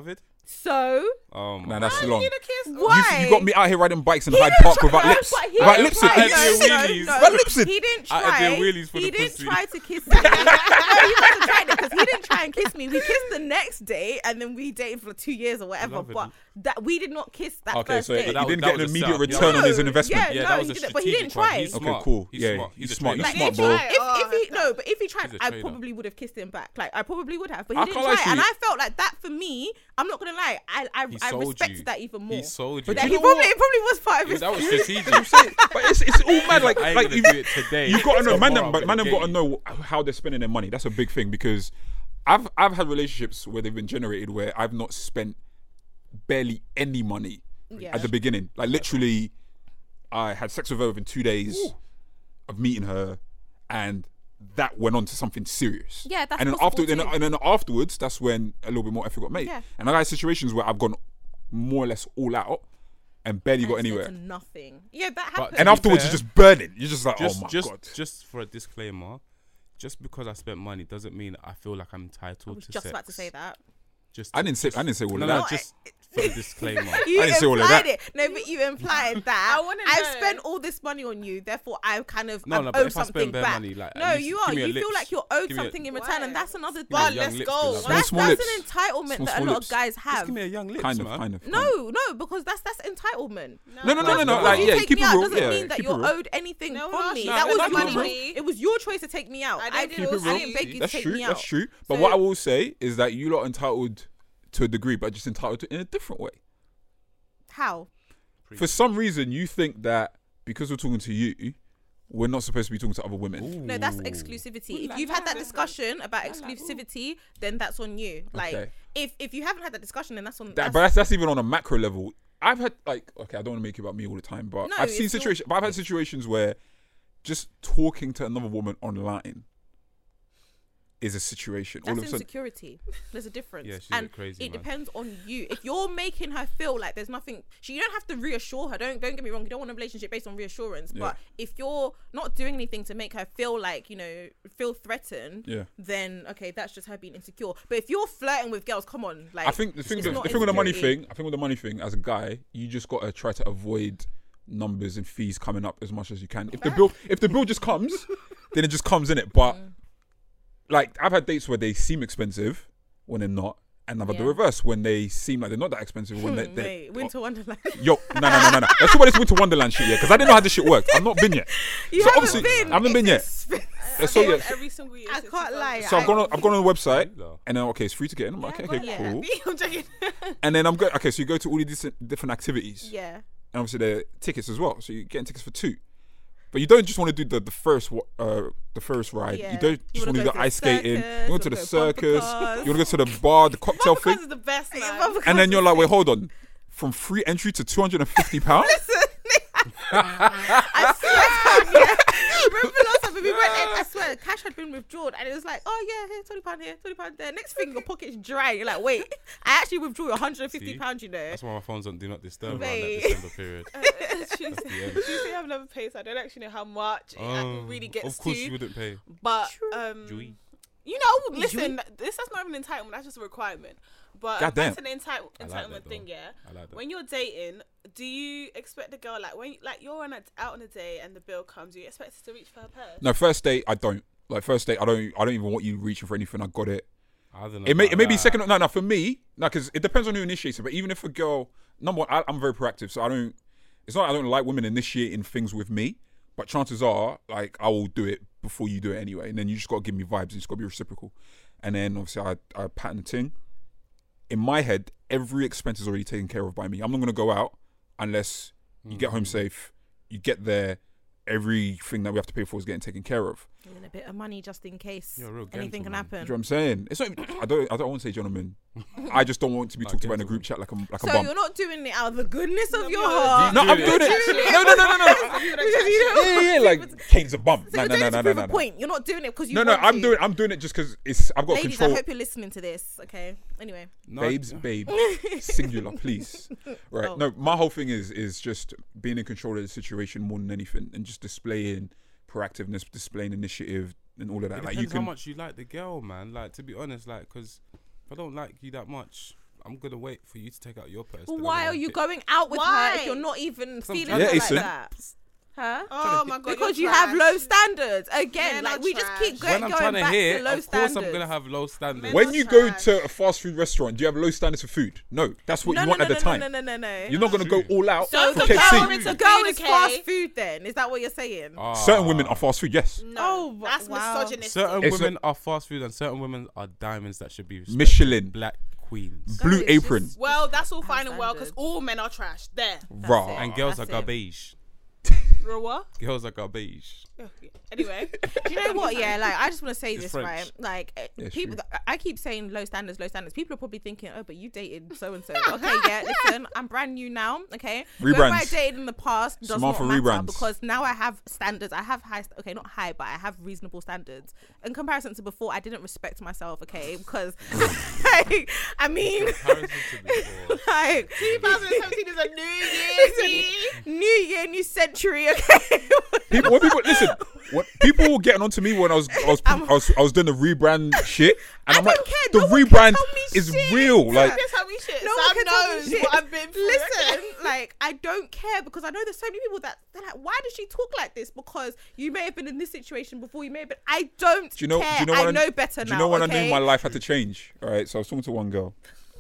Speaker 1: So
Speaker 2: Oh
Speaker 3: Nah,
Speaker 2: my
Speaker 3: that's
Speaker 2: God.
Speaker 3: long.
Speaker 4: Need a kiss?
Speaker 1: why?
Speaker 3: You got me out here riding bikes in
Speaker 1: He
Speaker 3: Hyde
Speaker 1: didn't
Speaker 3: Park
Speaker 1: try-
Speaker 3: without
Speaker 1: no,
Speaker 3: lips.
Speaker 1: but he
Speaker 3: Without
Speaker 1: didn't
Speaker 3: lips.
Speaker 1: try-
Speaker 2: Out
Speaker 1: no,
Speaker 2: here
Speaker 1: no,
Speaker 2: wheelies.
Speaker 1: no.
Speaker 3: Without lips.
Speaker 1: He didn't
Speaker 2: Out here
Speaker 1: try.
Speaker 2: doing wheelies for
Speaker 1: He
Speaker 2: the
Speaker 1: didn't
Speaker 2: pussy.
Speaker 1: try to kiss me. No, you must have tried it because he didn't try and kiss me. We kissed the next day, and then we dated for 2 years or whatever.
Speaker 2: Love it.
Speaker 1: But that we did not kiss that
Speaker 3: Okay,
Speaker 1: first
Speaker 3: so
Speaker 1: date.
Speaker 3: he
Speaker 2: that was-
Speaker 3: didn't
Speaker 2: that
Speaker 3: get an
Speaker 2: was a
Speaker 3: immediate
Speaker 2: setup.
Speaker 3: return on his
Speaker 1: No,
Speaker 3: investment.
Speaker 1: yeah,
Speaker 2: Yeah,
Speaker 1: no,
Speaker 2: that was
Speaker 1: he
Speaker 2: a
Speaker 1: didn't- but he didn't
Speaker 2: strategic one.
Speaker 1: try.
Speaker 2: He's
Speaker 3: Okay,
Speaker 2: smart.
Speaker 3: cool.
Speaker 2: He's
Speaker 3: Yeah,
Speaker 2: smart.
Speaker 3: he's
Speaker 2: a
Speaker 3: smart.
Speaker 2: trader.
Speaker 3: He's
Speaker 1: Like,
Speaker 3: smart, bro.
Speaker 1: if he tried,
Speaker 2: He's a
Speaker 1: I
Speaker 2: trader.
Speaker 1: probably would have kissed him back. Like I probably would have, but
Speaker 3: I
Speaker 1: he didn't
Speaker 3: can't lie
Speaker 1: try.
Speaker 3: to
Speaker 1: And
Speaker 3: you.
Speaker 1: I felt like that for me. I'm not gonna lie. I
Speaker 2: sold
Speaker 1: respected
Speaker 2: you.
Speaker 1: that even more.
Speaker 2: He sold you.
Speaker 3: But
Speaker 1: That
Speaker 3: you
Speaker 1: he
Speaker 3: know
Speaker 1: probably
Speaker 3: what?
Speaker 1: it probably was part of
Speaker 2: Yeah,
Speaker 1: his.
Speaker 2: that was strategic.
Speaker 3: But it's all mad. Like
Speaker 2: I ain't
Speaker 3: like
Speaker 2: gonna
Speaker 3: you,
Speaker 2: do it today.
Speaker 3: you got to know, man.
Speaker 2: Tomorrow
Speaker 3: But
Speaker 2: I'm
Speaker 3: man,
Speaker 2: gonna
Speaker 3: have got
Speaker 2: get
Speaker 3: to
Speaker 2: you.
Speaker 3: know how they're spending their money. That's a big thing because I've had relationships where they've been generated where I've not spent barely any money
Speaker 1: Yeah.
Speaker 3: at the beginning. Like literally, I had sex with her within 2 days of meeting her, and that went on to something serious.
Speaker 1: Yeah, that's
Speaker 3: and then
Speaker 1: possible too.
Speaker 3: and then afterwards, that's when a little bit more effort got made.
Speaker 1: Yeah.
Speaker 3: And I had situations where I've gone more or less all out and barely got
Speaker 1: And it's
Speaker 3: anywhere.
Speaker 1: to nothing. Yeah, that
Speaker 2: But-
Speaker 1: happened.
Speaker 3: And
Speaker 2: be
Speaker 3: afterwards,
Speaker 2: fair,
Speaker 3: you're just burning. You're just like, oh my god.
Speaker 2: Just for a disclaimer, just because I spent money doesn't mean I feel like I'm
Speaker 1: I
Speaker 2: entitled
Speaker 1: was
Speaker 2: to
Speaker 1: just
Speaker 2: sex.
Speaker 1: about to say that.
Speaker 2: Just
Speaker 3: I didn't say all
Speaker 2: no,
Speaker 3: of
Speaker 2: no,
Speaker 3: that.
Speaker 2: just for a disclaimer.
Speaker 1: You
Speaker 3: I didn't say all of
Speaker 1: implied
Speaker 3: that.
Speaker 1: it. No, but you implied that.
Speaker 4: I wanna
Speaker 1: I've
Speaker 4: know.
Speaker 1: spent all this money on you, therefore I kind of
Speaker 2: No,
Speaker 1: I've
Speaker 2: no, but
Speaker 1: owed
Speaker 2: if I spend
Speaker 1: something
Speaker 2: bare
Speaker 1: back.
Speaker 2: money, like, at
Speaker 1: no,
Speaker 2: least
Speaker 1: you are.
Speaker 2: give me a
Speaker 1: You feel
Speaker 2: lips.
Speaker 1: like you're owed
Speaker 2: Give me a-
Speaker 1: something in return, and
Speaker 4: Why?
Speaker 1: that's another.
Speaker 2: Give me a
Speaker 4: But
Speaker 2: young
Speaker 4: let's
Speaker 2: lips,
Speaker 4: go.
Speaker 2: beloved.
Speaker 3: Small,
Speaker 1: That's
Speaker 3: small
Speaker 1: an
Speaker 3: lips.
Speaker 1: entitlement
Speaker 3: Small,
Speaker 1: that
Speaker 3: small
Speaker 1: a lot
Speaker 3: lips.
Speaker 1: of guys
Speaker 2: Just
Speaker 1: have.
Speaker 2: give me a young lips,
Speaker 3: Kind of,
Speaker 2: man.
Speaker 3: kind of.
Speaker 1: No, because that's entitlement.
Speaker 3: No, no, no, no, no.
Speaker 2: Because
Speaker 3: Like,
Speaker 1: you
Speaker 3: yeah,
Speaker 1: take
Speaker 3: keep
Speaker 1: me
Speaker 3: it
Speaker 1: out
Speaker 3: real.
Speaker 1: doesn't
Speaker 3: Yeah,
Speaker 1: mean that
Speaker 3: keep it
Speaker 1: you're
Speaker 3: real.
Speaker 1: owed anything
Speaker 4: No,
Speaker 1: from
Speaker 4: no,
Speaker 1: me.
Speaker 4: no,
Speaker 1: That was
Speaker 4: that's
Speaker 1: your
Speaker 4: money.
Speaker 1: choice. It was your choice to take me out.
Speaker 4: I
Speaker 1: I
Speaker 4: didn't
Speaker 1: didn't.
Speaker 4: also-
Speaker 1: I didn't beg you
Speaker 3: That's
Speaker 1: to take
Speaker 3: true.
Speaker 1: me
Speaker 3: That's
Speaker 1: out.
Speaker 3: true. But
Speaker 1: So-
Speaker 3: what I will say is that you lot are entitled to a degree, but just entitled to in a different way.
Speaker 1: How?
Speaker 3: For some reason, you think that because we're talking to you, we're not supposed to be talking to other women.
Speaker 1: No, that's exclusivity. If you've had that discussion about exclusivity, then that's on you. Like,
Speaker 3: Okay.
Speaker 1: if you haven't had that discussion, then that's on.
Speaker 3: But that's even on a macro level. I've had like, okay, I don't want to make it about me all the time, but
Speaker 1: No,
Speaker 3: I've seen
Speaker 1: it's your-
Speaker 3: situations. But I've had situations where just talking to another woman online is a situation.
Speaker 1: That's
Speaker 3: All of a sudden,
Speaker 1: insecurity. There's a difference.
Speaker 2: Yeah, she's a
Speaker 1: and
Speaker 2: bit crazy,
Speaker 1: it
Speaker 2: man.
Speaker 1: depends on you. If you're making her feel like there's nothing, you don't have to reassure her. Don't get me wrong. You don't want a relationship based on reassurance.
Speaker 3: Yeah.
Speaker 1: But if you're not doing anything to make her feel like feel threatened,
Speaker 3: Yeah.
Speaker 1: then okay, that's just her being insecure. But if you're flirting with girls, come on, like
Speaker 3: I think the thing,
Speaker 1: it's
Speaker 3: the
Speaker 1: not
Speaker 3: thing with the money
Speaker 1: insecurity.
Speaker 3: thing, I think with the money thing, as a guy, you just gotta try to avoid numbers and fees coming up as much as you can. If the bill just comes, then it just comes in it. But like I've had dates where they seem expensive when they're not, and I've had the
Speaker 1: Yeah.
Speaker 3: reverse when they seem like they're not that expensive when they.
Speaker 1: Wait, Winter Wonderland.
Speaker 3: Yo, no. Let's talk about this Winter Wonderland shit, yeah, because I didn't know how this shit worked. I've not been yet.
Speaker 1: You
Speaker 3: So
Speaker 1: haven't
Speaker 3: obviously,
Speaker 1: been.
Speaker 3: I haven't been yet. So yeah,
Speaker 4: Every single year.
Speaker 1: I
Speaker 4: since
Speaker 1: can't lie.
Speaker 3: so I've gone on the website,
Speaker 2: No.
Speaker 3: and then okay, it's free to get in. I'm like, okay,
Speaker 1: yeah.
Speaker 3: cool.
Speaker 4: I'm joking.
Speaker 3: And then I'm good. Okay, so you go to all these different activities.
Speaker 1: Yeah.
Speaker 3: And obviously there are tickets as well, so you're getting tickets for 2. But you don't just want to do the first ride.
Speaker 1: Yeah.
Speaker 3: You don't
Speaker 1: You
Speaker 3: just want
Speaker 1: wanna
Speaker 3: to
Speaker 1: go
Speaker 3: do
Speaker 1: to
Speaker 3: ice
Speaker 1: the
Speaker 3: skating.
Speaker 1: circus,
Speaker 3: You want to
Speaker 1: you
Speaker 3: the
Speaker 1: wanna go bumper
Speaker 3: circus.
Speaker 1: cars.
Speaker 3: You want to go to the bar, the cocktail
Speaker 4: Because
Speaker 3: thing.
Speaker 4: is the best, man.
Speaker 3: And then you're like, wait, hold on. From free entry to £250?
Speaker 1: I swear, yeah. Remember last time when we went in, I swear, cash had been withdrawn, and it was like, oh yeah, here, £20 here, £20 there. Next thing, your pocket's dry. You're like, wait, I actually withdrew £150. You know.
Speaker 2: That's why my phone's on do not disturb around
Speaker 1: Mate.
Speaker 2: that December period.
Speaker 4: Tuesday, Tuesday I've never paid, so I don't actually know how much it really gets
Speaker 2: Of course
Speaker 4: to.
Speaker 2: you wouldn't pay.
Speaker 4: But
Speaker 2: Joey.
Speaker 4: you know, listen, that's not even an entitlement. That's just a requirement. But
Speaker 3: Goddamn.
Speaker 4: that's an
Speaker 2: I like
Speaker 4: entitlement
Speaker 2: that,
Speaker 4: thing,
Speaker 2: though.
Speaker 4: yeah.
Speaker 2: I like that.
Speaker 4: When you're dating, do you expect the girl when you're out on a date and the bill comes, do you expect it to reach for her purse?
Speaker 3: No, first date, I don't. Like, first date, I don't even want you reaching for anything. I got it.
Speaker 2: I don't know
Speaker 3: It may
Speaker 2: about
Speaker 3: be
Speaker 2: that.
Speaker 3: second. No, for me, because it depends on who initiates it. But even if a girl, number one, I'm very proactive, so I don't. It's not I don't like women initiating things with me, but chances are, like, I will do it before you do it anyway. And then you just gotta give me vibes. And it's gotta be reciprocal. And then obviously I pattern the thing. In my head, every expense is already taken care of by me. I'm not gonna go out unless you get home safe. You get there. Everything that we have to pay for is getting taken care of.
Speaker 1: And then a bit of money just in case
Speaker 2: You're a real
Speaker 1: anything can
Speaker 2: gentleman.
Speaker 1: happen.
Speaker 3: Do you know what I'm saying? It's not. I don't want to say gentleman. I just don't want to be
Speaker 2: Like
Speaker 3: talked about in a
Speaker 2: gentleman.
Speaker 3: group chat like a
Speaker 1: So
Speaker 3: bum.
Speaker 1: you're not doing it out of the goodness of your
Speaker 4: you're
Speaker 1: heart.
Speaker 3: No, I'm
Speaker 2: doing
Speaker 3: doing
Speaker 2: it.
Speaker 3: it. No.
Speaker 1: Because you don't-
Speaker 3: Yeah, like Kane's a bum.
Speaker 1: So
Speaker 3: No,
Speaker 1: you're
Speaker 3: no,
Speaker 1: doing
Speaker 3: no,
Speaker 1: it to
Speaker 3: no,
Speaker 1: prove
Speaker 3: no,
Speaker 1: a
Speaker 3: no.
Speaker 1: point. You're not doing it because you
Speaker 3: No,
Speaker 1: want
Speaker 3: I'm
Speaker 1: to.
Speaker 3: doing it just because I've got
Speaker 1: Ladies,
Speaker 3: control.
Speaker 1: I hope you're listening to this. Okay. Anyway.
Speaker 2: No,
Speaker 3: Babe, singular, please. Right.
Speaker 1: Oh.
Speaker 3: No, my whole thing is just being in control of the situation more than anything, and just displaying proactiveness, displaying initiative, and all of that.
Speaker 2: It
Speaker 3: Like
Speaker 2: depends
Speaker 3: you can.
Speaker 2: how much you like the girl, man. Like, to be honest, like, because if I don't like you that much, I'm gonna wait for you to take out your purse.
Speaker 1: Well,
Speaker 2: then I'm
Speaker 1: why
Speaker 2: gonna
Speaker 1: are you
Speaker 2: pick-
Speaker 1: going out with her
Speaker 4: Why?
Speaker 1: if you're not even feeling
Speaker 2: trying
Speaker 1: her
Speaker 3: to-
Speaker 1: like
Speaker 3: Asen.
Speaker 1: that? Huh?
Speaker 4: Oh my god.
Speaker 1: Because
Speaker 4: you're
Speaker 1: you have
Speaker 4: trash.
Speaker 1: low standards. Again,
Speaker 4: Men
Speaker 1: like
Speaker 4: are
Speaker 1: we just keep
Speaker 4: trash.
Speaker 2: When I'm
Speaker 1: going
Speaker 2: trying to
Speaker 1: back
Speaker 2: hear,
Speaker 1: to low
Speaker 2: of course
Speaker 1: standards.
Speaker 2: I'm gonna have low standards.
Speaker 4: Men
Speaker 3: When
Speaker 4: are
Speaker 3: you go
Speaker 4: trash.
Speaker 3: to a fast food restaurant, do you have low standards for food? No, that's what you want at the time.
Speaker 1: No.
Speaker 3: You're not gonna go all out
Speaker 1: So
Speaker 3: for
Speaker 1: the
Speaker 3: KFC.
Speaker 1: girl, the girl is
Speaker 4: Okay.
Speaker 1: fast food. Then is that what you're saying?
Speaker 2: Ah.
Speaker 3: Certain women are fast food, yes.
Speaker 4: No,
Speaker 1: Oh,
Speaker 4: that's
Speaker 1: wow.
Speaker 4: misogynistic.
Speaker 2: Certain
Speaker 3: It's
Speaker 2: women are fast food, and certain women are diamonds that should be respected.
Speaker 3: Michelin,
Speaker 2: Black queens,
Speaker 3: Blue
Speaker 1: Guys,
Speaker 3: Apron,
Speaker 1: just-
Speaker 4: Well, that's all fine and well because
Speaker 1: standards.
Speaker 4: all men are trash. There.
Speaker 3: raw.
Speaker 1: it.
Speaker 2: and girls are
Speaker 1: That's it.
Speaker 2: garbage.
Speaker 4: What?
Speaker 2: Girls are garbage.
Speaker 4: Anyway.
Speaker 1: Do you know what? Yeah, like I just want to say
Speaker 2: It's
Speaker 1: this,
Speaker 2: French.
Speaker 1: right? Like
Speaker 3: Yeah,
Speaker 1: people,
Speaker 3: true.
Speaker 1: I keep saying low standards. People are probably thinking, oh, but you dated so and so. Okay, yeah. Listen, I'm brand new now. Okay, whoever I
Speaker 3: Rebrands.
Speaker 1: dated in the past does
Speaker 3: Samantha
Speaker 1: not matter
Speaker 3: rebrands.
Speaker 1: because now I have standards. I have high. Okay, not high, but I have reasonable standards. In comparison to before, I didn't respect myself. Okay, because like, I mean,
Speaker 2: Comparison to before.
Speaker 1: like
Speaker 4: 2017 is a new year. see?
Speaker 1: new year, new century. Okay.
Speaker 3: When people listen, when people were getting onto me when I was doing the rebrand shit, and I'm like,
Speaker 1: don't care.
Speaker 3: the
Speaker 1: No one can
Speaker 3: rebrand
Speaker 1: tell me
Speaker 3: is
Speaker 1: shit.
Speaker 3: real. Like,
Speaker 4: That's how we shit.
Speaker 1: No one
Speaker 4: Sam
Speaker 1: can tell me
Speaker 4: knows
Speaker 1: shit.
Speaker 4: what I've been through.
Speaker 1: Listen, like I don't care because I know there's so many people that they're like, why does she talk like this? Because you may have been in this situation before. You may have been. I don't
Speaker 3: do you know?
Speaker 1: care.
Speaker 3: Do you know
Speaker 1: I
Speaker 3: when
Speaker 1: know better now.
Speaker 3: Do you know when
Speaker 1: okay?
Speaker 3: I knew my life had to change? All right, so I was talking to one girl.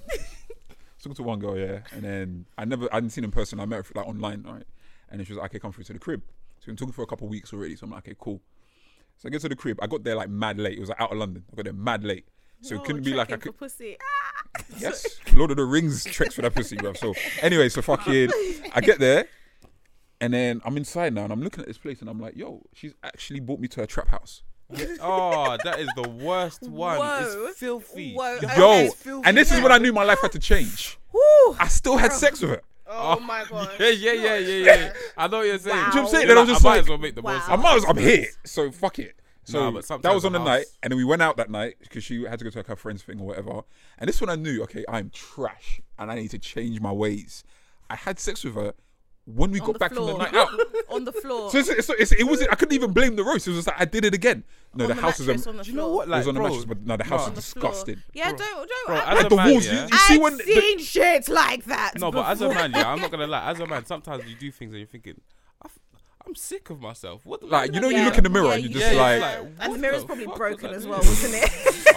Speaker 3: Yeah, and then I hadn't seen her in person. I met her like online, right? And then she was like, "Okay, come through to the crib." So we've been talking for a couple of weeks already. So I'm like, "Okay, cool." So I get to the crib. I got there like mad late. It was like out of London. I got there mad late. So it couldn't be like I
Speaker 1: trekking
Speaker 3: could.
Speaker 1: for pussy.
Speaker 3: Yes, Lord of the Rings tricks for that pussy, bro. So anyway, so fucking, I get there, and then I'm inside now, and I'm looking at this place, and I'm like, yo, she's actually brought me to her trap house.
Speaker 2: Oh, that is the worst one.
Speaker 1: Whoa.
Speaker 2: It's filthy.
Speaker 1: Whoa.
Speaker 3: Yo,
Speaker 1: Okay, filthy.
Speaker 3: and this is when I knew my life had to change.
Speaker 1: Woo.
Speaker 3: I still had sex with her.
Speaker 4: Oh my god.
Speaker 2: Yeah. I know what you're saying.
Speaker 1: Wow.
Speaker 3: Do you know what I'm saying?
Speaker 2: You're
Speaker 3: Then I was just
Speaker 2: I might
Speaker 3: like,
Speaker 2: as well make the most
Speaker 1: Wow.
Speaker 2: of it.
Speaker 3: I'm here, so fuck it. So
Speaker 2: Nah, but sometimes
Speaker 3: that was on
Speaker 2: the
Speaker 3: the
Speaker 2: house-
Speaker 3: night, and then we went out that night because she had to go to like her friend's thing or whatever. And this one I knew, okay, I'm trash, and I need to change my ways. I had sex with her when we
Speaker 1: On
Speaker 3: got
Speaker 1: the
Speaker 3: back from the
Speaker 1: floor.
Speaker 3: night out.
Speaker 1: On the floor.
Speaker 3: So it wasn't. I couldn't even blame the roast. It was just like I did it again. No,
Speaker 1: on
Speaker 3: the house
Speaker 1: mattress
Speaker 3: is.
Speaker 1: on the
Speaker 2: Do you
Speaker 1: floor.
Speaker 2: know what?
Speaker 3: It
Speaker 2: Like,
Speaker 3: was on the
Speaker 2: bro,
Speaker 3: mattress, but no, the house
Speaker 2: no.
Speaker 3: is
Speaker 1: On the floor.
Speaker 3: disgusting.
Speaker 1: Yeah,
Speaker 2: Bro,
Speaker 1: don't.
Speaker 2: bro,
Speaker 1: I-
Speaker 2: as
Speaker 3: Like
Speaker 2: a
Speaker 3: the
Speaker 2: man,
Speaker 3: walls,
Speaker 2: yeah?
Speaker 3: you see
Speaker 1: I've
Speaker 3: when
Speaker 1: seen shit like that.
Speaker 2: No, but as a
Speaker 1: before.
Speaker 2: man, yeah, I'm not gonna lie. As a man, sometimes you do things and you're thinking, I'm sick of myself. What?
Speaker 3: like you know,
Speaker 1: Yeah,
Speaker 3: you look in the mirror
Speaker 1: yeah,
Speaker 3: and you
Speaker 1: you
Speaker 3: just
Speaker 1: should.
Speaker 3: like,
Speaker 1: and the
Speaker 2: what
Speaker 1: mirror's probably
Speaker 2: fuck
Speaker 1: broken
Speaker 2: was
Speaker 1: as
Speaker 2: that
Speaker 1: well,
Speaker 2: doing?
Speaker 1: wasn't it?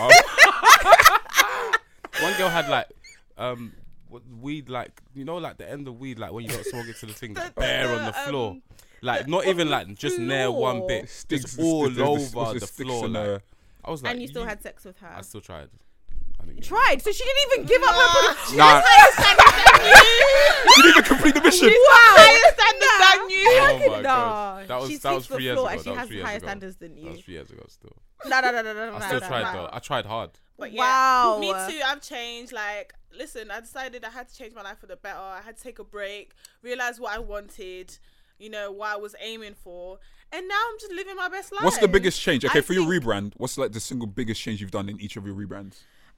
Speaker 2: One girl had like what weed, like, you know, like the end of weed, like when you don't smoke it to the thing, like, bare on the floor, like not even like just near one
Speaker 1: floor.
Speaker 2: bit,
Speaker 3: sticks
Speaker 2: just all
Speaker 3: what's
Speaker 2: over
Speaker 3: the
Speaker 2: the
Speaker 3: sticks
Speaker 2: floor.
Speaker 3: and,
Speaker 2: Like, I was like,
Speaker 1: And you still had sex with her.
Speaker 2: I still tried. I didn't get it.
Speaker 1: Tried, so she didn't even give up her.
Speaker 3: nah, you didn't even complete the mission.
Speaker 1: Wow,
Speaker 4: Higher standards than you.
Speaker 2: Oh my
Speaker 1: No,
Speaker 2: god, that was
Speaker 1: she
Speaker 2: 3
Speaker 1: sweeps the
Speaker 2: years
Speaker 1: floor
Speaker 2: ago.
Speaker 1: and she
Speaker 2: That was
Speaker 1: has
Speaker 2: 3 years
Speaker 1: higher
Speaker 2: ago.
Speaker 1: standards than
Speaker 2: That
Speaker 1: you.
Speaker 2: was 3 years ago. Still,
Speaker 1: No.
Speaker 2: I still tried though. I tried hard.
Speaker 4: But yeah,
Speaker 1: Wow.
Speaker 4: me too. I've changed. Like, listen, I decided I had to change my life for the better. I had to take a break, realize what I wanted, you know, what I was aiming for, and now I'm just living my best life.
Speaker 3: What's the biggest change? Okay,
Speaker 1: I
Speaker 3: for your
Speaker 1: think-
Speaker 3: rebrand, what's like the single biggest change you've done in each of your rebrands?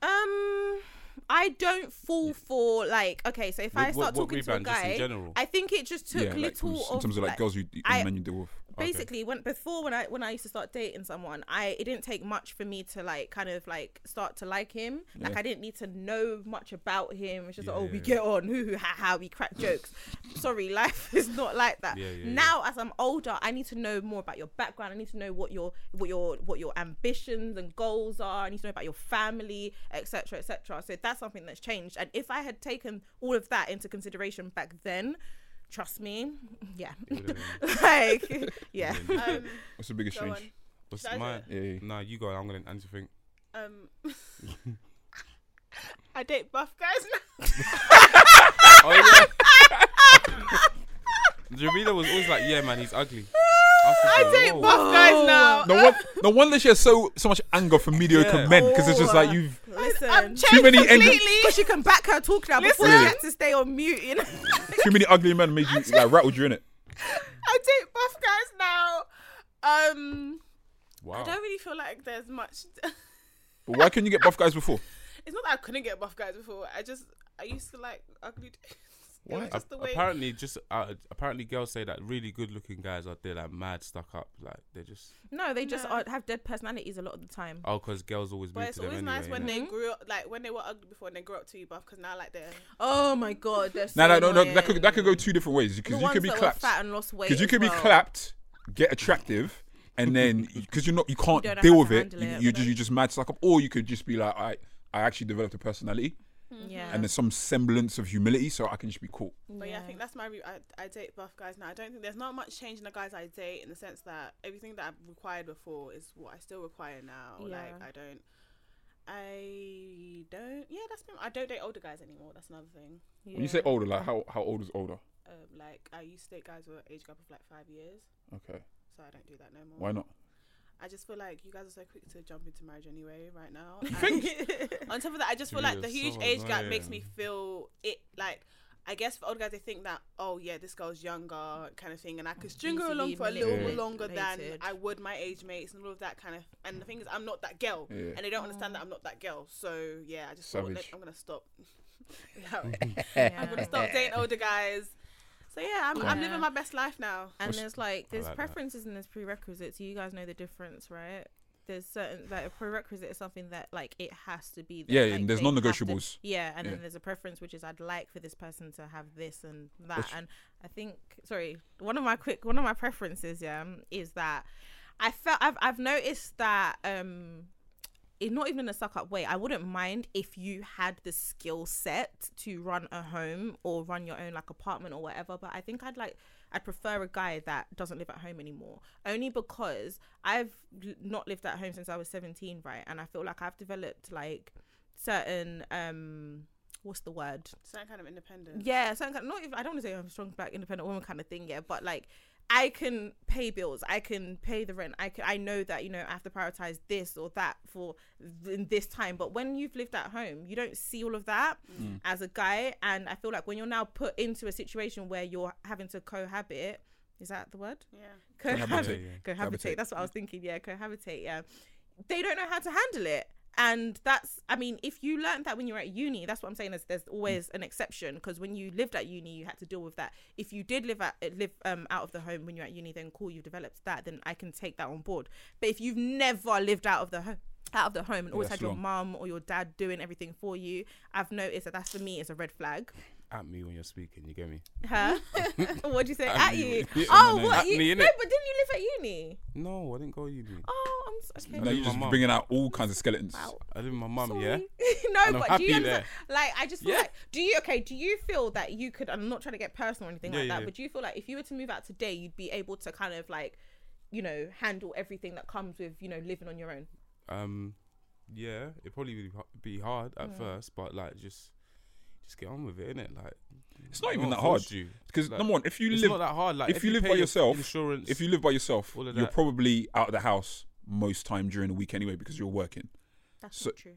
Speaker 1: I don't fall for like, okay, so if I
Speaker 2: What
Speaker 1: start talking to a
Speaker 2: rebrand, just in
Speaker 1: guy,
Speaker 2: general?
Speaker 1: I think it just took
Speaker 3: Like,
Speaker 1: little
Speaker 3: in
Speaker 1: of
Speaker 3: terms of like girls you and men you deal with.
Speaker 1: basically when I used to start dating someone, it didn't take much for me to like kind of like start to like him. Like
Speaker 3: Yeah.
Speaker 1: I didn't need to know much about him. It's just like, oh, we
Speaker 2: Yeah.
Speaker 1: get on, hoo hoo ha ha, we crack jokes. Sorry, life is not like that.
Speaker 2: Yeah, yeah,
Speaker 1: now as I'm older, I need to know more about your background. I need to know what your ambitions and goals are. I need to know about your family, etc., etc. So that's something that's changed. And if I had taken all of that into consideration back then, trust me, yeah, like, yeah.
Speaker 3: What's the biggest
Speaker 4: Go
Speaker 3: change?
Speaker 4: on.
Speaker 2: What's
Speaker 4: Should I
Speaker 2: mine?
Speaker 3: Yeah, yeah.
Speaker 2: Nah, you go. I'm gonna answer. Think.
Speaker 4: I date buff guys now.
Speaker 2: Oh yeah. Jamila was always like, yeah, man, he's ugly.
Speaker 4: I date buff guys now.
Speaker 3: No wonder she has so much anger for mediocre
Speaker 2: Yeah.
Speaker 3: men because it's just like you've
Speaker 1: Listen,
Speaker 4: I'm
Speaker 3: too many
Speaker 4: changed
Speaker 3: angry-
Speaker 4: completely.
Speaker 1: because she can back her talk now before
Speaker 3: Listen.
Speaker 1: she had to stay on mute, you know.
Speaker 3: too many ugly men made you like rattled you in it.
Speaker 4: I date buff guys now.
Speaker 2: Wow.
Speaker 4: I don't really feel like there's much.
Speaker 3: But why couldn't you get buff guys before?
Speaker 4: It's not that I couldn't get buff guys before. I used to like ugly dudes. It was just the way.
Speaker 2: Apparently girls say that really good looking guys are they're like mad stuck up, like they're just
Speaker 1: No, they just have dead personalities a lot of the time.
Speaker 2: because girls always
Speaker 4: But
Speaker 2: move
Speaker 4: it's
Speaker 2: to them
Speaker 4: always
Speaker 2: anyway.
Speaker 4: nice when
Speaker 2: innit?
Speaker 4: they grew up, like when they were ugly before and they grew up too buff, because now like they're.
Speaker 1: Oh my god, they're so
Speaker 3: No,
Speaker 1: annoying.
Speaker 3: that could go two different ways. Because
Speaker 1: The
Speaker 3: you could
Speaker 1: ones
Speaker 3: be
Speaker 1: that were
Speaker 3: clapped.
Speaker 1: fat and lost weight.
Speaker 3: Because you
Speaker 1: as
Speaker 3: could be
Speaker 1: well.
Speaker 3: clapped, get attractive, and then because you can't
Speaker 1: don't know
Speaker 3: deal
Speaker 1: how
Speaker 3: with
Speaker 1: to
Speaker 3: it,
Speaker 1: handle it,
Speaker 3: you
Speaker 1: but
Speaker 3: just mad stuck up, or you could just be like, I actually developed a personality,
Speaker 1: Yeah.
Speaker 3: and there's some semblance of humility, so I can just be cool.
Speaker 4: But yeah, I think that's my. I date buff guys now. I don't think there's not much change in the guys I date, in the sense that everything that I've required before is what I still require now.
Speaker 1: Yeah.
Speaker 4: Like I don't. Yeah, that's been. I don't date older guys anymore. That's another thing.
Speaker 3: When you say older, like how old is older?
Speaker 4: Like I used to date guys with an age gap of like 5 years,
Speaker 3: Okay,
Speaker 4: so I don't do that no more.
Speaker 3: why not?
Speaker 4: I just feel like you guys are so quick to jump into marriage anyway right now.
Speaker 3: think?
Speaker 4: On top of that, I just feel
Speaker 2: Dude,
Speaker 4: like the
Speaker 2: it's
Speaker 4: huge
Speaker 2: so
Speaker 4: age gap makes me
Speaker 2: annoying.
Speaker 4: feel it like. I guess for older guys, they think that, oh yeah, this girl's younger kind of thing, and I could string her along
Speaker 1: Easily
Speaker 4: for a little
Speaker 3: manipulated.
Speaker 4: longer than
Speaker 1: manipulated.
Speaker 4: I would my age mates and all of that kind of. And the thing is, I'm not that girl,
Speaker 3: Yeah.
Speaker 4: and they don't understand that I'm not that girl. So yeah, I just thought,
Speaker 3: Savage.
Speaker 4: I'm gonna stop.
Speaker 1: Yeah.
Speaker 4: I'm gonna stop dating older guys. So yeah, I'm
Speaker 1: Yeah.
Speaker 4: living my best life now.
Speaker 1: And there's like there's
Speaker 2: like that.
Speaker 1: preferences and there's prerequisites. You guys know the difference, right? There's certain like a prerequisite is something that like it has to be there.
Speaker 3: Yeah,
Speaker 1: like,
Speaker 3: and there's
Speaker 1: they have to-
Speaker 3: non-negotiables.
Speaker 1: Yeah, and
Speaker 3: Yeah.
Speaker 1: then there's a preference which is I'd like for this person to have this and that.
Speaker 3: Which-
Speaker 1: And I think one of my preferences is that I've noticed that it's not even in a suck up way. I wouldn't mind if you had the skill set to run a home or run your own like apartment or whatever, but I think I'd prefer a guy that doesn't live at home anymore, only because I've not lived at home since I was 17, right? And I feel like I've developed like certain what's the word?
Speaker 4: Certain kind of independence.
Speaker 1: Yeah, certain kind, not even, I don't want to say I'm a strong black independent woman kind of thing, yeah, but like I can pay bills, I can pay the rent, I know that, you know, I have to prioritize this or that for in this time. But when you've lived at home, you don't see all of that as a guy. And I feel like when you're now put into a situation where you're having to cohabit, is that the word?
Speaker 4: Yeah.
Speaker 1: Cohabitate. That's what I was thinking. Yeah, cohabitate. Yeah, they don't know how to handle it. And that's, I mean, if you learned that when you're at uni, that's what I'm saying, is there's always an exception, because when you lived at uni, you had to deal with that. If you did live out of the home when you're at uni, then cool, you've developed that, then I can take that on board. But if you've never lived out of the home and always
Speaker 3: that's
Speaker 1: had your
Speaker 3: long.
Speaker 1: mum or your dad doing everything for you, I've noticed that for me is a red flag.
Speaker 2: At me when you're speaking, you get me?
Speaker 1: Huh? What'd you say?
Speaker 2: At
Speaker 1: At
Speaker 2: me.
Speaker 1: you?
Speaker 2: Yeah,
Speaker 1: Oh,
Speaker 2: man,
Speaker 1: what?
Speaker 2: at
Speaker 1: You,
Speaker 2: me,
Speaker 1: no,
Speaker 2: innit?
Speaker 1: but didn't you live at uni?
Speaker 2: No, I didn't go uni.
Speaker 1: Oh, I'm so, okay.
Speaker 3: No, you're
Speaker 2: my
Speaker 3: just
Speaker 2: mum.
Speaker 3: bringing out all kinds of skeletons.
Speaker 1: Wow.
Speaker 2: I live with my mum,
Speaker 1: Sorry.
Speaker 2: yeah.
Speaker 1: No,
Speaker 2: And I'm
Speaker 1: but do
Speaker 2: happy
Speaker 1: you understand?
Speaker 2: there.
Speaker 1: Like, I just feel
Speaker 2: Yeah.
Speaker 1: like, do you feel that you could, I'm not trying to get personal or anything
Speaker 2: Yeah,
Speaker 1: like that,
Speaker 2: yeah.
Speaker 1: but do you feel like if you were to move out today, you'd be able to kind of like, you know, handle everything that comes with, you know, living on your own?
Speaker 2: Yeah, it'd probably be hard at first, but like just get on with it, innit? Like,
Speaker 3: It's not
Speaker 2: no
Speaker 3: even
Speaker 2: one
Speaker 3: that hard.
Speaker 2: forced you.
Speaker 3: Because
Speaker 2: Like,
Speaker 3: number one, if you
Speaker 2: It's
Speaker 3: live
Speaker 2: not that hard. Like,
Speaker 3: if you live
Speaker 2: pay
Speaker 3: by
Speaker 2: your
Speaker 3: yourself,
Speaker 2: insurance,
Speaker 3: if you live by yourself,
Speaker 2: all of
Speaker 3: you're
Speaker 2: that.
Speaker 3: probably out of the house most time during the week anyway because you're working.
Speaker 1: That's
Speaker 3: So-
Speaker 1: not true.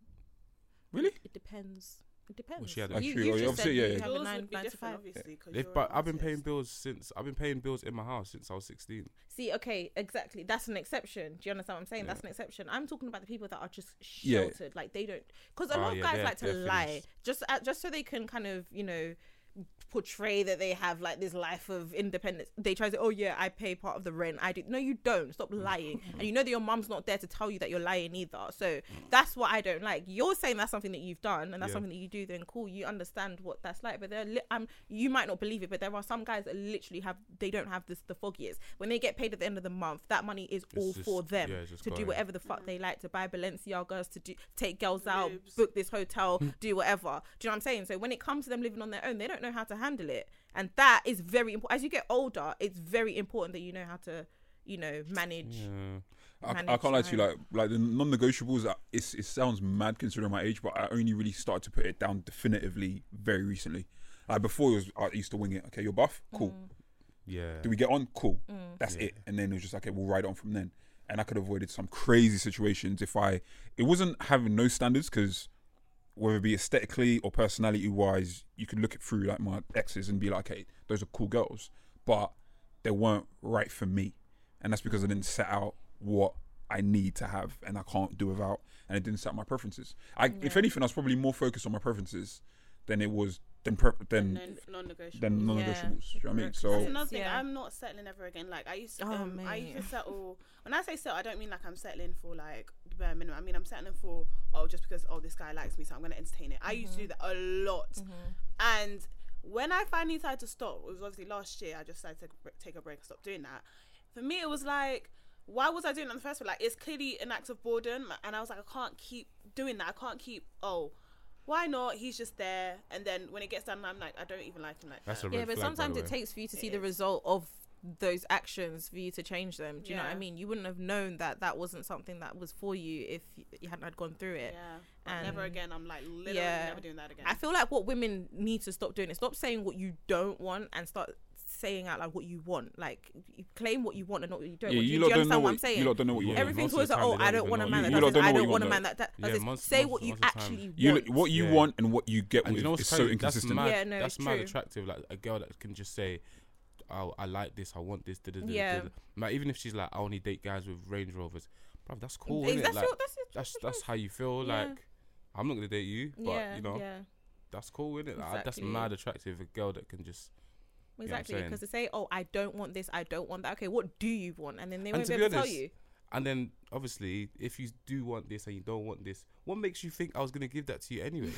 Speaker 3: Really?
Speaker 1: It depends. It depends.
Speaker 2: she had a-
Speaker 3: That's
Speaker 1: you,
Speaker 3: true.
Speaker 1: you
Speaker 3: Oh, yeah,
Speaker 1: just said
Speaker 3: obviously, yeah,
Speaker 1: you
Speaker 3: yeah.
Speaker 1: have a
Speaker 4: Yours
Speaker 1: 9
Speaker 4: would be
Speaker 1: to
Speaker 4: different,
Speaker 1: 5.
Speaker 4: obviously. 'cause
Speaker 2: If,
Speaker 4: you're
Speaker 2: but
Speaker 4: an
Speaker 2: I've been paying
Speaker 4: artist.
Speaker 2: bills since in my house since I was 16.
Speaker 1: See, okay, exactly. That's an exception. Do you understand what I'm saying?
Speaker 2: Yeah.
Speaker 1: That's an exception. I'm talking about the people that are just
Speaker 3: Yeah.
Speaker 1: sheltered. Like, they don't... Because a
Speaker 2: Oh,
Speaker 1: lot of
Speaker 2: yeah,
Speaker 1: guys
Speaker 2: they're-
Speaker 1: like to
Speaker 2: they're
Speaker 1: lie.
Speaker 2: finished.
Speaker 1: Just so they can kind of, you know, portray that they have, like, this life of independence. They try to say, oh, yeah, I pay part of the rent. I do. No, you don't. Stop lying. And you know that your mum's not there to tell you that you're lying either. So that's what I don't like. You're saying that's something that you've done and that's
Speaker 2: Yeah.
Speaker 1: something that you do, then cool. You understand what that's like. But you might not believe it, but there are some guys that literally they don't have the foggiest. When they get paid at the end of the month, that money is all
Speaker 2: just-
Speaker 1: for them
Speaker 2: yeah, it's just
Speaker 1: to do
Speaker 2: going.
Speaker 1: whatever the fuck they like, to buy Balenciagas, to take girls out,
Speaker 4: Ribs.
Speaker 1: book this hotel, do whatever. Do you know what I'm saying? So when it comes to them living on their own, they don't know how to handle it. And that is very important. As you get older, it's very important that you know how to, you know, manage.
Speaker 2: Yeah.
Speaker 3: I
Speaker 1: manage
Speaker 3: can't lie to you,
Speaker 1: your
Speaker 3: like the non-negotiables. It sounds mad considering my age, but I only really started to put it down definitively very recently. Like before, I used to wing it. Okay, you're buff, cool.
Speaker 2: Yeah.
Speaker 3: Do we get on? Cool. That's it. And then it was just like, okay, we'll ride on from then. And I could have avoided some crazy situations if it wasn't having no standards, because whether it be aesthetically or personality wise, you could look it through like my exes and be like, hey, those are cool girls, but they weren't right for me. And that's because I didn't set out what I need to have and I can't do without, and it didn't set out my preferences. If anything, I was probably more focused on my preferences then it was then
Speaker 4: non-negotiable.
Speaker 3: then non-negotiables. You know what I mean?
Speaker 4: That's
Speaker 3: So
Speaker 4: another thing.
Speaker 1: Yeah.
Speaker 4: I'm not settling ever again. Like I used to,
Speaker 1: Oh,
Speaker 4: I used
Speaker 1: mate.
Speaker 4: to settle. When I say settle, I don't mean like I'm settling for like the bare minimum. I mean I'm settling for just because this guy likes me, so I'm gonna entertain it. I used to do that a lot, and when I finally decided to stop, it was obviously last year. I just decided to take a break and stop doing that. For me, it was like, why was I doing it in the first place? Like, it's clearly an act of boredom, and I was like, I can't keep doing that. I can't keep. Why not? He's just there, and then when it gets done, I'm like, I don't even like him like
Speaker 2: That's
Speaker 4: that.
Speaker 2: a red
Speaker 1: Yeah, but
Speaker 2: flag, by
Speaker 1: sometimes
Speaker 2: the
Speaker 1: it
Speaker 2: way.
Speaker 1: takes for you to see
Speaker 4: It
Speaker 1: the
Speaker 4: is.
Speaker 1: result of those actions for you to change them. Do you know what I
Speaker 4: Yeah.
Speaker 1: mean? You wouldn't have known that wasn't something that was for you if you hadn't had gone through it.
Speaker 4: Yeah, but
Speaker 1: And
Speaker 4: never again. I'm like literally
Speaker 1: yeah.
Speaker 4: never doing that again.
Speaker 1: I feel like what women need to stop doing is stop saying what you don't want and start saying out like what you want. Like, you claim what you want and not what you don't
Speaker 3: yeah,
Speaker 1: want. Do
Speaker 3: you
Speaker 1: you
Speaker 3: lot don't know
Speaker 1: understand what I'm
Speaker 3: what
Speaker 1: saying?
Speaker 3: you lot don't know what you
Speaker 2: Yeah,
Speaker 3: want.
Speaker 1: Everything's
Speaker 2: most of
Speaker 1: always
Speaker 2: the
Speaker 1: like,
Speaker 2: time
Speaker 1: oh,
Speaker 2: they
Speaker 1: I
Speaker 2: don't
Speaker 1: don't
Speaker 2: even
Speaker 1: want a
Speaker 2: know
Speaker 1: man
Speaker 2: what
Speaker 1: that
Speaker 3: you
Speaker 1: does
Speaker 3: want.
Speaker 1: this.
Speaker 3: You
Speaker 1: I
Speaker 3: lot don't
Speaker 1: don't
Speaker 3: know
Speaker 1: want a
Speaker 3: what
Speaker 1: man
Speaker 3: you
Speaker 1: that
Speaker 2: Yeah,
Speaker 1: does this.
Speaker 2: most-
Speaker 1: Say
Speaker 2: most-
Speaker 1: what you
Speaker 2: most of the time.
Speaker 1: actually
Speaker 3: You
Speaker 1: want.
Speaker 3: what you
Speaker 2: Yeah.
Speaker 3: want and what you get
Speaker 2: And
Speaker 3: with
Speaker 2: you know what's
Speaker 3: is
Speaker 2: crazy?
Speaker 3: so inconsistent.
Speaker 2: That's mad,
Speaker 1: Yeah, no,
Speaker 2: that's
Speaker 1: it's
Speaker 2: mad
Speaker 1: true.
Speaker 2: attractive. Like a girl that can just say, "Oh, I like this. I want this."
Speaker 1: Yeah.
Speaker 2: Like, even if she's like, "I only date guys with Range Rovers," bruv, that's cool.
Speaker 1: That's
Speaker 2: Innit?
Speaker 1: your-
Speaker 2: Like,
Speaker 1: that's your
Speaker 2: that's how you feel.
Speaker 1: Yeah.
Speaker 2: Like, I'm not gonna date you, but
Speaker 1: yeah,
Speaker 2: you know,
Speaker 1: yeah,
Speaker 2: that's cool, innit? Like, that's
Speaker 1: Exactly.
Speaker 2: mad attractive. A girl that can just. You know what I'm
Speaker 1: exactly.
Speaker 2: saying?
Speaker 1: Because to say, oh, I don't want this, I don't want that. Okay, what do you want? And then they
Speaker 2: And
Speaker 1: won't
Speaker 2: to
Speaker 1: be
Speaker 2: be
Speaker 1: able to tell
Speaker 2: honest,
Speaker 1: you.
Speaker 2: And then obviously, if you do want this and you don't want this, what makes you think I was gonna give that to you anyway?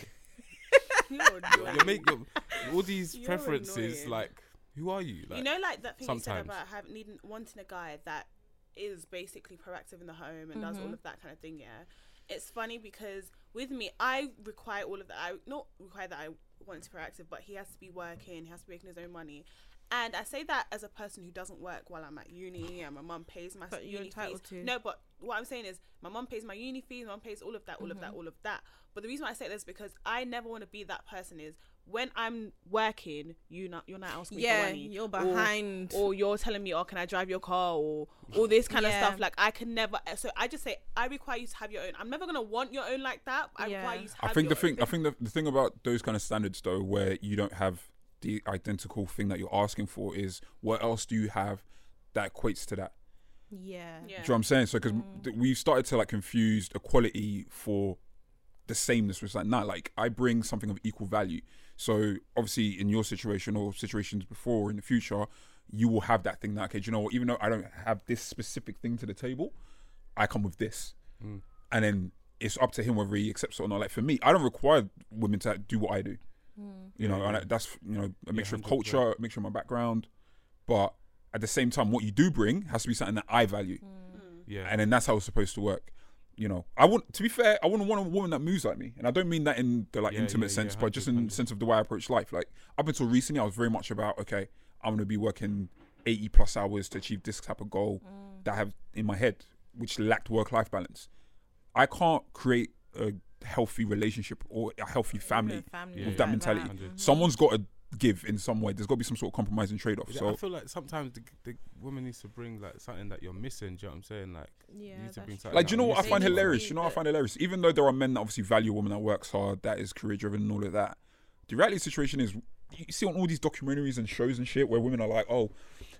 Speaker 4: You're
Speaker 2: you
Speaker 4: annoying.
Speaker 2: make all these
Speaker 4: You're
Speaker 2: preferences.
Speaker 4: annoying.
Speaker 2: Like, who are you? Like,
Speaker 4: You know, like that thing you said
Speaker 2: sometimes.
Speaker 4: about wanting a guy that is basically proactive in the home and does all of that kind of thing. Yeah, it's funny because with me, I require all of that. I not require that I want to be proactive, but he has to be working. He has to be making his own money. And I say that as a person who doesn't work while I'm at uni, and my mum pays my
Speaker 1: But you're
Speaker 4: uni
Speaker 1: entitled
Speaker 4: fees.
Speaker 1: to.
Speaker 4: No, but what I'm saying is my mum pays my uni fees, my mum pays all of that, all of that, all of that. But the reason why I say this is because I never want to be that person. Is when I'm working, you're not asking me for
Speaker 1: Yeah,
Speaker 4: money.
Speaker 1: you're
Speaker 4: Or-
Speaker 1: behind.
Speaker 4: or you're telling me, oh, can I drive your car, or all this kind of
Speaker 1: Yeah.
Speaker 4: stuff. Like, I can never. So I just say I require you to have your own. I'm never gonna want your own like that. I
Speaker 1: Yeah.
Speaker 4: require you to
Speaker 3: I
Speaker 4: have
Speaker 3: think
Speaker 4: your
Speaker 3: the thing,
Speaker 4: own.
Speaker 3: I think the thing about those kind of standards though, where you don't have the identical thing that you're asking for, is what else do you have that equates to that?
Speaker 1: Yeah.
Speaker 4: Yeah.
Speaker 3: Do you know what I'm saying? So because we've started to like confuse equality for the sameness, which is like, nah, like I bring something of equal value. So obviously in your situation or situations before or in the future, you will have that thing that, okay, do you know what, even though I don't have this specific thing to the table, I come with this. And then it's up to him whether he accepts it or not. Like for me, I don't require women to do what I do. You know, and that's, you know, a mixture of
Speaker 2: 100%.
Speaker 3: culture, a mixture of my background. But at the same time, what you do bring has to be something that I value.
Speaker 2: yeah.
Speaker 3: And then that's how it's supposed to work. You know, to be fair, I wouldn't want a woman that moves like me. And I don't mean that in the like
Speaker 2: Yeah,
Speaker 3: intimate
Speaker 2: yeah,
Speaker 3: sense,
Speaker 2: yeah,
Speaker 3: but just in the
Speaker 2: 100.
Speaker 3: sense of the way I approach life. Like up until recently, I was very much about, okay, I'm going to be working 80 plus hours to achieve this type of goal that I have in my head, which lacked work-life balance. I can't create a healthy relationship or a healthy family
Speaker 1: family
Speaker 3: with that
Speaker 1: like
Speaker 3: mentality.
Speaker 1: that.
Speaker 2: Mhm.
Speaker 3: Someone's got to give in some way. There's got to be some sort of compromise and trade-off.
Speaker 2: Yeah,
Speaker 3: So
Speaker 2: I feel like sometimes the woman needs to bring like something that you're missing. Do you know what I'm saying? Like,
Speaker 1: Yeah,
Speaker 2: you need to
Speaker 1: that's
Speaker 2: bring
Speaker 1: true.
Speaker 2: something.
Speaker 3: like,
Speaker 2: that
Speaker 3: do you know
Speaker 2: I'm
Speaker 3: what I
Speaker 2: missing.
Speaker 3: find
Speaker 1: They need to
Speaker 3: hilarious?
Speaker 1: be
Speaker 3: You know what I
Speaker 1: the-
Speaker 3: find hilarious? Even though there are men that obviously value a woman that works hard, that is career driven and all of that, the reality situation is you see on all these documentaries and shows and shit where women are like, oh,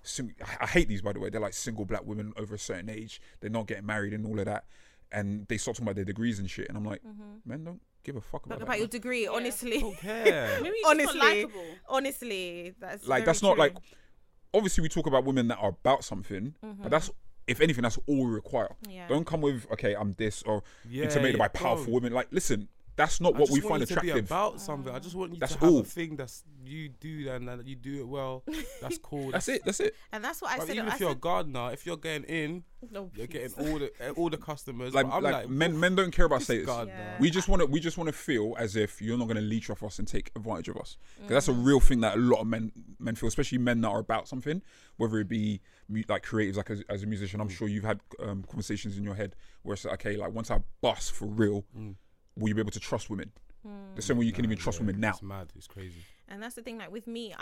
Speaker 3: I hate these, by the way. They're like single black women over a certain age. They're not getting married and all of that. And they start talking about their degrees and shit. And I'm like, men don't give a fuck about
Speaker 1: But
Speaker 3: that.
Speaker 1: about your
Speaker 3: man.
Speaker 1: degree,
Speaker 4: Yeah.
Speaker 1: honestly.
Speaker 2: Don't care.
Speaker 4: Maybe you're just not
Speaker 1: honestly,
Speaker 4: likable.
Speaker 1: honestly, that's
Speaker 3: Like,
Speaker 1: very
Speaker 3: that's not
Speaker 1: true.
Speaker 3: like, obviously we talk about women that are about something, but that's, if anything, that's all we require.
Speaker 1: Yeah.
Speaker 3: Don't come with, okay, I'm this, or
Speaker 2: Yeah,
Speaker 3: intimidated by
Speaker 2: bro.
Speaker 3: powerful women. Like, listen, that's not
Speaker 2: I
Speaker 3: what
Speaker 2: just
Speaker 3: we
Speaker 2: want
Speaker 3: find
Speaker 2: you to be
Speaker 3: attractive.
Speaker 2: about something. I just want you
Speaker 3: That's
Speaker 2: to have
Speaker 3: all.
Speaker 2: a thing that's you do and that you do it well. That's cool.
Speaker 3: That's it. That's it.
Speaker 1: And that's what I
Speaker 2: But
Speaker 1: said.
Speaker 2: even
Speaker 1: I
Speaker 2: if you're a
Speaker 1: said,
Speaker 2: gardener, if you're getting in,
Speaker 1: no,
Speaker 2: you're
Speaker 1: please.
Speaker 2: getting all the customers.
Speaker 3: Like,
Speaker 2: but I'm like,
Speaker 3: men don't care about status.
Speaker 2: gardener.
Speaker 1: Yeah.
Speaker 3: We just want to feel as if you're not going to leech off us and take advantage of us. Because that's a real thing that a lot of men feel, especially men that are about something, whether it be like creatives, like as a musician. I'm sure you've had conversations in your head where it's like, okay, like once I bust for real, will you be able to trust women? The same way you can even trust women now.
Speaker 2: It's mad. It's crazy.
Speaker 1: And that's the thing. Like with me,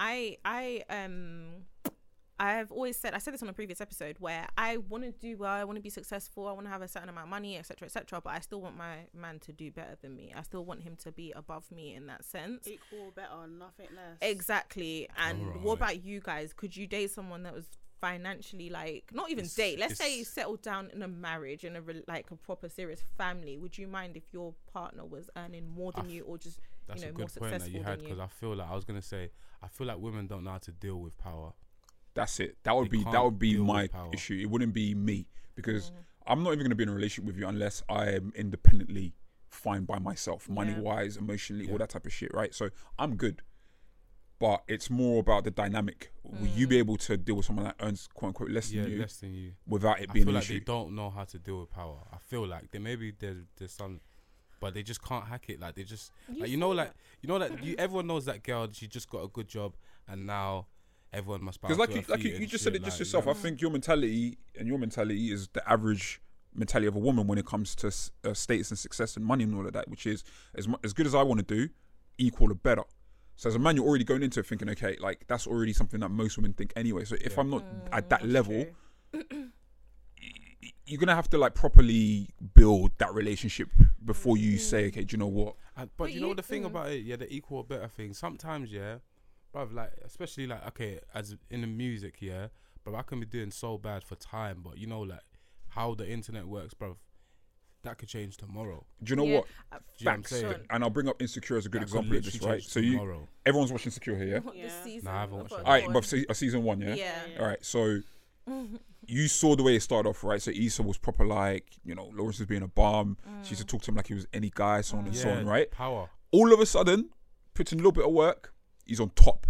Speaker 1: I've always said, I said this on a previous episode, where I want to do well, I want to be successful, I want to have a certain amount of money, etc., etc. But I still want my man to do better than me. I still want him to be above me in that sense.
Speaker 4: Equal, better, nothing less.
Speaker 1: Exactly. And
Speaker 2: Alright.
Speaker 1: what about you guys? Could you date someone that was financially, like, not even
Speaker 2: It's-
Speaker 1: date, let's say you
Speaker 2: it's-
Speaker 1: settled down in a marriage and like a proper serious family? Would you mind if your partner was earning more than you, or just
Speaker 2: That's
Speaker 1: you know,
Speaker 2: a
Speaker 1: more
Speaker 2: good point that
Speaker 1: successful
Speaker 2: you had,
Speaker 1: than
Speaker 2: because I feel like I was gonna say I feel like women don't know how to deal with power.
Speaker 3: That's it. That would
Speaker 2: They
Speaker 3: be
Speaker 2: can't deal
Speaker 3: my
Speaker 2: with power.
Speaker 3: issue. It wouldn't be me, because
Speaker 1: Mm.
Speaker 3: I'm not even going to be in a relationship with you unless I am independently fine by myself, money wise, emotionally, all that type of shit, right? So I'm good. But it's more about the dynamic. Will you be able to deal with someone that earns quote unquote less than you
Speaker 2: less than you.
Speaker 3: without it
Speaker 2: I
Speaker 3: being
Speaker 2: feel
Speaker 3: an
Speaker 2: like
Speaker 3: issue?
Speaker 2: they don't know how to deal with power. I feel like maybe there's some, but they just can't hack it. Like they just everyone knows that girl. She just got a good job, and now everyone must bow
Speaker 3: Because
Speaker 2: to her
Speaker 3: like
Speaker 2: feet
Speaker 3: you
Speaker 2: and
Speaker 3: just
Speaker 2: shit,
Speaker 3: said it just
Speaker 2: like,
Speaker 3: yourself.
Speaker 2: you
Speaker 3: I
Speaker 2: know.
Speaker 3: think your mentality is the average mentality of a woman when it comes to status and success and money and all of that, which is as good as I want to do, equal or better. So as a man, you're already going into it thinking, okay, like that's already something that most women think anyway. So if I'm not at that level, you're gonna have to like properly build that relationship before you say, okay, do you know what?
Speaker 2: But you know the thing about it, the equal or better thing. Sometimes, bruv, like especially like okay, as in the music, but I can be doing so bad for time, but you know like how the internet works, bruv, that could change tomorrow.
Speaker 3: Do you know what?
Speaker 2: Do you know what I'm
Speaker 3: Facts.
Speaker 2: saying?
Speaker 3: And I'll bring up Insecure as a good
Speaker 2: That could
Speaker 3: example of this,
Speaker 2: literally
Speaker 3: right?
Speaker 2: change
Speaker 3: So
Speaker 2: tomorrow.
Speaker 3: everyone's watching Insecure here, yeah?
Speaker 1: The season.
Speaker 2: Nah, I haven't watched
Speaker 1: I've
Speaker 2: it.
Speaker 1: got
Speaker 3: All right,
Speaker 1: one.
Speaker 3: but season 1, yeah?
Speaker 1: Yeah.
Speaker 3: All right, so you saw the way it started off, right? So Issa was proper like, you know, Lawrence was being a bum. She used to talk to him like he was any guy, so on and so on, right?
Speaker 2: Power.
Speaker 3: All of a sudden, puts in a little bit of work, he's on top.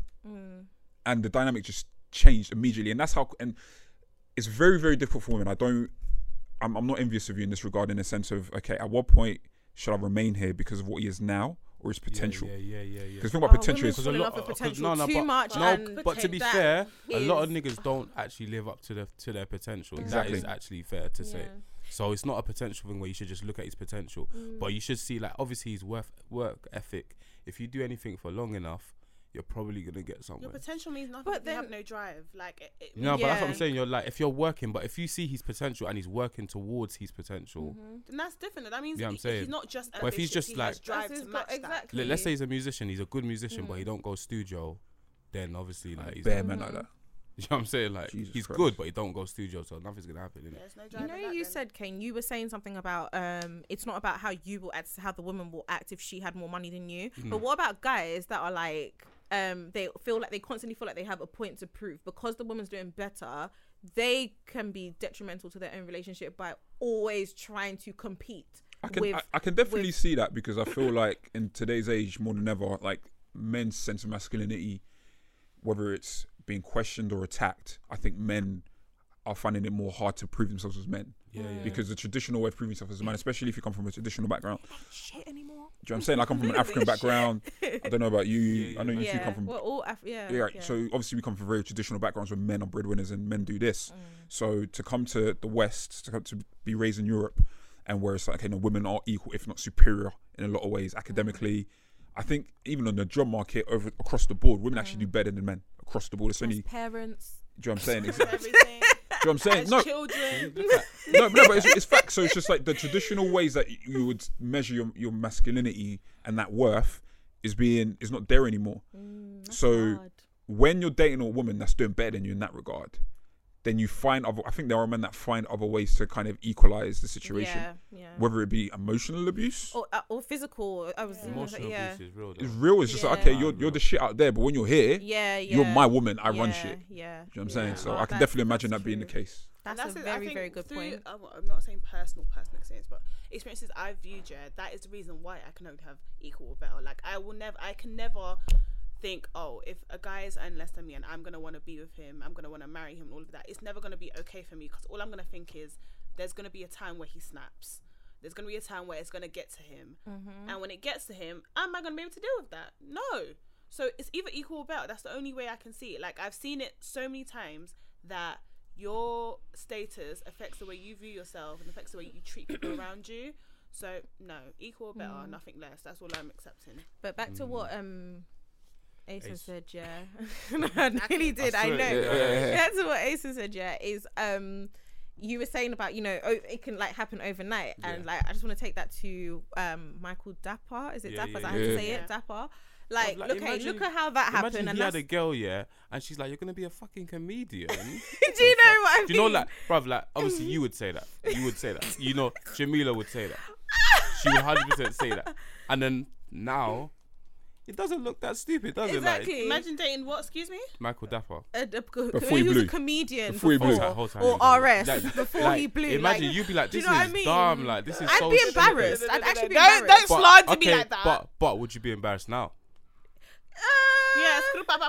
Speaker 3: And the dynamic just changed immediately. And that's how, and it's very, very difficult for women. I'm not envious of you in this regard, in the sense of, okay, at what point should I remain here because of what he is now or his potential?
Speaker 2: Yeah.
Speaker 3: Because the thing about potential
Speaker 1: women
Speaker 3: is,
Speaker 1: fall in love with potential
Speaker 2: no,
Speaker 1: too
Speaker 2: but,
Speaker 1: much.
Speaker 2: No,
Speaker 1: and
Speaker 2: but to be
Speaker 1: that
Speaker 2: fair, a lot of
Speaker 1: is-
Speaker 2: niggas don't actually live up to their potential.
Speaker 3: Exactly.
Speaker 2: That is actually fair to say.
Speaker 1: Yeah.
Speaker 2: So it's not a potential thing where you should just look at his potential, but you should see like obviously his work ethic. If you do anything for long enough, you're probably gonna get somewhere.
Speaker 4: Your potential means nothing.
Speaker 1: But
Speaker 4: But they have
Speaker 1: then-
Speaker 4: no drive. Like it
Speaker 2: No, but that's what I'm
Speaker 1: Yeah.
Speaker 2: saying. You're like, if you're working, but if you see his potential and he's working towards his potential,
Speaker 4: then that's different. That means
Speaker 2: Yeah, I'm
Speaker 4: he's
Speaker 2: saying.
Speaker 4: not just.
Speaker 2: But if he's just
Speaker 4: he
Speaker 2: like-
Speaker 4: has drive
Speaker 1: That's
Speaker 4: to
Speaker 1: his
Speaker 4: match
Speaker 1: got- exactly.
Speaker 2: let's say he's a musician, he's a good musician, but he don't go studio, then obviously like he's
Speaker 3: bare men like that.
Speaker 2: you know what I'm saying? Like
Speaker 3: Jesus
Speaker 2: he's
Speaker 3: Christ.
Speaker 2: good, but he don't go studio, so nothing's gonna happen.
Speaker 4: that.
Speaker 2: Innit?
Speaker 4: There's no drive.
Speaker 1: You
Speaker 4: in
Speaker 1: know,
Speaker 4: that
Speaker 1: you
Speaker 4: then.
Speaker 1: said, Kane, you were saying something about it's not about how you will act, how the woman will act if she had more money than you. But what about guys that are like, they constantly feel like they have a point to prove because the woman's doing better. They can be detrimental to their own relationship by always trying to compete.
Speaker 3: I can definitely see that, because I feel like in today's age more than ever, like men's sense of masculinity, whether it's being questioned or attacked, I think men are finding it more hard to prove themselves as men.
Speaker 2: Yeah.
Speaker 3: Because the traditional way of proving yourself as a man, especially if you come from a traditional background,
Speaker 1: Shit anymore.
Speaker 3: do you know what I'm saying? I come from an African background. I don't know about you. I know you two come from.
Speaker 1: We're all
Speaker 3: Yeah, so obviously we come from very traditional backgrounds where men are breadwinners and men do this. So to come to the West, to be raised in Europe, and where it's like, okay, no, women are equal, if not superior, in a lot of ways academically. I think even on the job market across the board, women actually do better than men across the board. It's only,
Speaker 1: parents.
Speaker 3: do you know what I'm saying?
Speaker 4: As everything.
Speaker 3: Do you know what I'm saying?
Speaker 4: As
Speaker 3: No,
Speaker 4: children.
Speaker 3: no, but it's facts. So it's just like the traditional ways that you would measure your masculinity and that worth is not there anymore. So when you're dating a woman that's doing better than you in that regard, then you find I think there are men that find other ways to kind of equalize the situation,
Speaker 1: Yeah.
Speaker 3: whether it be emotional abuse.
Speaker 1: Or physical. I was
Speaker 2: Emotional
Speaker 1: yeah.
Speaker 2: abuse is real. Though.
Speaker 3: It's real. It's just like, okay, you're the shit out there, but when you're here,
Speaker 1: Yeah,
Speaker 3: you're my woman. I run
Speaker 1: Yeah,
Speaker 3: shit.
Speaker 1: Yeah.
Speaker 3: Do you know what I'm saying? So
Speaker 1: Oh,
Speaker 3: I can
Speaker 1: that's-
Speaker 3: definitely imagine
Speaker 1: that's
Speaker 3: that being the
Speaker 1: true.
Speaker 3: case.
Speaker 1: That's
Speaker 4: And
Speaker 1: a
Speaker 4: it. I
Speaker 1: very,
Speaker 4: think
Speaker 1: very good
Speaker 4: through-
Speaker 1: point.
Speaker 4: I'm not saying personal experience, but experiences I've viewed, that is the reason why I can only have equal or better. Like I can never think, oh, if a guy is earning less than me and I'm gonna want to be with him, I'm gonna want to marry him, and all of that. It's never gonna be okay for me, because all I'm gonna think is there's gonna be a time where he snaps. There's gonna be a time where it's gonna get to him, and when it gets to him, am I gonna be able to deal with that? No. So it's either equal or better. That's the only way I can see it. Like I've seen it so many times that your status affects the way you view yourself and affects the way you treat people around you. So no, equal or better, nothing less. That's all I'm accepting.
Speaker 1: But back to what Asa
Speaker 2: Ace.
Speaker 1: said, yeah. No, I really did. I
Speaker 2: swear,
Speaker 1: know.
Speaker 2: yeah.
Speaker 1: That's what Asa said, yeah. Is you were saying about, you know, it can like happen overnight, and like I just want to take that to Michael Dapper. Is it
Speaker 2: Yeah,
Speaker 1: Dapper? Is
Speaker 2: yeah,
Speaker 1: that how to
Speaker 3: yeah.
Speaker 1: say it?
Speaker 4: Yeah.
Speaker 1: Dapper. Like,
Speaker 2: Like,
Speaker 1: look
Speaker 2: imagine-
Speaker 1: at how that happened.
Speaker 2: Imagine
Speaker 1: And
Speaker 2: he had
Speaker 1: that's,
Speaker 2: a girl, and she's like, "You're gonna be a fucking comedian."
Speaker 1: do you know what I mean?
Speaker 2: Do you know, like, bruv, like, obviously you would say that. You would say that. You know, Jamila would say that. She would 100% say that. And then now, it doesn't look that stupid, does
Speaker 1: Exactly.
Speaker 2: it? Like,
Speaker 4: Imagine dating what? Excuse me.
Speaker 2: Michael Dapper.
Speaker 3: Before he
Speaker 1: was
Speaker 3: blew.
Speaker 1: a comedian
Speaker 3: Before he blew.
Speaker 2: Whole time
Speaker 1: or
Speaker 2: he
Speaker 1: RS
Speaker 2: like,
Speaker 1: before he blew.
Speaker 2: Imagine
Speaker 1: like,
Speaker 2: you'd be like,
Speaker 1: do you
Speaker 2: this
Speaker 1: know what
Speaker 2: is
Speaker 1: I mean?
Speaker 2: dumb. Like, this is
Speaker 1: I'd
Speaker 2: so
Speaker 1: be
Speaker 2: stupid.
Speaker 1: embarrassed. I'd actually be
Speaker 4: Don't
Speaker 1: embarrassed.
Speaker 4: slander me like that.
Speaker 2: But would you be embarrassed now?
Speaker 4: Yeah,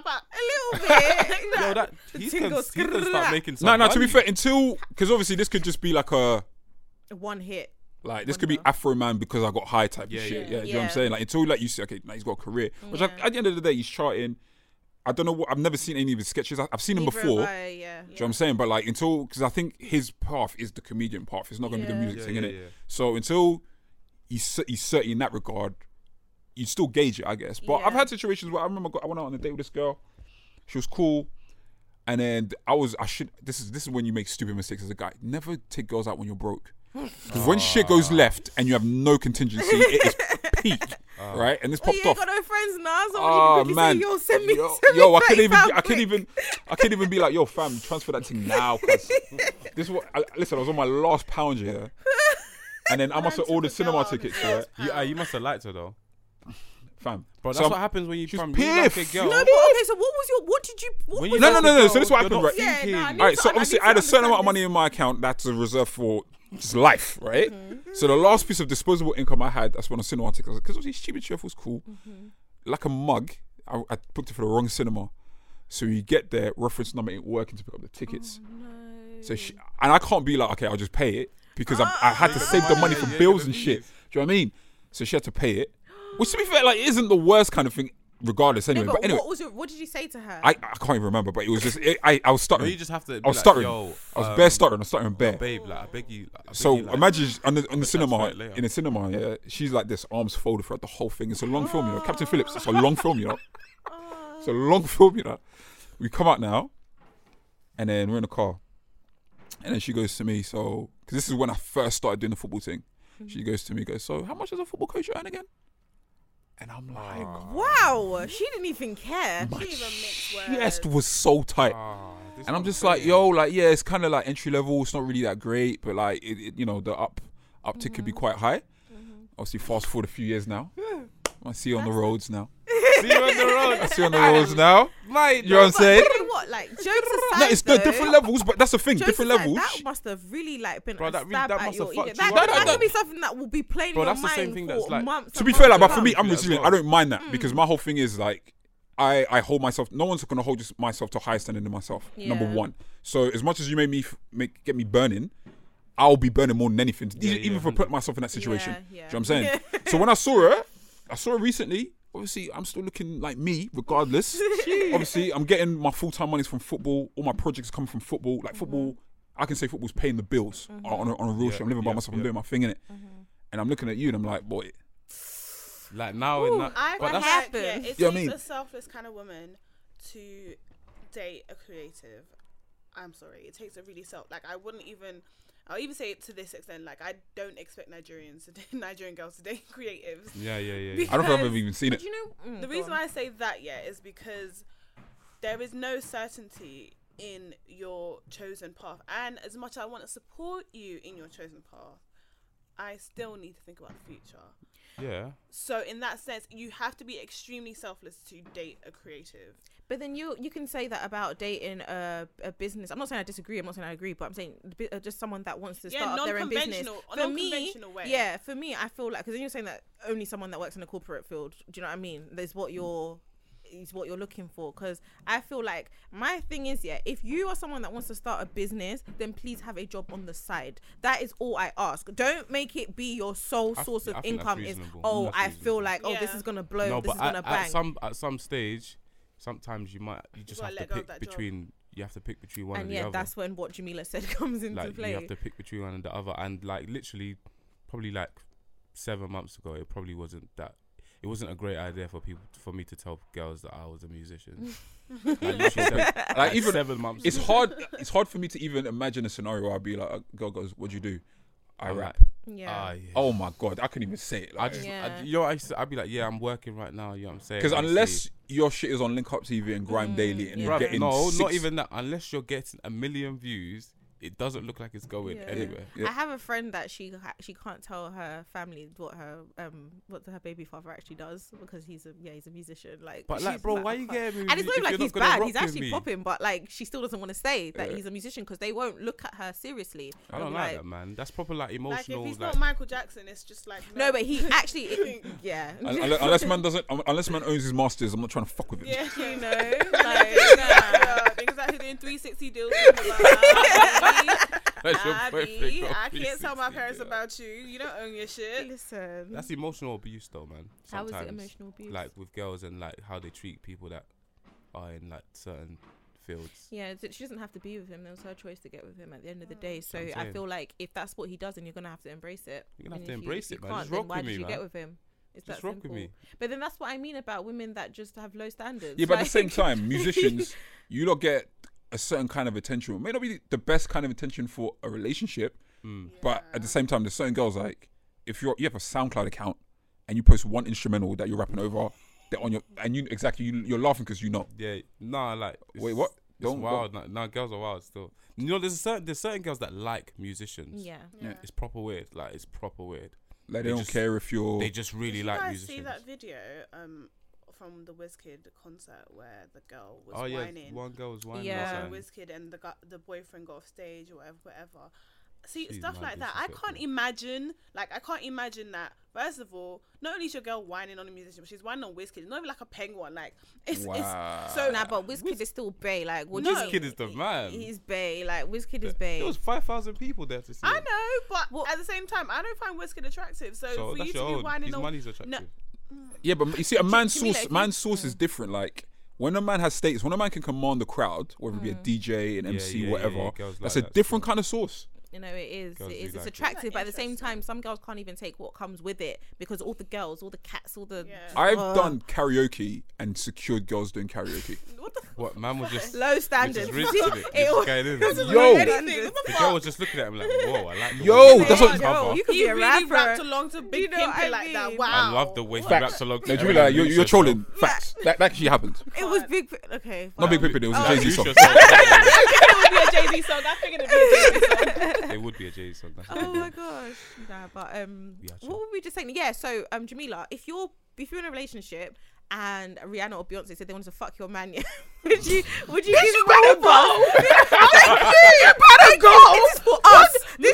Speaker 1: a little bit.
Speaker 2: Yo, that he can
Speaker 1: tingle
Speaker 2: start making some
Speaker 3: No, to
Speaker 2: money.
Speaker 3: be fair, because obviously this could just be like a
Speaker 1: One hit.
Speaker 3: like this could be Afro Man because I got high type of
Speaker 2: Yeah,
Speaker 3: shit.
Speaker 2: yeah.
Speaker 3: Yeah, you know what I'm saying? Like until like you say, okay, now he's got a career. Which
Speaker 1: Yeah.
Speaker 3: at the end of the day, he's charting. I don't know what I've never seen any of his sketches. I've seen him
Speaker 1: Neither
Speaker 3: before.
Speaker 1: have I, yeah.
Speaker 3: Do you know what I'm saying? But like until because I think his path is the comedian path. It's not going to be the
Speaker 1: Yeah.
Speaker 3: music
Speaker 2: Yeah,
Speaker 3: thing,
Speaker 2: yeah,
Speaker 3: innit?
Speaker 2: yeah.
Speaker 3: So until he's certainly in that regard, you still gauge it, I guess. But I've
Speaker 1: Yeah.
Speaker 3: had situations where I remember I went out on a date with this girl. She was cool, and then This is when you make stupid mistakes as a guy. Never take girls out when you're broke. Because when shit goes left and you have no contingency, it is peak, right? And this
Speaker 1: Oh,
Speaker 3: popped
Speaker 1: you ain't
Speaker 3: off.
Speaker 1: got no friends now. So
Speaker 3: Oh
Speaker 1: you quickly
Speaker 3: man,
Speaker 1: say, yo, send me,
Speaker 3: yo,
Speaker 1: send me
Speaker 3: I couldn't even,
Speaker 1: £30
Speaker 3: I couldn't even be like, yo, fam, transfer that thing now. Cause this is what. Listen, I was on my last pound here, and then I must have
Speaker 4: took
Speaker 3: ordered
Speaker 4: a
Speaker 3: cinema
Speaker 4: girl on
Speaker 3: tickets.
Speaker 4: his
Speaker 3: Yeah,
Speaker 4: last
Speaker 2: You must have liked her though.
Speaker 3: fam.
Speaker 2: Bro,
Speaker 3: So
Speaker 2: that's
Speaker 3: I'm-
Speaker 2: what happens when you
Speaker 3: she's
Speaker 2: from you like a
Speaker 3: piff.
Speaker 2: girl.
Speaker 1: No, but okay, so what did you, what
Speaker 2: When
Speaker 1: was
Speaker 2: you
Speaker 3: No,
Speaker 1: your
Speaker 3: no. So
Speaker 1: goal?
Speaker 3: this is what
Speaker 2: You're
Speaker 3: happened,
Speaker 2: not
Speaker 3: right?
Speaker 1: Yeah,
Speaker 2: thinking.
Speaker 1: no, I need
Speaker 3: All right,
Speaker 1: to-
Speaker 3: so
Speaker 1: I
Speaker 3: obviously
Speaker 1: need
Speaker 3: I had
Speaker 1: to
Speaker 3: a certain amount of
Speaker 1: understand
Speaker 3: money in my account that's reserved for just life, right? So the last piece of disposable income I had, I spent on cinema tickets because obviously Stupid Chef was cool. Like a mug, I booked it for the wrong cinema. So you get there, reference number ain't working to pick up the tickets. So and I can't be like, okay, I'll just pay it because I had to save the money for bills and shit. Do you know what I mean? So she had to pay it. Which to be fair, like it isn't the worst kind of thing, regardless. Anyway,
Speaker 1: No,
Speaker 3: but anyway,
Speaker 1: what did you say to her?
Speaker 3: I can't even remember, but it was just I was
Speaker 2: No,
Speaker 3: stuttering.
Speaker 2: you just have to.
Speaker 3: I was
Speaker 2: like,
Speaker 3: stuttering.
Speaker 2: Yo,
Speaker 3: I was bare stuttering. I was stuttering bare.
Speaker 2: babe. Like I beg you. Like, I beg
Speaker 3: So
Speaker 2: you, like,
Speaker 3: imagine on the cinema,
Speaker 2: transfer it later.
Speaker 3: in the cinema, yeah, she's like this, arms folded throughout the whole thing. It's a long film, you know. Captain Phillips, it's a long film, you know. It's a long film, you know. We come out now, and then we're in the car, and then she goes to me, so because this is when I first started doing the football thing. She goes to me, so how much does a football coach earn again? And I'm like,
Speaker 1: Wow, she didn't even care.
Speaker 3: my
Speaker 4: even mix words.
Speaker 3: chest was so tight.
Speaker 2: this
Speaker 3: And I'm
Speaker 2: one
Speaker 3: just
Speaker 2: thing.
Speaker 3: like, yo, like, yeah, it's kind of like entry level. It's not really that great, but like, you know, the uptick could be quite high. Obviously, fast forward a few years now. I see you on the roads now.
Speaker 2: See you on the road.
Speaker 3: I see you on the roads now.
Speaker 2: Mate,
Speaker 3: You know what I'm saying?
Speaker 1: You know what? Like jokes aside,
Speaker 3: No, it's the
Speaker 1: though,
Speaker 3: different levels, but that's the thing.
Speaker 1: jokes
Speaker 3: different
Speaker 1: aside,
Speaker 3: levels.
Speaker 1: That must have really like been
Speaker 2: Bro,
Speaker 1: a
Speaker 2: that really-
Speaker 1: stab
Speaker 2: that
Speaker 1: at
Speaker 2: must
Speaker 1: your
Speaker 2: have
Speaker 1: ego.
Speaker 2: fucked
Speaker 1: That,
Speaker 2: you up.
Speaker 1: that
Speaker 3: No,
Speaker 1: could be something that will be playing
Speaker 2: Bro,
Speaker 1: in your
Speaker 2: that's the same
Speaker 1: mind
Speaker 2: thing
Speaker 1: for
Speaker 2: that's like-
Speaker 1: months.
Speaker 3: To
Speaker 1: and
Speaker 3: be
Speaker 1: months
Speaker 3: fair, like,
Speaker 1: to
Speaker 3: but for me,
Speaker 1: come.
Speaker 3: I'm
Speaker 2: That's
Speaker 3: resilient.
Speaker 2: well.
Speaker 3: I don't mind that because my whole thing is like, I hold myself. No one's gonna hold myself to a higher standard than myself. Number
Speaker 1: Yeah.
Speaker 3: one. So as much as you made me get me burning, I'll be burning more than anything. Even for putting myself in that situation.
Speaker 1: Yeah,
Speaker 3: Do you
Speaker 1: yeah.
Speaker 3: know what I'm saying? So when I saw her recently. Obviously, I'm still looking like me, regardless. Obviously, I'm getting my full-time monies from football. All my projects come from football. Like football, I can say football's paying the bills on a real shit. I'm living by myself. I'm doing my thing in it, and I'm looking at you, and I'm like, boy,
Speaker 2: Like now, in that,
Speaker 4: I
Speaker 2: but
Speaker 4: feel
Speaker 2: that's
Speaker 4: like, yeah, it
Speaker 3: Yeah, I
Speaker 4: takes
Speaker 3: mean-
Speaker 4: a selfless kind of woman to date a creative. I'm sorry, it takes a really I wouldn't even. I'll even say it to this extent. Like, I don't expect Nigerian girls to date creatives.
Speaker 2: yeah.
Speaker 3: I don't think I've ever even seen
Speaker 1: But
Speaker 3: it.
Speaker 1: you know,
Speaker 4: The reason why I say that, is because there is no certainty in your chosen path. And as much as I want to support you in your chosen path, I still need to think about the future.
Speaker 2: Yeah.
Speaker 4: So in that sense, you have to be extremely selfless to date a creative.
Speaker 1: But then you can say that about dating a business. I'm not saying I disagree. I'm not saying I agree. But I'm saying just someone that wants to start up their own business.
Speaker 4: Non-conventional way.
Speaker 1: Yeah, for me, I feel like because then you're saying that only someone that works in the corporate field. Do you know what I mean? There's what you're looking for. Because I feel like my thing is, if you are someone that wants to start a business, then please have a job on the side. That is all I ask. Don't make it be your sole source of
Speaker 2: I think that's
Speaker 1: income. Is
Speaker 2: reasonable. That's
Speaker 1: I feel
Speaker 2: reasonable.
Speaker 1: like this
Speaker 4: Yeah.
Speaker 1: is gonna blow.
Speaker 2: No,
Speaker 1: this
Speaker 2: but
Speaker 1: is gonna bang.
Speaker 2: at some stage, sometimes you just
Speaker 4: gotta
Speaker 2: have to
Speaker 4: let go of
Speaker 2: pick
Speaker 4: that job.
Speaker 2: between. You have to pick between one
Speaker 1: And
Speaker 2: and the
Speaker 1: yeah,
Speaker 2: other.
Speaker 1: that's when what Jamila said comes into
Speaker 2: Like
Speaker 1: play.
Speaker 2: you have to pick between one and the other, and like literally, probably like 7 months ago, it probably wasn't that. It wasn't a great idea for me to tell girls that I was a musician. Like, literally
Speaker 3: Like even
Speaker 2: 7 months.
Speaker 3: it's
Speaker 2: ago.
Speaker 3: hard. It's hard for me to even imagine a scenario where I'd be like, a girl goes, "What'd you do?" I
Speaker 2: I'm
Speaker 3: rap.
Speaker 1: Yeah.
Speaker 2: Yeah.
Speaker 3: Oh my god, I couldn't even say it.
Speaker 2: I
Speaker 3: Like,
Speaker 2: just,
Speaker 1: Yeah.
Speaker 2: I'd be like, yeah, I'm working right now. You know what I'm saying?
Speaker 3: because
Speaker 2: Obviously-
Speaker 3: unless your shit is on Link Up TV and Grime Daily and
Speaker 1: yeah.
Speaker 3: you're
Speaker 2: Bruv,
Speaker 3: getting
Speaker 2: no,
Speaker 3: six,
Speaker 2: not even that. Unless you're getting 1 million views it doesn't look like it's going
Speaker 1: Yeah.
Speaker 2: anywhere.
Speaker 3: Yeah.
Speaker 1: I have a friend that she can't tell her family what her baby father actually does because he's a musician. Like,
Speaker 2: But like,
Speaker 1: she's
Speaker 2: bro,
Speaker 1: like,
Speaker 2: why you
Speaker 1: fuck.
Speaker 2: getting me?
Speaker 1: And it's not
Speaker 2: if
Speaker 1: even like
Speaker 2: you're
Speaker 1: he's
Speaker 2: not gonna
Speaker 1: bad.
Speaker 2: rock
Speaker 1: He's
Speaker 2: with
Speaker 1: actually
Speaker 2: me?
Speaker 1: popping, but like she still doesn't want to say that
Speaker 3: Yeah.
Speaker 1: he's a musician because they won't look at her seriously.
Speaker 2: I
Speaker 1: They'll
Speaker 2: don't
Speaker 1: be
Speaker 2: like that, man. That's proper like
Speaker 4: Like if
Speaker 2: emotional.
Speaker 4: he's
Speaker 2: Like,
Speaker 4: not Michael Jackson, it's just like
Speaker 1: No, but he actually, yeah.
Speaker 3: Unless man owns his masters, I'm not trying to fuck with him.
Speaker 4: yeah,
Speaker 1: You know,
Speaker 4: like,
Speaker 1: like,
Speaker 4: things like doing 360 deals.
Speaker 2: that's your boyfriend got
Speaker 4: I can't tell my
Speaker 2: 360,
Speaker 4: parents
Speaker 2: yeah.
Speaker 4: about you. You don't own your shit.
Speaker 1: listen.
Speaker 2: That's emotional abuse, though, man.
Speaker 1: How is
Speaker 2: Sometimes,
Speaker 1: it emotional abuse?
Speaker 2: like with girls and like how they treat people that are in like certain fields.
Speaker 1: Yeah, she doesn't have to be with him. It was her choice to get with him at the end of the day. So
Speaker 2: That's what I'm
Speaker 1: I
Speaker 2: saying.
Speaker 1: feel like if that's what he does, then you're gonna have to embrace it.
Speaker 2: You're gonna have
Speaker 1: And
Speaker 2: to
Speaker 1: if
Speaker 2: embrace
Speaker 1: if
Speaker 2: it, man.
Speaker 1: can't,
Speaker 2: Just
Speaker 1: then
Speaker 2: rock
Speaker 1: why
Speaker 2: with
Speaker 1: did
Speaker 2: me,
Speaker 1: you
Speaker 2: man.
Speaker 1: get with him? It's
Speaker 2: Just
Speaker 1: that
Speaker 2: rock with
Speaker 1: simple.
Speaker 2: me.
Speaker 1: But then that's what I mean about women that just have low standards.
Speaker 3: Yeah, but at the same
Speaker 1: Like-
Speaker 3: time, musicians, you don't get a certain kind of attention. It may not be the best kind of attention for a relationship, but at the same time, there's certain girls like if you have a SoundCloud account and you post one instrumental that you're rapping over, they're on your and you're laughing because you know.
Speaker 2: Yeah, nah, like
Speaker 3: Wait, what?
Speaker 2: It's
Speaker 3: Don't-
Speaker 2: wild. Nah, girls are wild still. You know, there's certain girls that like musicians.
Speaker 1: Yeah.
Speaker 2: It's proper weird. Like it's proper weird.
Speaker 3: Like
Speaker 2: They
Speaker 3: they don't
Speaker 2: just-
Speaker 3: care if you're.
Speaker 2: They just really
Speaker 4: Did you
Speaker 2: like
Speaker 4: guys
Speaker 2: musicians.
Speaker 4: see that video from the WizKid concert where the girl was
Speaker 2: Oh yeah,
Speaker 4: whining?
Speaker 2: one girl was whining.
Speaker 1: Yeah.
Speaker 2: outside.
Speaker 4: WizKid and the boyfriend got off stage or whatever. See,
Speaker 2: She's
Speaker 4: stuff
Speaker 2: mad
Speaker 4: like that. I can't
Speaker 2: disrespectful.
Speaker 4: imagine that. First of all, not only is your girl whining on a musician, but she's whining on WizKid. It's not even like a penguin. Like it's
Speaker 3: Wow.
Speaker 4: so.
Speaker 1: Nah, but WizKid is still bae. Like, what do
Speaker 4: No.
Speaker 1: you mean?
Speaker 2: Wizkid is the man.
Speaker 1: He's bae. Like, WizKid is bae.
Speaker 2: There was 5,000 people there to see.
Speaker 4: I
Speaker 2: him.
Speaker 4: know, but
Speaker 1: Well-
Speaker 4: at the same time, I don't find WizKid attractive. So,
Speaker 2: So
Speaker 4: for
Speaker 2: that's
Speaker 4: you to
Speaker 2: your
Speaker 4: be
Speaker 2: own.
Speaker 4: whining
Speaker 2: His
Speaker 4: on
Speaker 2: money's attractive.
Speaker 3: Yeah, but you see, a man's
Speaker 1: to me,
Speaker 3: source,
Speaker 1: like,
Speaker 3: man's source is different. Like when a man has status, when a man can command the crowd, whether it be a DJ, an MC,
Speaker 2: yeah,
Speaker 3: whatever,
Speaker 2: yeah, girls
Speaker 3: that's
Speaker 2: like
Speaker 3: a
Speaker 2: that
Speaker 3: different kind of source.
Speaker 1: You know, it is.
Speaker 2: Girls
Speaker 1: It
Speaker 2: do
Speaker 1: is. It's
Speaker 2: like it.
Speaker 1: attractive, but at the same
Speaker 4: Interesting.
Speaker 1: time, some girls can't even take what comes with it because all the girls, all the cats, all the
Speaker 4: Yeah.
Speaker 3: I've done karaoke and secured girls doing karaoke.
Speaker 4: what the
Speaker 2: What man was just
Speaker 1: low standards.
Speaker 2: just rinsing it.
Speaker 1: It
Speaker 2: Just
Speaker 1: all-
Speaker 2: going in.
Speaker 3: Yo,
Speaker 2: The girl was just looking at him like, whoa, I like the
Speaker 3: Yo,
Speaker 2: way
Speaker 3: that's
Speaker 2: you
Speaker 3: what-
Speaker 2: cover.
Speaker 1: you could
Speaker 4: He
Speaker 1: be a
Speaker 4: really
Speaker 1: rapper.
Speaker 4: rapped along to Big
Speaker 1: You know what
Speaker 4: Pimpin'
Speaker 1: I
Speaker 4: like that.
Speaker 1: mean?
Speaker 4: Wow.
Speaker 2: I love the way he
Speaker 3: Facts.
Speaker 2: raps along.
Speaker 3: No,
Speaker 2: to
Speaker 3: you like you're
Speaker 2: Lucius,
Speaker 3: trolling.
Speaker 2: bro.
Speaker 3: Facts. That actually happened.
Speaker 1: It was big. Okay.
Speaker 3: Not Big Pimpin', it was a
Speaker 1: Oh,
Speaker 3: Jay-Z
Speaker 2: Lucius
Speaker 3: song.
Speaker 2: song.
Speaker 4: It would be a Jay-Z song. I figured it'd be a Jay-Z song.
Speaker 2: It would be a Jay song. That's
Speaker 1: Oh my gosh. Nah, but
Speaker 2: Yeah,
Speaker 1: what were we just saying? Yeah, so Jamila, if you're in a relationship and Rihanna or Beyonce said they wanted to fuck your man, yeah, would you give him over? You better go. This is for us. We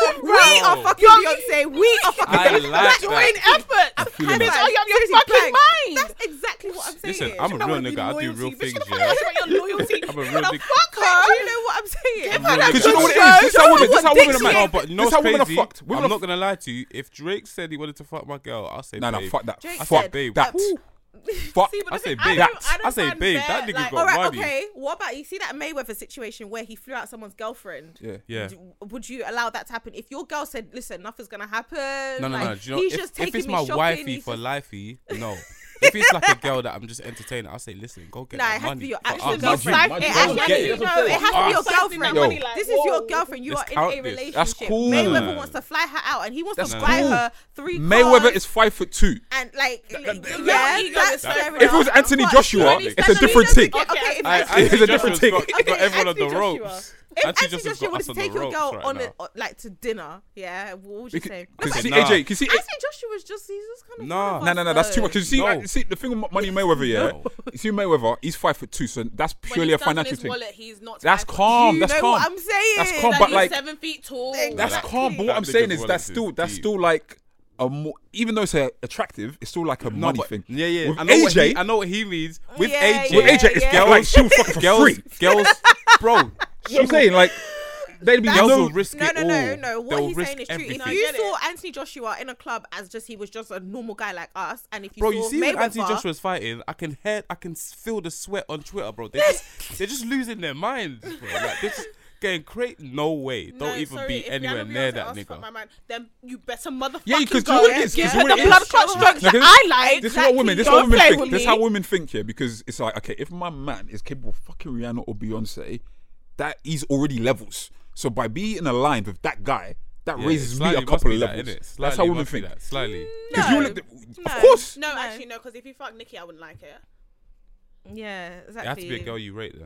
Speaker 1: are fucking Beyonce. We are fucking.
Speaker 2: I like
Speaker 4: Doing
Speaker 2: that.
Speaker 4: effort.
Speaker 3: feeling
Speaker 4: Bitch,
Speaker 3: that.
Speaker 4: oh, you have your
Speaker 1: Seriously,
Speaker 4: fucking
Speaker 1: blank.
Speaker 4: mind.
Speaker 1: That's exactly what I'm saying.
Speaker 2: Listen, I'm a real nigga. I do real things,
Speaker 4: Bitch,
Speaker 2: yeah.
Speaker 4: about your loyalty.
Speaker 2: I'm a real
Speaker 4: Wanna
Speaker 2: nigga.
Speaker 4: fuck
Speaker 1: Do
Speaker 4: her.
Speaker 1: you know what I'm saying?
Speaker 2: I'm really
Speaker 3: Because you know what it
Speaker 1: Show.
Speaker 3: is. This is how women. This is how women are,
Speaker 1: Show
Speaker 3: man.
Speaker 2: No, but you know
Speaker 3: This
Speaker 2: what's
Speaker 3: how women are
Speaker 2: crazy?
Speaker 3: fucked. Women
Speaker 2: I'm
Speaker 3: are
Speaker 2: not gonna lie to you. If Drake said he wanted to fuck my girl, I'll say
Speaker 3: Nah,
Speaker 2: babe.
Speaker 3: fuck that.
Speaker 1: Drake
Speaker 3: Fuck
Speaker 1: said-
Speaker 2: babe.
Speaker 3: that.
Speaker 1: Ooh.
Speaker 3: Fuck.
Speaker 4: See, but
Speaker 2: I
Speaker 4: the
Speaker 2: say
Speaker 4: thing-
Speaker 2: babe.
Speaker 4: don't
Speaker 2: I say
Speaker 4: find
Speaker 2: babe.
Speaker 4: fair,
Speaker 2: That nigga
Speaker 4: like-
Speaker 2: got
Speaker 1: All right,
Speaker 2: money.
Speaker 1: okay. What about you see that Mayweather situation where he flew out someone's girlfriend?
Speaker 3: Yeah.
Speaker 2: Yeah.
Speaker 1: Would you allow that to happen if your girl said, "Listen, nothing's gonna happen"?
Speaker 2: No.
Speaker 1: like,
Speaker 2: Do you know,
Speaker 1: he's
Speaker 2: if,
Speaker 1: just
Speaker 2: if
Speaker 1: taking
Speaker 2: it's
Speaker 1: me
Speaker 2: my
Speaker 1: shopping,
Speaker 2: wifey
Speaker 1: he's
Speaker 2: for
Speaker 1: just-
Speaker 2: lifey, no. If it's like a girl that I'm just entertaining, I'll say, listen, go get
Speaker 1: Nah,
Speaker 2: that
Speaker 1: it has to
Speaker 2: money.
Speaker 1: be your
Speaker 2: for
Speaker 1: actual
Speaker 2: us.
Speaker 1: girlfriend.
Speaker 3: Imagine,
Speaker 1: It
Speaker 3: imagine,
Speaker 1: has
Speaker 3: get
Speaker 1: to
Speaker 3: it.
Speaker 1: be, no, it has to be your
Speaker 2: Us.
Speaker 1: girlfriend.
Speaker 3: Yo.
Speaker 1: This is your girlfriend. You
Speaker 2: Let's
Speaker 1: are in
Speaker 2: count
Speaker 1: a
Speaker 2: this.
Speaker 1: relationship.
Speaker 3: That's cool.
Speaker 1: Mayweather wants to fly her out, and he wants
Speaker 3: That's
Speaker 1: to
Speaker 2: cool.
Speaker 1: buy her 3
Speaker 3: Mayweather
Speaker 1: cars,
Speaker 3: is 5'2".
Speaker 1: and like,
Speaker 4: your
Speaker 1: yeah,
Speaker 4: ego
Speaker 1: that's
Speaker 4: is so
Speaker 1: fair
Speaker 4: fair.
Speaker 3: If it was
Speaker 1: enough.
Speaker 3: Anthony
Speaker 1: But
Speaker 3: Joshua,
Speaker 1: he
Speaker 3: it's a
Speaker 1: doesn't-
Speaker 3: different
Speaker 1: he
Speaker 3: thing.
Speaker 1: doesn't- Okay, if
Speaker 2: I
Speaker 1: Anthony
Speaker 3: It's a different thing.
Speaker 2: Got
Speaker 1: Okay,
Speaker 2: everyone on the
Speaker 1: Anthony
Speaker 2: ropes.
Speaker 1: Joshua. If
Speaker 2: Anthony
Speaker 1: Anthony
Speaker 2: Joshua's
Speaker 1: Joshua
Speaker 2: got
Speaker 1: wanted
Speaker 2: us
Speaker 1: to
Speaker 2: on the
Speaker 1: take your
Speaker 2: ropes
Speaker 1: girl
Speaker 2: right
Speaker 1: on
Speaker 2: now.
Speaker 1: like to dinner, yeah, what would you say?
Speaker 3: Because see,
Speaker 2: Nah.
Speaker 3: AJ, can see.
Speaker 1: Anthony Joshua's just he's just kind of
Speaker 2: Nah.
Speaker 1: one of
Speaker 3: No,
Speaker 1: us,
Speaker 3: that's too
Speaker 1: though.
Speaker 3: much. Because
Speaker 2: No.
Speaker 3: see, the thing with Money Mayweather, yeah.
Speaker 2: No.
Speaker 3: You see Mayweather, he's 5'2", so that's
Speaker 4: When
Speaker 3: purely
Speaker 4: he
Speaker 3: a
Speaker 4: stands on
Speaker 3: financial
Speaker 4: his
Speaker 3: thing.
Speaker 4: wallet, he's not
Speaker 3: That's
Speaker 4: 5 foot.
Speaker 3: calm.
Speaker 1: You
Speaker 3: That's
Speaker 1: know
Speaker 3: calm.
Speaker 1: what I'm saying?
Speaker 3: That's calm,
Speaker 4: That
Speaker 3: but
Speaker 4: he's
Speaker 3: like
Speaker 4: 7 feet tall.
Speaker 1: Exactly.
Speaker 3: that's calm. But what I'm
Speaker 2: That
Speaker 3: saying
Speaker 2: nigga's
Speaker 3: is
Speaker 2: wallet
Speaker 3: that's
Speaker 2: is
Speaker 3: still
Speaker 2: deep.
Speaker 3: like a more, even though it's attractive, it's still like a money
Speaker 2: but-
Speaker 3: thing.
Speaker 2: Yeah.
Speaker 3: With
Speaker 2: I know what
Speaker 3: AJ,
Speaker 2: I know what he means. With
Speaker 1: Yeah,
Speaker 2: AJ,
Speaker 3: with AJ, it's
Speaker 1: yeah.
Speaker 3: like she'll fuck for
Speaker 2: girls,
Speaker 3: free.
Speaker 2: girls, bro.
Speaker 3: You know what I'm saying? Like they'd be
Speaker 2: Girls
Speaker 3: no.
Speaker 2: will risk
Speaker 1: No,
Speaker 2: it all.
Speaker 1: no. What
Speaker 2: They'll
Speaker 1: he's
Speaker 2: risk
Speaker 1: saying is true.
Speaker 2: everything.
Speaker 1: If
Speaker 4: I
Speaker 1: you
Speaker 4: get
Speaker 1: saw
Speaker 4: it.
Speaker 1: Anthony Joshua in a club as he was just a normal guy like us, and if you
Speaker 2: Bro,
Speaker 1: saw
Speaker 2: you see when
Speaker 1: Mayweather,
Speaker 2: Anthony Joshua's fighting, I can feel the sweat on Twitter, bro. They're just losing their minds, bro. Like they're just getting crazy. No way. Don't
Speaker 4: No,
Speaker 2: even
Speaker 4: sorry,
Speaker 2: be
Speaker 4: if
Speaker 2: anywhere
Speaker 4: Rihanna
Speaker 2: near
Speaker 4: Beyonce
Speaker 2: that
Speaker 4: asks for
Speaker 2: nigga.
Speaker 4: my man, then you better motherfucking
Speaker 3: Yeah, because
Speaker 4: go.
Speaker 3: you know what it is,
Speaker 4: Give
Speaker 3: because
Speaker 4: her
Speaker 3: you know
Speaker 4: the
Speaker 3: what it
Speaker 4: blood
Speaker 3: is.
Speaker 4: clot strokes
Speaker 3: No,
Speaker 4: that I like.
Speaker 3: This is what women. This is
Speaker 4: Don't
Speaker 3: what women
Speaker 4: play
Speaker 3: think.
Speaker 4: with
Speaker 3: This is
Speaker 4: me.
Speaker 3: how women think here, because it's like, okay, if my man is capable of fucking Rihanna or Beyonce, that he's already levels. So by being aligned with that guy, that
Speaker 2: Yeah,
Speaker 3: raises me
Speaker 2: slightly
Speaker 3: a
Speaker 2: must
Speaker 3: couple
Speaker 2: be
Speaker 3: of
Speaker 2: that,
Speaker 3: levels.
Speaker 2: innit?
Speaker 3: That's
Speaker 2: Slightly
Speaker 3: how women
Speaker 2: must be
Speaker 3: think.
Speaker 2: that, Slightly.
Speaker 3: Because
Speaker 1: No.
Speaker 3: you look, of
Speaker 1: No.
Speaker 3: course.
Speaker 4: No,
Speaker 1: No.
Speaker 4: actually, no, because if you fuck Nicki, I wouldn't like it.
Speaker 1: yeah,
Speaker 2: It has to
Speaker 1: exactly.
Speaker 2: be a girl you rate then.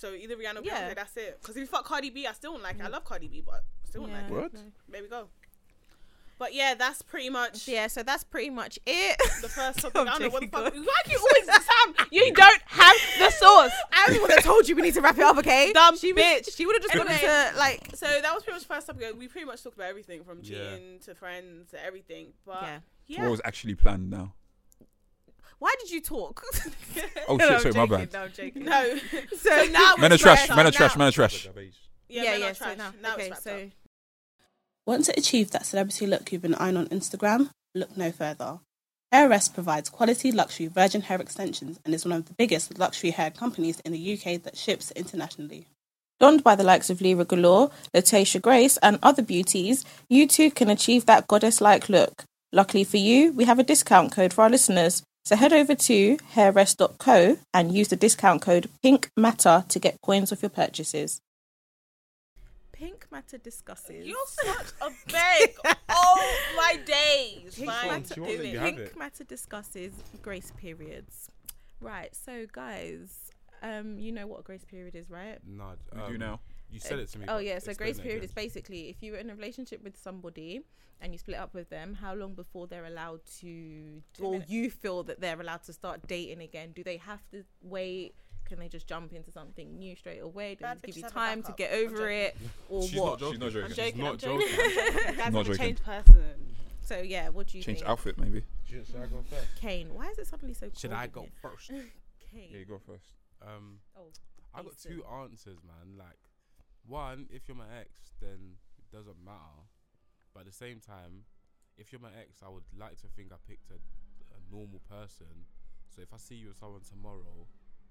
Speaker 4: So either Rihanna or
Speaker 1: Yeah.
Speaker 4: Beyonce, that's it. Because if you fuck Cardi B, I still don't like it. I love Cardi B, but I still don't like it.
Speaker 3: What?
Speaker 4: There we go. But yeah, that's pretty much
Speaker 1: Yeah, so that's pretty much it.
Speaker 4: the first topic.
Speaker 1: I'm
Speaker 4: I don't know what the
Speaker 1: joking,
Speaker 4: fuck.
Speaker 1: go on.
Speaker 4: Why do you always Sam? You don't have the sauce.
Speaker 1: I'm the one that told you we need to wrap it up, okay?
Speaker 4: Dumb
Speaker 1: she
Speaker 4: bitch.
Speaker 1: She would have just gone
Speaker 4: Anyway.
Speaker 1: into like.
Speaker 4: So that was pretty much the first topic. We pretty much talked about everything from cheating to friends to everything. But
Speaker 1: Yeah.
Speaker 3: What was actually planned now?
Speaker 1: Why did you talk?
Speaker 3: Oh
Speaker 1: No,
Speaker 3: shit,
Speaker 1: I'm
Speaker 3: sorry, my
Speaker 1: joking,
Speaker 3: bad.
Speaker 1: No, I'm joking.
Speaker 4: No.
Speaker 1: So
Speaker 4: now
Speaker 3: Men are
Speaker 4: it's
Speaker 3: trash,
Speaker 4: right.
Speaker 3: men are trash,
Speaker 4: Now-
Speaker 3: men are trash.
Speaker 4: Yeah,
Speaker 1: yeah,
Speaker 4: men
Speaker 1: yeah.
Speaker 4: are
Speaker 1: So
Speaker 4: trash.
Speaker 1: now,
Speaker 4: it's
Speaker 1: okay,
Speaker 4: wrapped
Speaker 1: so
Speaker 4: up.
Speaker 6: Want to achieve that celebrity look you've been eyeing on Instagram? Look no further. Hair Rest provides quality luxury virgin hair extensions and is one of the biggest luxury hair companies in the UK that ships internationally. Donned by the likes of Lyra Galore, Letitia Grace and other beauties, you too can achieve that goddess-like look. Luckily for you, we have a discount code for our listeners. So head over to hairrest.co and use the discount code PINKMATTER to get coins off your purchases.
Speaker 1: Pink Matter discusses.
Speaker 4: You're such a beg. Oh my days.
Speaker 1: Pink
Speaker 4: Fine.
Speaker 1: Matter,
Speaker 2: She won't let you have
Speaker 1: Pink
Speaker 2: it.
Speaker 1: Matter discusses grace periods. Right, so guys, you know what a grace period is, right?
Speaker 2: No,
Speaker 3: We do now.
Speaker 2: You said it to me.
Speaker 1: Oh
Speaker 2: but
Speaker 1: yeah, so
Speaker 2: explain
Speaker 1: grace
Speaker 2: it
Speaker 1: period
Speaker 2: again.
Speaker 1: is basically if you're in a relationship with somebody and you split up with them, how long before they're allowed to, or
Speaker 4: minutes.
Speaker 1: you feel that they're allowed to start dating again? Do they have to wait? Can they just jump into something new straight away? Do
Speaker 4: Bad
Speaker 1: they give
Speaker 4: bitches
Speaker 1: you
Speaker 4: have a
Speaker 1: time to
Speaker 4: backup.
Speaker 1: get
Speaker 4: I'm
Speaker 1: over
Speaker 4: joking.
Speaker 1: it, or
Speaker 2: She's
Speaker 1: what?
Speaker 2: not joking.
Speaker 3: She's not joking.
Speaker 4: I'm joking.
Speaker 2: She's not
Speaker 4: I'm joking.
Speaker 2: joking.
Speaker 4: Guys,
Speaker 3: Not
Speaker 4: I'm a
Speaker 3: joking.
Speaker 4: changed person.
Speaker 1: So yeah, what do you
Speaker 3: Change
Speaker 1: think?
Speaker 3: outfit maybe.
Speaker 2: Should I go first?
Speaker 1: Kane, why is it suddenly so?
Speaker 2: Should
Speaker 1: cold
Speaker 2: I
Speaker 1: in
Speaker 2: go
Speaker 1: here?
Speaker 2: first?
Speaker 1: Kane.
Speaker 3: Yeah, you go first.
Speaker 1: Oh,
Speaker 2: I got
Speaker 1: Decent.
Speaker 2: two answers, man. Like, one, if you're my ex, then it doesn't matter. But at the same time, if you're my ex, I would like to think I picked a normal person. So if I see you with someone tomorrow,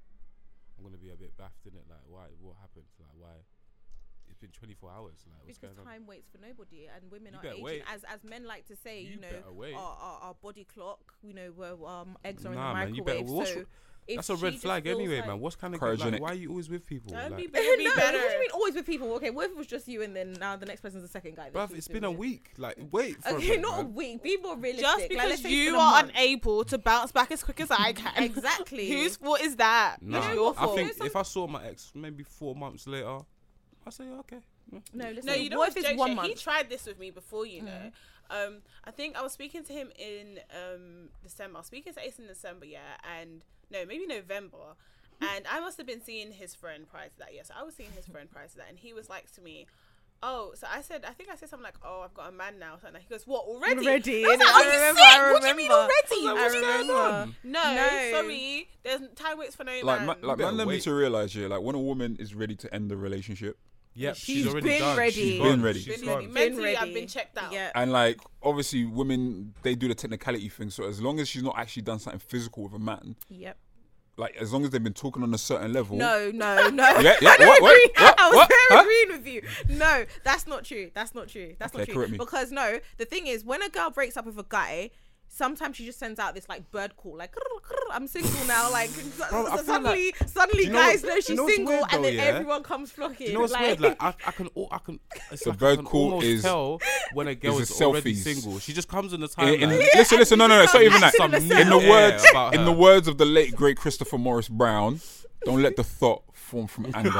Speaker 2: I'm gonna be a bit baffed in it. Like, why? What happened? Like, why? It's been 24 hours. Like, what's
Speaker 1: because
Speaker 2: going on?
Speaker 1: time waits for nobody, and women
Speaker 2: You
Speaker 1: are
Speaker 2: better
Speaker 1: aging.
Speaker 2: wait.
Speaker 1: As men like to say,
Speaker 2: You
Speaker 1: you know,
Speaker 2: better wait.
Speaker 1: our body clock, you know, where eggs are
Speaker 2: Nah,
Speaker 1: in
Speaker 2: man,
Speaker 1: the
Speaker 2: you better-
Speaker 1: microwave.
Speaker 2: what's
Speaker 1: so
Speaker 2: r-
Speaker 1: if
Speaker 2: That's a
Speaker 1: she
Speaker 2: red
Speaker 1: just
Speaker 2: flag
Speaker 1: feels
Speaker 2: anyway,
Speaker 1: like-
Speaker 2: man. What's kind of
Speaker 3: Cryogenic.
Speaker 2: like, why are you always with people?
Speaker 4: Don't be
Speaker 2: Like,
Speaker 4: better.
Speaker 1: no,
Speaker 4: Be
Speaker 1: what
Speaker 4: better.
Speaker 1: do you mean always with people? Okay, what if it was just you and then now the next person's the second guy? that
Speaker 2: bruv,
Speaker 1: she's
Speaker 2: it's
Speaker 1: been
Speaker 2: been a
Speaker 1: with?
Speaker 2: week. Like, wait for a
Speaker 1: Okay,
Speaker 2: bit,
Speaker 1: not a
Speaker 2: man.
Speaker 1: week. Be more realistic.
Speaker 4: Just
Speaker 1: Like,
Speaker 4: because
Speaker 1: let's say it's
Speaker 4: you
Speaker 1: been a
Speaker 4: are
Speaker 1: month.
Speaker 4: unable to bounce back as quick as I can.
Speaker 1: Exactly.
Speaker 4: Whose fault is that?
Speaker 2: Nah,
Speaker 4: It's your
Speaker 2: I
Speaker 4: fault.
Speaker 2: think if I saw my ex maybe 4 months later, I say okay. Yeah.
Speaker 1: No, listen.
Speaker 4: No, you know
Speaker 1: what
Speaker 4: what's
Speaker 1: if it's
Speaker 4: joke
Speaker 1: 1
Speaker 4: shit?
Speaker 1: month?
Speaker 4: He tried this with me before, you know. I think I was speaking to him in December. I was speaking to Ace in December, yeah, and no, maybe November. And I must have been seeing his friend prior to that. Yes, I was seeing his friend prior to that, and he was like to me, "Oh," so I think I said something like, "Oh, I've got a man now." Something. He goes, "What already?"
Speaker 1: Already,
Speaker 4: I was
Speaker 1: innit?
Speaker 4: like,
Speaker 1: I
Speaker 4: "Are you
Speaker 1: remember,
Speaker 4: sick?
Speaker 1: I
Speaker 4: What do you mean
Speaker 1: remember.
Speaker 4: already?
Speaker 2: I was like,
Speaker 4: What's
Speaker 2: what's
Speaker 4: going
Speaker 2: going
Speaker 4: on?"
Speaker 2: on?
Speaker 4: No, sorry. There's time waits for no
Speaker 3: Like,
Speaker 4: man.
Speaker 3: like
Speaker 2: better
Speaker 3: man, let me
Speaker 2: wait.
Speaker 3: to realize, yeah, like when a woman is ready to end the relationship,
Speaker 2: Yep,
Speaker 1: She's
Speaker 2: she's already
Speaker 1: been
Speaker 2: done.
Speaker 1: ready.
Speaker 2: She's
Speaker 1: She's
Speaker 3: been
Speaker 2: gone.
Speaker 3: ready.
Speaker 2: She's
Speaker 4: Been
Speaker 2: gone.
Speaker 4: ready. Mentally,
Speaker 1: ready.
Speaker 4: I've been checked out.
Speaker 1: Yeah.
Speaker 3: and like obviously women, they do the technicality thing. So as long as she's not actually done something physical with a man,
Speaker 1: Yep.
Speaker 3: like as long as they've been talking on a certain level.
Speaker 1: No.
Speaker 3: Yeah,
Speaker 1: I don't
Speaker 3: what,
Speaker 1: agree.
Speaker 3: what,
Speaker 1: I was
Speaker 3: what,
Speaker 1: very
Speaker 3: huh?
Speaker 1: agreeing with you. No, that's not true. That's not true. That's
Speaker 3: Okay,
Speaker 1: not
Speaker 3: correct
Speaker 1: true.
Speaker 3: me.
Speaker 1: Because no, the thing is, when a girl breaks up with a guy, sometimes she just sends out this like bird call, like I'm single now. Like
Speaker 2: Bro, I feel
Speaker 1: suddenly
Speaker 2: Do you know
Speaker 1: guys
Speaker 2: what-
Speaker 1: know
Speaker 2: do you
Speaker 1: she's
Speaker 2: know what's
Speaker 1: single,
Speaker 2: weird
Speaker 1: and then
Speaker 2: though, yeah?
Speaker 1: everyone comes flocking.
Speaker 2: Do you know what's weird? Like I can. It's
Speaker 3: The
Speaker 2: like
Speaker 3: bird
Speaker 2: I can
Speaker 3: call
Speaker 2: almost
Speaker 3: is-
Speaker 2: tell when a girl
Speaker 3: is
Speaker 2: is
Speaker 3: the
Speaker 2: already
Speaker 3: selfies.
Speaker 2: single. She just comes in the
Speaker 3: In-
Speaker 2: timeline.
Speaker 3: listen, no, it's not even that.
Speaker 1: Some
Speaker 3: In
Speaker 1: new
Speaker 3: the
Speaker 2: air
Speaker 3: words,
Speaker 2: about
Speaker 3: in
Speaker 2: her.
Speaker 3: the words of the late great Christopher Morris Brown, don't let the thought form from anger.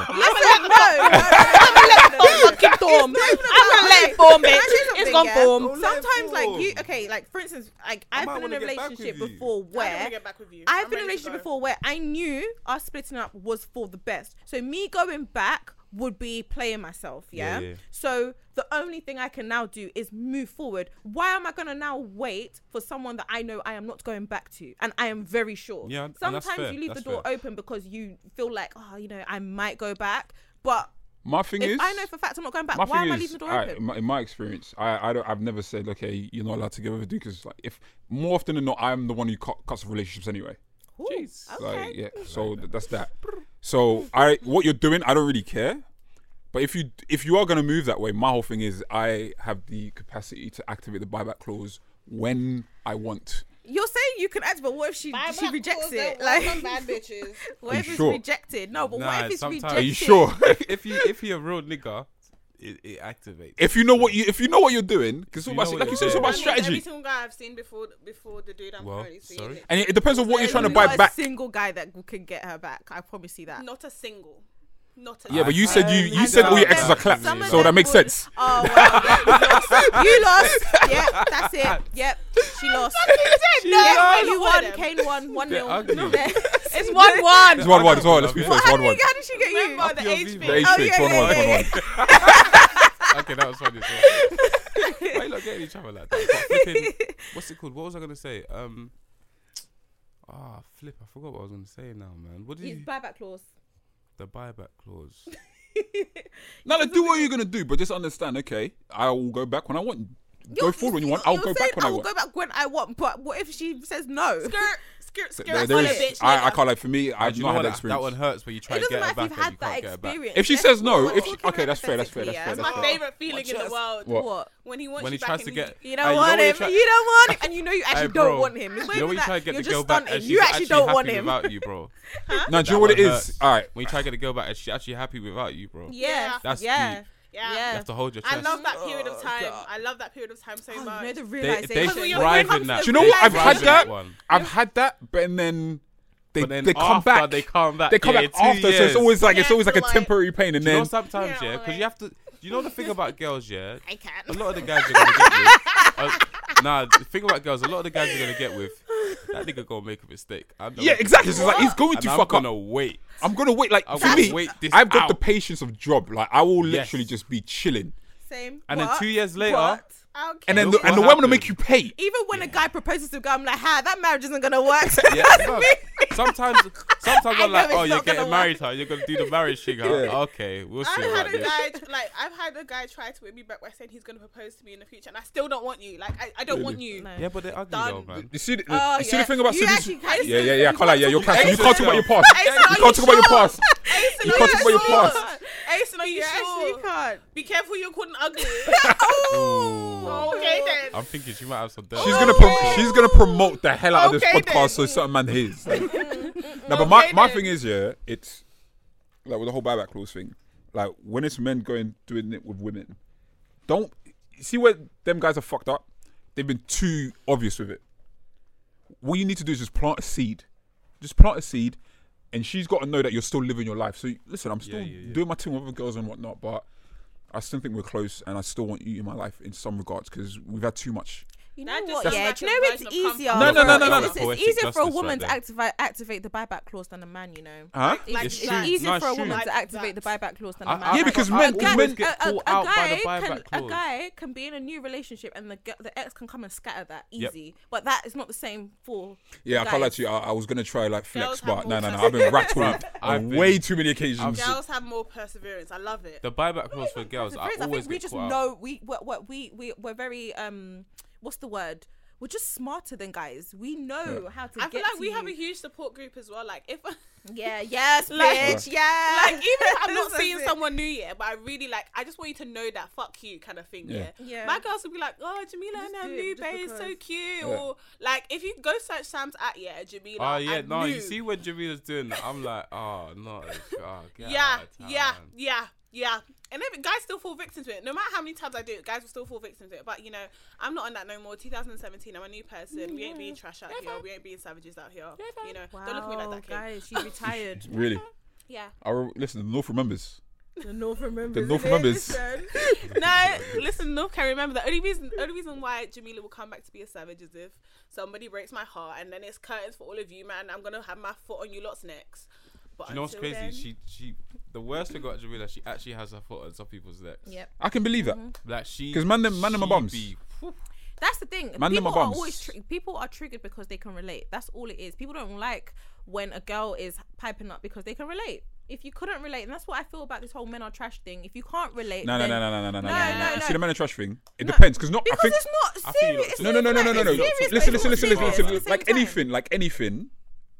Speaker 4: Fucking form. I'm gonna let it form, bitch. It's gonna form.
Speaker 2: Don't let it
Speaker 1: Sometimes, like
Speaker 2: form.
Speaker 1: you, okay, like for instance, like
Speaker 2: I
Speaker 1: I've
Speaker 2: might
Speaker 1: been in a
Speaker 2: wanna get back
Speaker 1: relationship
Speaker 2: with you.
Speaker 1: before
Speaker 4: I don't
Speaker 1: where
Speaker 4: wanna get back with you.
Speaker 1: I've
Speaker 4: I'm
Speaker 1: been in a
Speaker 4: ready to
Speaker 1: relationship
Speaker 4: go.
Speaker 1: before where I knew us splitting up was for the best. So me going back would be playing myself, yeah?
Speaker 2: Yeah.
Speaker 1: So the only thing I can now do is move forward. Why am I gonna now wait for someone that I know I am not going back to, and I am very sure?
Speaker 2: Yeah, and that's
Speaker 1: Sometimes
Speaker 2: fair.
Speaker 1: you leave
Speaker 2: That's
Speaker 1: the door
Speaker 2: fair.
Speaker 1: open because you feel like, oh, you know, I might go back, but
Speaker 3: My thing
Speaker 1: if
Speaker 3: is,
Speaker 1: I know for a fact I'm not going back,
Speaker 3: my
Speaker 1: why
Speaker 3: thing
Speaker 1: am I
Speaker 3: is,
Speaker 1: leaving the door
Speaker 3: alright,
Speaker 1: open?
Speaker 3: in my experience, I've never said, okay, you're not allowed to get with a dude because like if more often than not, I'm the one who cuts off relationships anyway.
Speaker 1: Ooh,
Speaker 2: Jeez.
Speaker 1: okay.
Speaker 3: Like, yeah, so that's that. So what you're doing, I don't really care. But if you are gonna move that way, my whole thing is I have the capacity to activate the buyback clause when I want.
Speaker 1: You're saying you can act, but what if she rejects it? Like,
Speaker 4: bad bitches.
Speaker 1: what
Speaker 3: Are
Speaker 1: if
Speaker 3: you
Speaker 1: it's
Speaker 3: sure?
Speaker 1: rejected? No, but
Speaker 2: Nah,
Speaker 1: what if it's
Speaker 2: sometimes-
Speaker 1: rejected?
Speaker 3: Are you sure?
Speaker 2: if you're a real nigga, it activates.
Speaker 3: if you know what you're doing, because
Speaker 2: You
Speaker 3: like
Speaker 2: know
Speaker 3: you
Speaker 2: what
Speaker 3: said, it's
Speaker 2: you're
Speaker 3: about
Speaker 2: doing.
Speaker 3: strategy.
Speaker 4: Every single guy I've seen before the dude I'm
Speaker 2: Well,
Speaker 4: currently seeing.
Speaker 2: sorry?
Speaker 3: And it depends on what you're trying to
Speaker 1: There's
Speaker 3: buy
Speaker 1: not
Speaker 3: back.
Speaker 1: a single guy that can get her back. I promise you that.
Speaker 4: Not a single. Not at
Speaker 3: Yeah,
Speaker 4: all.
Speaker 3: but you said you said all your exes are clapped,
Speaker 1: Some of
Speaker 3: so
Speaker 1: them
Speaker 3: that makes
Speaker 1: would-
Speaker 3: sense.
Speaker 1: Oh, well, you lost. Yep, that's it. Yep, she lost.
Speaker 4: No,
Speaker 1: Yep,
Speaker 4: you
Speaker 1: you
Speaker 4: won.
Speaker 1: won. Kane won. 1-0.
Speaker 2: They're ugly.
Speaker 4: It's 1-1.
Speaker 3: It's 1-1. It's 1-1. Let's be fair. It's
Speaker 1: How
Speaker 3: 1-1.
Speaker 1: did she get you?
Speaker 4: Remember the
Speaker 2: your
Speaker 4: age
Speaker 2: Viva.
Speaker 3: The age
Speaker 1: Oh,
Speaker 3: thing.
Speaker 1: yeah,
Speaker 3: It's 1-1.
Speaker 1: yeah,
Speaker 3: It's 1-1.
Speaker 2: Okay, that was funny. As well. Why you not getting each other like that? But flipping, what's it called? What was I gonna say? Flip. I forgot what I was gonna say now, man. What did
Speaker 1: His
Speaker 2: you?
Speaker 1: buyback clause.
Speaker 2: The buyback clause.
Speaker 3: No, do what you're gonna do, but just understand. Okay, I will go back when I want. Go forward when you want. I'll
Speaker 1: You're
Speaker 3: go
Speaker 1: saying
Speaker 3: back when I
Speaker 1: I will
Speaker 3: want.
Speaker 1: go back when I want. But what if she says no?
Speaker 4: Skirt.
Speaker 3: There
Speaker 4: Full of
Speaker 3: is,
Speaker 4: bitch.
Speaker 3: I
Speaker 4: nigga.
Speaker 3: can't like for me. I've
Speaker 2: Do you
Speaker 3: not
Speaker 2: know
Speaker 3: had
Speaker 2: what?
Speaker 3: that experience.
Speaker 2: That one hurts when you try
Speaker 1: It
Speaker 2: to
Speaker 1: doesn't
Speaker 2: get her
Speaker 1: matter if
Speaker 2: back
Speaker 1: you've
Speaker 2: and you
Speaker 1: had that
Speaker 2: can't get her back.
Speaker 1: experience.
Speaker 3: If she
Speaker 1: Let's
Speaker 3: says no,
Speaker 1: talk
Speaker 3: if she,
Speaker 1: about
Speaker 3: okay, that's fair. That's fair.
Speaker 1: hypothetically,
Speaker 3: That's
Speaker 1: yeah.
Speaker 3: fair.
Speaker 4: It's
Speaker 3: That's
Speaker 4: my
Speaker 3: fair.
Speaker 4: favorite feeling in the world.
Speaker 3: What?
Speaker 4: When he wants
Speaker 2: When
Speaker 4: you
Speaker 2: he
Speaker 4: back
Speaker 2: tries
Speaker 4: and
Speaker 2: to get,
Speaker 1: You don't want him. You don't want him, and you know you actually don't want him. It's
Speaker 2: You know when you try to get the girl back and she's
Speaker 1: You actually don't want
Speaker 2: happy
Speaker 1: him.
Speaker 2: without you, bro.
Speaker 3: No, do you know what it
Speaker 2: one
Speaker 3: is?
Speaker 2: hurts.
Speaker 3: All right.
Speaker 2: When you try to get the girl back and she's actually happy without you, bro.
Speaker 1: Yeah,
Speaker 2: That's
Speaker 1: yeah.
Speaker 2: deep.
Speaker 4: Yeah.
Speaker 2: You
Speaker 1: Yeah.
Speaker 2: have to hold your
Speaker 4: I
Speaker 2: chest.
Speaker 4: love that period of
Speaker 1: Oh,
Speaker 4: time.
Speaker 1: God.
Speaker 4: I love that period of time so
Speaker 1: Oh,
Speaker 4: much.
Speaker 1: you know the
Speaker 2: They
Speaker 1: realization.
Speaker 4: when you're
Speaker 2: thrive
Speaker 4: when
Speaker 2: in
Speaker 4: it
Speaker 2: that.
Speaker 4: comes
Speaker 3: Do
Speaker 4: to
Speaker 3: you know what? I've
Speaker 2: Thrive
Speaker 3: had
Speaker 2: in
Speaker 3: that.
Speaker 2: one.
Speaker 3: I've had that, but then they
Speaker 2: But then
Speaker 3: come
Speaker 2: after,
Speaker 3: back.
Speaker 2: They come back.
Speaker 3: They come
Speaker 2: yeah,
Speaker 3: back
Speaker 2: 2
Speaker 3: after, so it's
Speaker 2: years.
Speaker 3: always like
Speaker 4: Yeah,
Speaker 3: a
Speaker 4: like-
Speaker 3: temporary pain, and
Speaker 2: Do you know
Speaker 3: then
Speaker 2: sometimes,
Speaker 4: Yeah,
Speaker 2: yeah, because
Speaker 4: like-
Speaker 2: you have to. You know the thing about girls, yeah.
Speaker 4: I can't.
Speaker 2: A lot of the guys you're gonna get with. The thing about girls, a lot of the guys you're gonna get with, that nigga gonna make a mistake. I know
Speaker 3: yeah,
Speaker 2: it.
Speaker 3: exactly. So it's like he's going
Speaker 2: And
Speaker 3: to
Speaker 2: I'm
Speaker 3: fuck up.
Speaker 2: gonna wait.
Speaker 3: I'm gonna wait. Like
Speaker 2: I'm
Speaker 3: for
Speaker 2: gonna
Speaker 3: me,
Speaker 2: wait this
Speaker 3: I've got the
Speaker 2: out.
Speaker 3: patience of Job. Like I will
Speaker 2: Yes.
Speaker 3: literally just be chilling,
Speaker 1: Same.
Speaker 2: And then
Speaker 1: But-
Speaker 2: 2 years later,
Speaker 1: but
Speaker 4: Okay.
Speaker 3: and then
Speaker 2: Look
Speaker 3: the
Speaker 2: what
Speaker 3: women will
Speaker 2: happened.
Speaker 3: make you pay.
Speaker 1: even when a guy proposes to a girl, I'm like, "Ha, that marriage isn't gonna work."
Speaker 2: yeah, no, sometimes I'm like,
Speaker 1: know
Speaker 2: oh,
Speaker 1: it's
Speaker 2: you're
Speaker 1: not gonna
Speaker 2: getting married, huh? You're gonna do the marriage thing, huh?
Speaker 3: Yeah.
Speaker 2: Okay, we'll see
Speaker 4: I've
Speaker 2: about
Speaker 4: had a
Speaker 2: this.
Speaker 4: guy I've had a guy try to win me back by saying he's gonna propose to me in the future, and I still don't want you. Like I don't want you.
Speaker 1: No.
Speaker 2: Yeah, but they're ugly
Speaker 4: Done.
Speaker 2: though, man.
Speaker 3: You see,
Speaker 1: Oh,
Speaker 3: you see
Speaker 1: yeah.
Speaker 3: the thing about
Speaker 1: You
Speaker 3: seduce-
Speaker 1: actually can't-
Speaker 3: Yeah. I can't lie. Yeah, you're cancelled. You
Speaker 2: Ace
Speaker 3: can't talk about your past.
Speaker 4: Ace,
Speaker 3: You
Speaker 4: are
Speaker 3: can't talk about your
Speaker 4: sure?
Speaker 3: past.
Speaker 4: Ace,
Speaker 3: You
Speaker 4: are
Speaker 3: can't talk about your
Speaker 4: sure?
Speaker 3: past.
Speaker 4: Ace, are you
Speaker 1: You actually
Speaker 4: sure?
Speaker 1: can't.
Speaker 4: Be careful, you're calling ugly.
Speaker 1: Oh.
Speaker 4: Okay then.
Speaker 2: I'm thinking she might have some dirt.
Speaker 3: She's gonna promote the hell out of this
Speaker 4: Okay,
Speaker 3: podcast
Speaker 4: then.
Speaker 3: so certain man hears. No, but my
Speaker 4: Okay, then.
Speaker 3: thing is, yeah, it's like with the whole buyback clause thing. Like when it's men doing it with women, don't see where them guys are fucked up. They've been too obvious with it. What you need to do is just plant a seed. Just plant a seed, and she's got to know that you're still living your life. So listen, I'm still doing my thing with other girls and whatnot, but I still think we're close, and I still want you in my life in some regards because we've had too much.
Speaker 1: You know
Speaker 4: That just
Speaker 1: what?
Speaker 4: sounds
Speaker 1: Yeah,
Speaker 4: like
Speaker 1: do
Speaker 4: a
Speaker 1: you know it's
Speaker 4: version of
Speaker 1: easier?
Speaker 4: comfort.
Speaker 3: No.
Speaker 1: It's
Speaker 2: Poetic
Speaker 1: easier for a
Speaker 2: justice
Speaker 1: woman
Speaker 2: right
Speaker 1: to activate the buyback clause than a man. You know.
Speaker 3: Huh?
Speaker 4: Like
Speaker 1: It's
Speaker 4: that.
Speaker 1: easier
Speaker 2: No,
Speaker 1: for a
Speaker 2: it's
Speaker 1: woman
Speaker 4: true.
Speaker 1: to activate the
Speaker 4: Like
Speaker 1: buyback clause than
Speaker 2: I-
Speaker 1: a man.
Speaker 2: I-
Speaker 3: Yeah, because
Speaker 2: I-
Speaker 3: men-
Speaker 2: I always get
Speaker 1: a
Speaker 2: caught out by the
Speaker 1: guy
Speaker 2: buyback
Speaker 1: a
Speaker 2: clause.
Speaker 1: guy can be in a new relationship and the ex can come and scatter that
Speaker 2: Yep.
Speaker 1: easy, but that is not the same for.
Speaker 3: Yeah, I can't lie
Speaker 1: guys.
Speaker 3: to you. I was gonna try like flex,
Speaker 4: Girls
Speaker 3: but
Speaker 4: have
Speaker 3: no.
Speaker 4: more
Speaker 3: I've been rattled
Speaker 2: I've
Speaker 3: on
Speaker 2: been-
Speaker 3: way too many occasions.
Speaker 4: Girls have more perseverance. I love it.
Speaker 2: The buyback clause for girls, I
Speaker 1: I
Speaker 2: always
Speaker 1: think we
Speaker 2: get
Speaker 1: just
Speaker 2: caught out.
Speaker 1: know we're very what's the word? We're just smarter than guys. We know how to
Speaker 4: I
Speaker 1: get
Speaker 4: feel like
Speaker 1: to
Speaker 4: we
Speaker 1: you.
Speaker 4: have a huge support group as well. Like if
Speaker 1: Yeah, yes,
Speaker 4: Like-
Speaker 1: bitch, yeah.
Speaker 4: like even if I'm not
Speaker 1: That's
Speaker 4: seeing
Speaker 1: it.
Speaker 4: someone new yet, but I really like I just want you to know that fuck you kind of thing.
Speaker 3: Yeah.
Speaker 1: Yeah.
Speaker 4: My girls will be like, oh Jamila and
Speaker 1: Just
Speaker 4: her
Speaker 1: do it
Speaker 4: new
Speaker 1: just
Speaker 4: bae is so
Speaker 1: because.
Speaker 4: cute.
Speaker 3: Yeah.
Speaker 4: Or like if you go search Sam's at Jamila.
Speaker 2: Oh yeah,
Speaker 4: and
Speaker 2: no,
Speaker 4: new.
Speaker 2: you see when Jamila's doing that, I'm like, oh no, get
Speaker 4: Yeah,
Speaker 2: out of town,
Speaker 4: yeah,
Speaker 2: man.
Speaker 4: yeah. And then guys still fall victim to it. No matter how many times I do it, guys will still fall victim to it. But you know, I'm not on that no more. 2017, I'm a new person. We ain't being trash out here. We ain't being savages out here. You know, don't look at me like that, kid.
Speaker 1: guys. She's retired.
Speaker 3: Really,
Speaker 1: Yeah.
Speaker 3: listen. The North remembers.
Speaker 1: The North remembers.
Speaker 3: The North remembers.
Speaker 4: No, listen, North can remember the only reason why Jamila will come back to be a savage is if somebody breaks my heart, and then it's curtains for all of you, man. I'm gonna have my foot on you lot's necks. But
Speaker 2: Do you know what's
Speaker 4: until
Speaker 2: crazy?
Speaker 4: then-
Speaker 2: She the worst thing about Jamila, she actually has her foot on some people's necks.
Speaker 1: Yep.
Speaker 3: I can believe that.
Speaker 2: Like she,
Speaker 3: 'Cause man them are
Speaker 2: she
Speaker 3: bums.
Speaker 2: be-
Speaker 1: That's the thing.
Speaker 3: Man, them
Speaker 1: People
Speaker 3: are
Speaker 1: are
Speaker 3: bums.
Speaker 1: always people are triggered because they can relate. That's all it is. People don't like when a girl is piping up because they can relate. If you couldn't relate, and that's what I feel about this whole men are trash thing. If you can't relate,
Speaker 3: No.
Speaker 1: then,
Speaker 3: You
Speaker 1: no.
Speaker 3: see the men are trash thing. It depends because not.
Speaker 1: because
Speaker 3: I think
Speaker 1: it's
Speaker 2: I
Speaker 1: not
Speaker 2: feel
Speaker 1: serious.
Speaker 2: you.
Speaker 1: It's
Speaker 3: no.
Speaker 1: serious, but
Speaker 3: Listen.
Speaker 1: it's not serious at the
Speaker 3: Like
Speaker 1: same time.
Speaker 3: Like anything,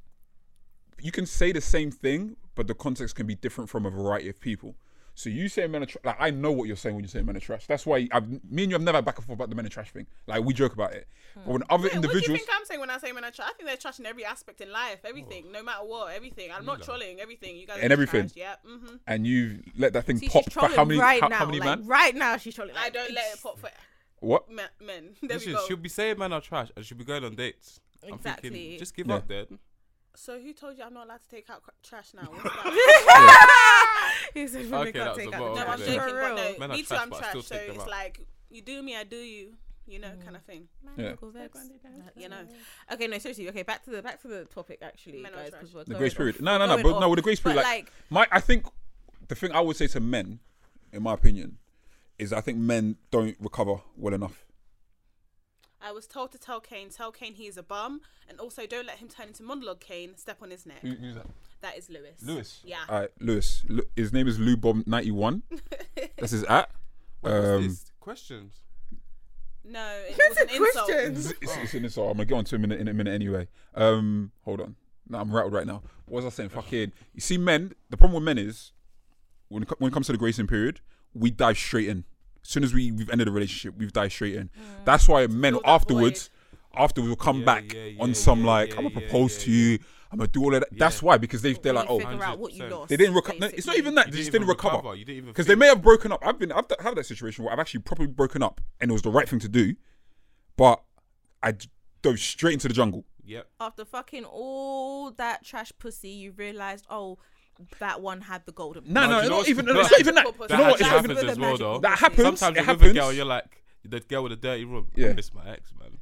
Speaker 3: you can say the same thing, but the context can be different from a variety of people. So you say men are trash. Like I know what you're saying when you say men are trash. That's why me and you have never had back and forth about the men are trash thing. Like we joke about it, but when other
Speaker 4: Wait, what do you
Speaker 3: individuals,
Speaker 4: think I'm saying when I say men are trash? I think they're trash in every aspect in life, everything, no matter what, everything. I'm not trolling everything. You guys
Speaker 3: And
Speaker 4: are
Speaker 3: everything.
Speaker 4: trash. Yeah. Mm-hmm.
Speaker 3: and you let that thing
Speaker 1: See,
Speaker 3: pop
Speaker 1: she's
Speaker 3: for
Speaker 1: trolling
Speaker 3: how many
Speaker 1: right
Speaker 3: how,
Speaker 1: now?
Speaker 3: how many
Speaker 1: like,
Speaker 3: man?
Speaker 1: right now, she's trolling.
Speaker 4: I
Speaker 1: Like,
Speaker 4: don't let it pop for
Speaker 3: What?
Speaker 4: men. There
Speaker 2: Listen,
Speaker 4: we go.
Speaker 2: she'll be saying men are trash and she'll be going on dates. I'm
Speaker 1: Exactly.
Speaker 2: thinking, just give
Speaker 3: Yeah.
Speaker 2: up then.
Speaker 4: So who told you I'm not allowed to take out trash now? What's that?
Speaker 1: He said,
Speaker 2: Okay,
Speaker 1: "We can't
Speaker 2: that was
Speaker 1: take
Speaker 2: a
Speaker 1: out
Speaker 2: bottle
Speaker 1: the
Speaker 4: No,
Speaker 2: over
Speaker 4: I'm
Speaker 1: trash."
Speaker 2: there.
Speaker 4: joking,
Speaker 1: For
Speaker 4: but
Speaker 1: real.
Speaker 4: no,
Speaker 2: Men are
Speaker 4: me too,
Speaker 2: trash,
Speaker 4: I'm
Speaker 2: but I
Speaker 4: trash.
Speaker 2: still
Speaker 4: So
Speaker 2: take them
Speaker 4: it's
Speaker 2: out.
Speaker 4: like, you do me, I do you, kind of thing.
Speaker 3: Yeah.
Speaker 4: You know.
Speaker 1: Okay, no, seriously. Okay, back to the topic actually,
Speaker 4: Men are
Speaker 1: guys.
Speaker 4: trash.
Speaker 1: 'Cause we're
Speaker 3: The
Speaker 1: going
Speaker 3: grace period.
Speaker 1: off-
Speaker 3: No,
Speaker 1: going
Speaker 3: but
Speaker 1: off.
Speaker 3: no, with the grace period,
Speaker 1: But
Speaker 3: like, I think the thing I would say to men, in my opinion, is I think men don't recover well enough.
Speaker 4: I was told to tell Kane he is a bum, and also don't let him turn into monologue Kane. Step on his neck.
Speaker 3: Who's that?
Speaker 4: That is Lewis.
Speaker 3: Lewis.
Speaker 4: Yeah.
Speaker 3: All right, Lewis. His name is Lou Bomb 91. That's his at.
Speaker 2: Wait, what's this? Questions.
Speaker 4: No, it was an insult.
Speaker 3: It's an insult. I'm gonna get on to him in a minute anyway. Hold on. No, I'm rattled right now. What was I saying? Fucking. You see, men. The problem with men is when it comes to the gracing period, we dive straight in. As soon as we've ended the relationship, we've dived straight in. That's why men
Speaker 4: Fill that
Speaker 3: afterwards will come
Speaker 2: Yeah,
Speaker 3: back
Speaker 2: yeah,
Speaker 3: on
Speaker 2: yeah,
Speaker 3: some
Speaker 2: yeah,
Speaker 3: like,
Speaker 2: yeah,
Speaker 3: I'm gonna
Speaker 2: yeah,
Speaker 3: propose
Speaker 2: yeah,
Speaker 3: to you. I'm gonna do all of that. That's why, because they're like,
Speaker 1: You
Speaker 3: oh,
Speaker 1: figure out what you
Speaker 2: 100%.
Speaker 1: lost.
Speaker 3: they didn't recover. No, it's not even that.
Speaker 2: You
Speaker 3: They just
Speaker 2: didn't
Speaker 3: didn't
Speaker 2: even
Speaker 3: recover.
Speaker 2: You didn't even
Speaker 3: Because they may have broken up. I've had that situation where I've actually properly broken up, and it was the right thing to do, but I dove straight into the jungle.
Speaker 2: Yep.
Speaker 1: After fucking all that trash pussy, you realised, oh, that one had the golden.
Speaker 3: No,
Speaker 2: No, do you know
Speaker 3: not
Speaker 2: what's-
Speaker 3: even.
Speaker 2: no,
Speaker 3: It's not even that.
Speaker 4: that
Speaker 3: You know what? It's not
Speaker 2: happens
Speaker 3: even.
Speaker 2: as well, though.
Speaker 3: That happens.
Speaker 2: Sometimes
Speaker 3: It
Speaker 2: you're with a girl,
Speaker 3: happens.
Speaker 2: you're like the girl with the dirty room.
Speaker 3: Yeah.
Speaker 2: I miss my ex, man.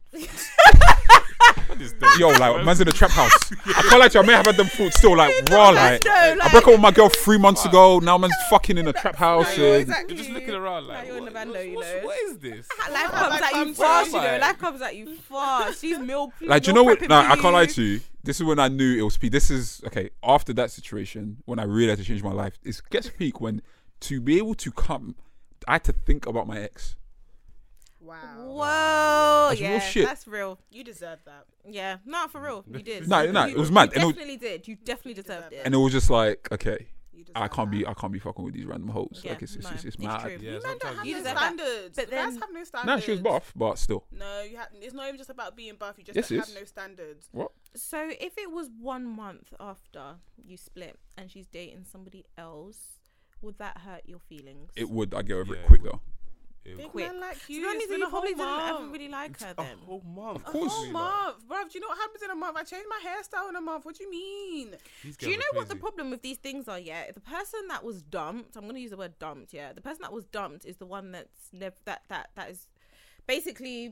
Speaker 3: Yo, like, man's in a trap house. I can't lie to you, I may have had them thoughts still, like, raw, like,
Speaker 1: No,
Speaker 3: I
Speaker 1: like-
Speaker 3: broke up with my girl 3 months ago, now man's fucking in a trap house.
Speaker 1: No,
Speaker 3: and-
Speaker 1: exactly.
Speaker 2: You're just looking around like,
Speaker 1: you're in the
Speaker 2: what-
Speaker 1: bando, you
Speaker 2: what's-
Speaker 1: know.
Speaker 2: what is this?
Speaker 1: Life comes at you
Speaker 4: comes
Speaker 1: fast,
Speaker 2: at
Speaker 1: you know.
Speaker 2: you.
Speaker 1: Life comes at you fast. She's meal.
Speaker 3: Like, do you
Speaker 1: meal
Speaker 3: know what?
Speaker 1: prepping
Speaker 3: Nah,
Speaker 1: for
Speaker 3: I can't lie
Speaker 1: you.
Speaker 3: to you. This is when I knew it was peak. This is, okay, after that situation, when I realized to change my life, it gets peak when to be able to come, I had to think about my ex.
Speaker 4: Wow.
Speaker 1: Whoa,
Speaker 3: That's real
Speaker 1: yeah,
Speaker 3: shit.
Speaker 1: that's real.
Speaker 4: You deserve that.
Speaker 1: Yeah, no, for real, you did.
Speaker 3: No,
Speaker 1: You-
Speaker 3: it was mad.
Speaker 1: You
Speaker 3: And it was-
Speaker 1: definitely did. You definitely deserved it.
Speaker 3: And it was just like, okay,
Speaker 4: You deserve
Speaker 3: I can't
Speaker 4: that.
Speaker 3: be fucking with these random hoes.
Speaker 1: Yeah,
Speaker 3: Like, it's
Speaker 1: no,
Speaker 3: mad.
Speaker 1: it's true.
Speaker 2: Yeah,
Speaker 4: You men don't
Speaker 2: sometimes
Speaker 4: have
Speaker 1: You
Speaker 4: no
Speaker 1: deserve that.
Speaker 4: standards.
Speaker 1: But
Speaker 4: Guys
Speaker 1: then-
Speaker 4: have no standards.
Speaker 3: Nah, she was buff, but still.
Speaker 4: No, it's not even just about being buff. You just
Speaker 3: Yes, it
Speaker 4: have
Speaker 3: is.
Speaker 4: no standards.
Speaker 3: What?
Speaker 1: So if it was 1 month after you split and she's dating somebody else, would that hurt your feelings?
Speaker 3: It would. I get over
Speaker 2: Yeah,
Speaker 3: it
Speaker 2: it
Speaker 3: quick
Speaker 2: would.
Speaker 3: though.
Speaker 4: Big
Speaker 1: Quick.
Speaker 4: men like
Speaker 1: So
Speaker 4: you.
Speaker 1: that
Speaker 4: It's
Speaker 1: means that
Speaker 4: been
Speaker 1: you
Speaker 4: a
Speaker 1: probably
Speaker 4: whole
Speaker 1: didn't ever
Speaker 4: month.
Speaker 1: really like her
Speaker 2: A
Speaker 1: then.
Speaker 2: whole month.
Speaker 4: A whole month, bruv. Do you know what happens in a month? I changed my hairstyle in a month. What do you mean?
Speaker 1: Do you know what the problem with these things are? Yeah, the person that was dumped. I'm gonna use the word dumped. Yeah, the person that was dumped is the one that's never that is basically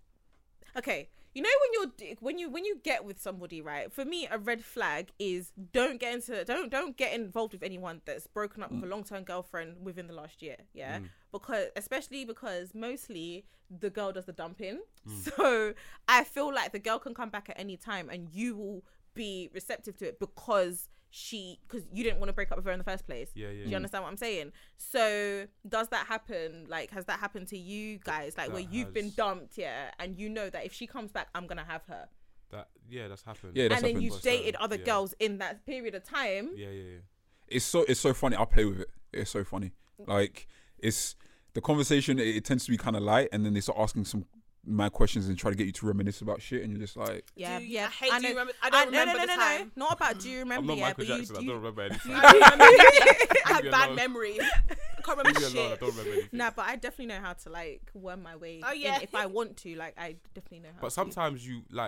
Speaker 1: okay. You know when you get with somebody, right? For me, a red flag is don't get involved with anyone that's broken up with a long-term girlfriend within the last year. Yeah, because mostly the girl does the dumping. So I feel like the girl can come back at any time, and you will be receptive to it because you didn't want to break up with her in the first place.
Speaker 2: Yeah.
Speaker 1: Do you understand what I'm saying? So does that happen? Like, has that happened to you guys? Like,
Speaker 2: That
Speaker 1: where you've been
Speaker 2: has.
Speaker 1: dumped, yeah, and you know that if she comes back, I'm gonna have her.
Speaker 2: That's happened.
Speaker 3: Yeah, that's
Speaker 1: and then
Speaker 3: happened.
Speaker 1: you've dated other
Speaker 2: Yeah.
Speaker 1: girls in that period of time.
Speaker 2: Yeah.
Speaker 3: It's so funny. I play with it. It's so funny. Like, it's the conversation. It tends to be kind of light, and then they start asking some mad questions and try to get you to reminisce about shit, and you're just like,
Speaker 1: Yeah,
Speaker 4: Do you-
Speaker 1: yeah.
Speaker 4: I hate do you
Speaker 1: know-
Speaker 4: remember- I don't remember the
Speaker 1: no.
Speaker 4: time.
Speaker 1: Not about do you
Speaker 2: I'm
Speaker 1: remember?
Speaker 2: not
Speaker 1: Yeah,
Speaker 2: Michael
Speaker 1: but
Speaker 2: Jackson. I don't remember anything.
Speaker 4: I have
Speaker 2: me
Speaker 4: bad
Speaker 2: alone.
Speaker 4: memory. I can't remember
Speaker 2: Leave me alone. I
Speaker 4: shit.
Speaker 2: don't remember anything.
Speaker 1: Nah, but I definitely know how to like worm my way.
Speaker 4: Oh, yeah.
Speaker 1: in if I want to, like, I definitely know how.
Speaker 2: But
Speaker 1: to.
Speaker 2: sometimes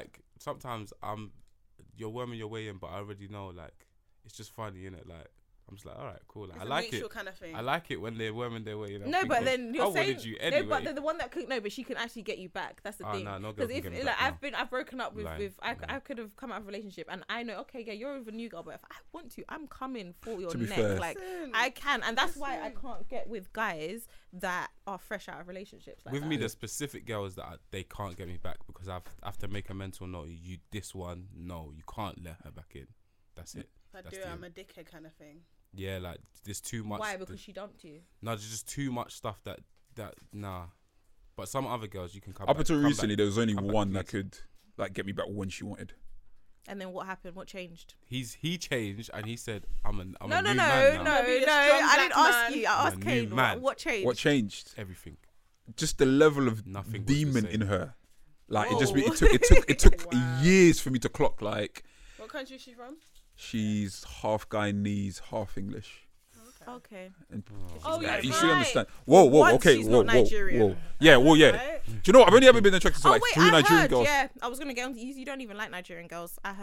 Speaker 2: you're worming your way in, but I already know, like, it's just funny, innit? Like, I'm just like, all right, cool. Like,
Speaker 4: It's
Speaker 2: I
Speaker 4: a
Speaker 2: like
Speaker 4: mutual
Speaker 2: it.
Speaker 4: kind of thing.
Speaker 2: I like it when they're worming their way in. I'm
Speaker 1: No, but
Speaker 2: thinking,
Speaker 1: then you're
Speaker 2: I
Speaker 1: saying
Speaker 2: wanted you anyway.
Speaker 1: no, but the one that could but she can actually get you back. That's the
Speaker 2: Oh,
Speaker 1: thing.
Speaker 2: nah, no girl
Speaker 1: Because
Speaker 2: can
Speaker 1: if
Speaker 2: get me
Speaker 1: like
Speaker 2: back,
Speaker 1: I've broken up with
Speaker 2: Lying.
Speaker 1: I could have come out of a relationship and I know okay, yeah, you're with a new girl, but if I want to, I'm coming for your
Speaker 3: To be
Speaker 1: neck.
Speaker 3: fair.
Speaker 1: Like
Speaker 4: Listen,
Speaker 1: I can, and that's why I
Speaker 4: listen.
Speaker 1: can't get with guys that are fresh out of relationships. Like
Speaker 2: With
Speaker 1: that.
Speaker 2: me, there's specific girls that they can't get me back because I have to make a mental note. You, this one, no, you can't let her back in. That's it.
Speaker 4: If I
Speaker 2: That's
Speaker 4: do
Speaker 2: the
Speaker 4: it, I'm
Speaker 2: end.
Speaker 4: a dickhead kind of thing.
Speaker 2: Yeah, like there's too much.
Speaker 1: Why? Because she dumped you.
Speaker 2: No, there's just too much stuff that nah. But some other girls you can come
Speaker 3: up
Speaker 2: back,
Speaker 3: until
Speaker 2: come
Speaker 3: recently,
Speaker 2: back.
Speaker 3: there was only
Speaker 2: come back,
Speaker 3: one that
Speaker 2: please.
Speaker 3: could like get me back when she wanted.
Speaker 1: And then what happened? What changed?
Speaker 2: He changed and he said, I'm a
Speaker 1: No,
Speaker 2: new
Speaker 1: no.
Speaker 2: man now.
Speaker 4: Gonna be a strong
Speaker 1: I didn't
Speaker 4: black
Speaker 1: ask
Speaker 4: man.
Speaker 1: you. I
Speaker 2: I'm
Speaker 1: asked
Speaker 2: a new
Speaker 1: Kane.
Speaker 2: man.
Speaker 1: What changed?
Speaker 3: What changed?
Speaker 2: Everything.
Speaker 3: Just the level of
Speaker 2: Nothing was the
Speaker 3: demon
Speaker 2: same.
Speaker 3: in her. Like
Speaker 1: Whoa.
Speaker 3: it took
Speaker 4: Wow.
Speaker 3: years for me to clock. Like,
Speaker 4: What country is she from?
Speaker 3: she's half Guyanese, half English.
Speaker 1: Okay.
Speaker 3: And
Speaker 4: Oh,
Speaker 3: yeah,
Speaker 4: yeah,
Speaker 3: you should
Speaker 4: right.
Speaker 3: understand. Whoa,
Speaker 1: Once
Speaker 3: okay,
Speaker 1: she's
Speaker 3: whoa,
Speaker 1: not Nigerian.
Speaker 3: whoa. Yeah, well, yeah.
Speaker 4: Right?
Speaker 3: Do you know what? I've only ever been attracted to like
Speaker 1: wait,
Speaker 3: 3
Speaker 1: I
Speaker 3: Nigerian
Speaker 1: heard,
Speaker 3: girls.
Speaker 1: Yeah, I was gonna get on. You don't even like Nigerian girls. I heard.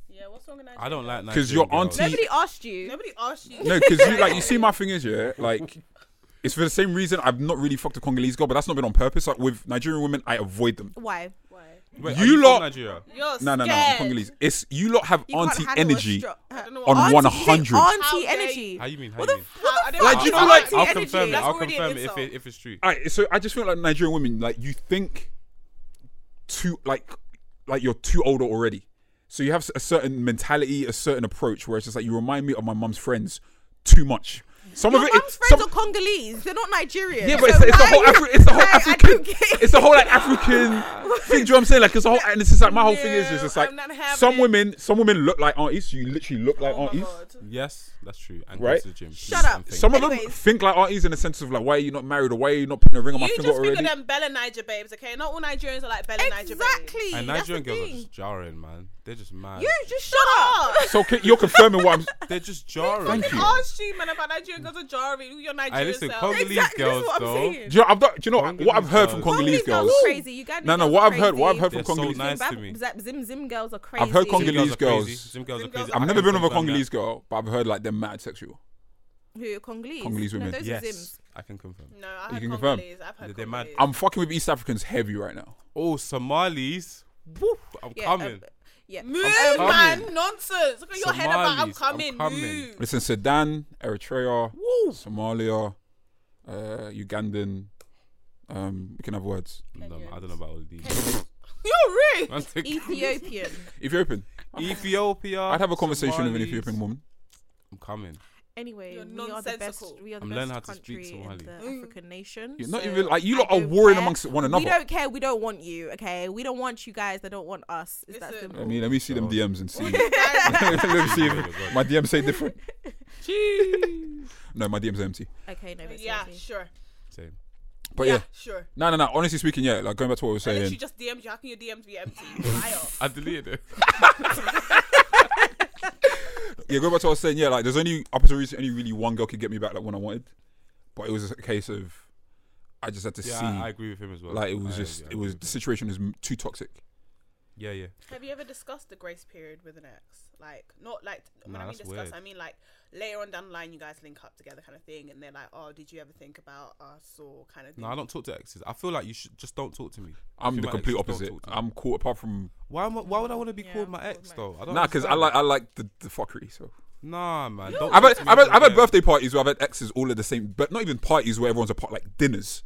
Speaker 4: Yeah, what's wrong with Nigeria?
Speaker 2: I don't like
Speaker 3: Because
Speaker 2: Nigerian
Speaker 3: your
Speaker 2: girls.
Speaker 3: auntie.
Speaker 1: Nobody asked you.
Speaker 4: Nobody asked you.
Speaker 3: No, because you see my thing is, yeah, like, it's for the same reason I've not really fucked a Congolese girl, but that's not been on purpose. Like, with Nigerian women, I avoid them.
Speaker 1: Why?
Speaker 4: Why?
Speaker 2: Wait,
Speaker 3: You
Speaker 2: are you
Speaker 3: lot-
Speaker 2: from Nigeria?
Speaker 4: You're
Speaker 3: No,
Speaker 4: scared.
Speaker 3: Congolese. It's you lot have
Speaker 1: You can't
Speaker 3: auntie
Speaker 1: handle a
Speaker 3: energy
Speaker 4: I don't know
Speaker 3: on
Speaker 4: what-
Speaker 3: 100.
Speaker 1: Auntie
Speaker 4: How dare
Speaker 1: energy.
Speaker 2: How you mean? How
Speaker 1: What
Speaker 2: you
Speaker 1: the
Speaker 2: mean?
Speaker 4: I don't
Speaker 3: Like,
Speaker 4: know
Speaker 3: you know,
Speaker 4: how
Speaker 3: like-
Speaker 4: auntie
Speaker 2: I'll
Speaker 4: energy.
Speaker 2: confirm it.
Speaker 4: That's
Speaker 2: I'll
Speaker 4: already an
Speaker 2: confirm it
Speaker 4: insult.
Speaker 2: if it's true.
Speaker 3: Alright, so I just feel like Nigerian women, like, you think too, like you're too older already. So you have a certain mentality, a certain approach, where it's just like, you remind me of my mum's friends too much. Some
Speaker 1: Your
Speaker 3: of it,
Speaker 1: mum's friends are Congolese. They're not Nigerian.
Speaker 3: yeah, but
Speaker 1: So
Speaker 3: it's the
Speaker 1: why
Speaker 3: whole
Speaker 1: are you-
Speaker 3: it's the whole
Speaker 1: like, I
Speaker 3: African,
Speaker 1: don't get
Speaker 3: it's the whole like African thing. Do you know what I'm saying? Like, it's the whole, and it's just like my whole thing is
Speaker 4: No,
Speaker 3: just like
Speaker 4: I'm not having
Speaker 3: some
Speaker 4: it.
Speaker 3: women look like aunties. You literally look like
Speaker 4: Oh my
Speaker 3: aunties.
Speaker 4: God.
Speaker 2: Yes, that's true. And
Speaker 3: Right?
Speaker 2: go to the gym.
Speaker 1: Shut
Speaker 2: please,
Speaker 1: up.
Speaker 2: and think.
Speaker 3: Some of them
Speaker 1: Anyways.
Speaker 3: think like aunties in the sense of like, why are you not married, or why are you not putting a ring on my
Speaker 4: You
Speaker 3: finger
Speaker 4: just think
Speaker 3: already?
Speaker 4: of them Bella Niger babes, okay? Not all Nigerians are like Bella Niger babes.
Speaker 1: Exactly.
Speaker 2: And
Speaker 1: That's the
Speaker 2: Nigerian girls are
Speaker 1: thing.
Speaker 2: just jarring, man. They're just mad.
Speaker 1: You just shut up.
Speaker 3: So you're confirming what I'm.
Speaker 2: They're just jarring.
Speaker 3: Thank you.
Speaker 4: Asked you, man, about Nigerian girls are jarring. Who your
Speaker 2: Hey,
Speaker 4: Nigerian
Speaker 2: listen,
Speaker 4: self?
Speaker 2: Congolese
Speaker 1: Exactly,
Speaker 2: girls
Speaker 1: that's what I'm
Speaker 2: though.
Speaker 1: saying.
Speaker 3: Do you know what I've heard from Congolese girls?
Speaker 1: are crazy. Ugandans
Speaker 3: No,
Speaker 1: girls
Speaker 3: what
Speaker 1: are
Speaker 3: I've heard- what I've
Speaker 1: crazy.
Speaker 3: heard
Speaker 2: They're
Speaker 3: from
Speaker 2: so
Speaker 3: Congolese.
Speaker 2: nice to me.
Speaker 1: Zim girls are crazy.
Speaker 3: I've heard
Speaker 2: Zim
Speaker 3: Congolese
Speaker 2: are
Speaker 3: girls.
Speaker 2: crazy. Zim girls are
Speaker 4: Zim
Speaker 2: crazy.
Speaker 4: girls
Speaker 3: I've
Speaker 2: I
Speaker 3: never
Speaker 2: can
Speaker 3: been with a
Speaker 2: confirm
Speaker 3: Congolese
Speaker 2: that.
Speaker 3: girl, but I've heard like they're mad sexual.
Speaker 1: Who are Congolese?
Speaker 3: Congolese women.
Speaker 1: No, those are
Speaker 2: Yes,
Speaker 1: Zims.
Speaker 2: I can confirm.
Speaker 4: No, I
Speaker 3: You
Speaker 4: had
Speaker 3: can confirm.
Speaker 4: Congolese. I've had
Speaker 2: They're mad.
Speaker 4: Congolese.
Speaker 3: I'm fucking with East Africans heavy right now.
Speaker 2: Oh, Somalis. Woo, I'm
Speaker 1: Yeah,
Speaker 2: coming.
Speaker 1: Yeah.
Speaker 4: Move,
Speaker 2: coming.
Speaker 4: man. Nonsense. Look at your head about I'm
Speaker 2: Somalis, I'm
Speaker 4: coming.
Speaker 2: coming.
Speaker 4: Move.
Speaker 3: Listen, Sudan, Eritrea, Somalia, Ugandan. We can have words.
Speaker 2: No, I don't know about all of these.
Speaker 4: You're rude.
Speaker 2: Man, take-
Speaker 1: Ethiopian.
Speaker 3: Ethiopian.
Speaker 2: Ethiopia.
Speaker 3: I'd have a conversation with an
Speaker 2: Somalis.
Speaker 3: Ethiopian woman.
Speaker 2: I'm coming.
Speaker 1: Anyway,
Speaker 4: You're
Speaker 1: we are the best.
Speaker 4: nonsensical.
Speaker 1: We are the
Speaker 2: I'm
Speaker 1: best
Speaker 2: learning how to speak
Speaker 1: country in
Speaker 2: Somali.
Speaker 1: the African nation.
Speaker 3: You're not
Speaker 1: so
Speaker 3: even like you
Speaker 1: I
Speaker 3: lot are
Speaker 1: don't
Speaker 3: warring
Speaker 1: care.
Speaker 3: amongst one another.
Speaker 1: We don't care. We don't want you. Okay, we don't want you guys. They don't want us. Is that
Speaker 4: Listen.
Speaker 1: simple?
Speaker 3: I mean, let me see them DMs and see.
Speaker 4: Guys,
Speaker 3: let me see
Speaker 2: Oh my
Speaker 3: if
Speaker 2: God.
Speaker 3: my DMs say different.
Speaker 2: Jeez.
Speaker 3: No, my DMs are empty.
Speaker 1: Okay, no, but
Speaker 4: yeah,
Speaker 1: seriously.
Speaker 4: sure.
Speaker 2: Same.
Speaker 3: But yeah,
Speaker 4: Sure.
Speaker 3: no. Honestly speaking, yeah. Like going back to what we were
Speaker 4: I literally
Speaker 3: saying.
Speaker 4: just DM'd you. How can your DMs be empty? Liar.
Speaker 2: I deleted it.
Speaker 3: Yeah, going back to what I was saying. Yeah, like there's only up until recently, only really one girl could get me back like when I wanted, but it was a case of I just had to
Speaker 2: Yeah,
Speaker 3: see.
Speaker 2: I agree with him as well.
Speaker 3: Like it was
Speaker 2: I
Speaker 3: just,
Speaker 2: agree
Speaker 3: it was
Speaker 2: with
Speaker 3: the
Speaker 2: him.
Speaker 3: situation is too toxic.
Speaker 2: Yeah, yeah.
Speaker 4: Have you ever discussed the grace period with an ex? Like, not like when
Speaker 2: Nah,
Speaker 4: I mean
Speaker 2: that's
Speaker 4: discuss,
Speaker 2: weird.
Speaker 4: I mean like later on down the line, you guys link up together, kind of thing, and they're like, "Oh, did you ever think about us?" or kind of thing.
Speaker 2: No, I don't talk to exes. I feel like you should just don't talk to me.
Speaker 3: I'm
Speaker 2: If
Speaker 3: the
Speaker 2: my
Speaker 3: complete
Speaker 2: exes, don't
Speaker 3: opposite.
Speaker 2: talk to me.
Speaker 3: I'm cool apart from
Speaker 2: Why would I want to be
Speaker 1: Yeah,
Speaker 2: called my
Speaker 1: I'm
Speaker 2: ex
Speaker 1: called
Speaker 2: though? I don't
Speaker 3: nah, because
Speaker 2: understand.
Speaker 3: I like the fuckery. So
Speaker 2: Nah, man. Don't
Speaker 3: I've
Speaker 2: talk
Speaker 3: had
Speaker 2: to me
Speaker 3: I've had,
Speaker 2: ever
Speaker 3: I've had
Speaker 2: again.
Speaker 3: birthday parties where I've had exes all at the same, but not even parties where everyone's apart, like dinners.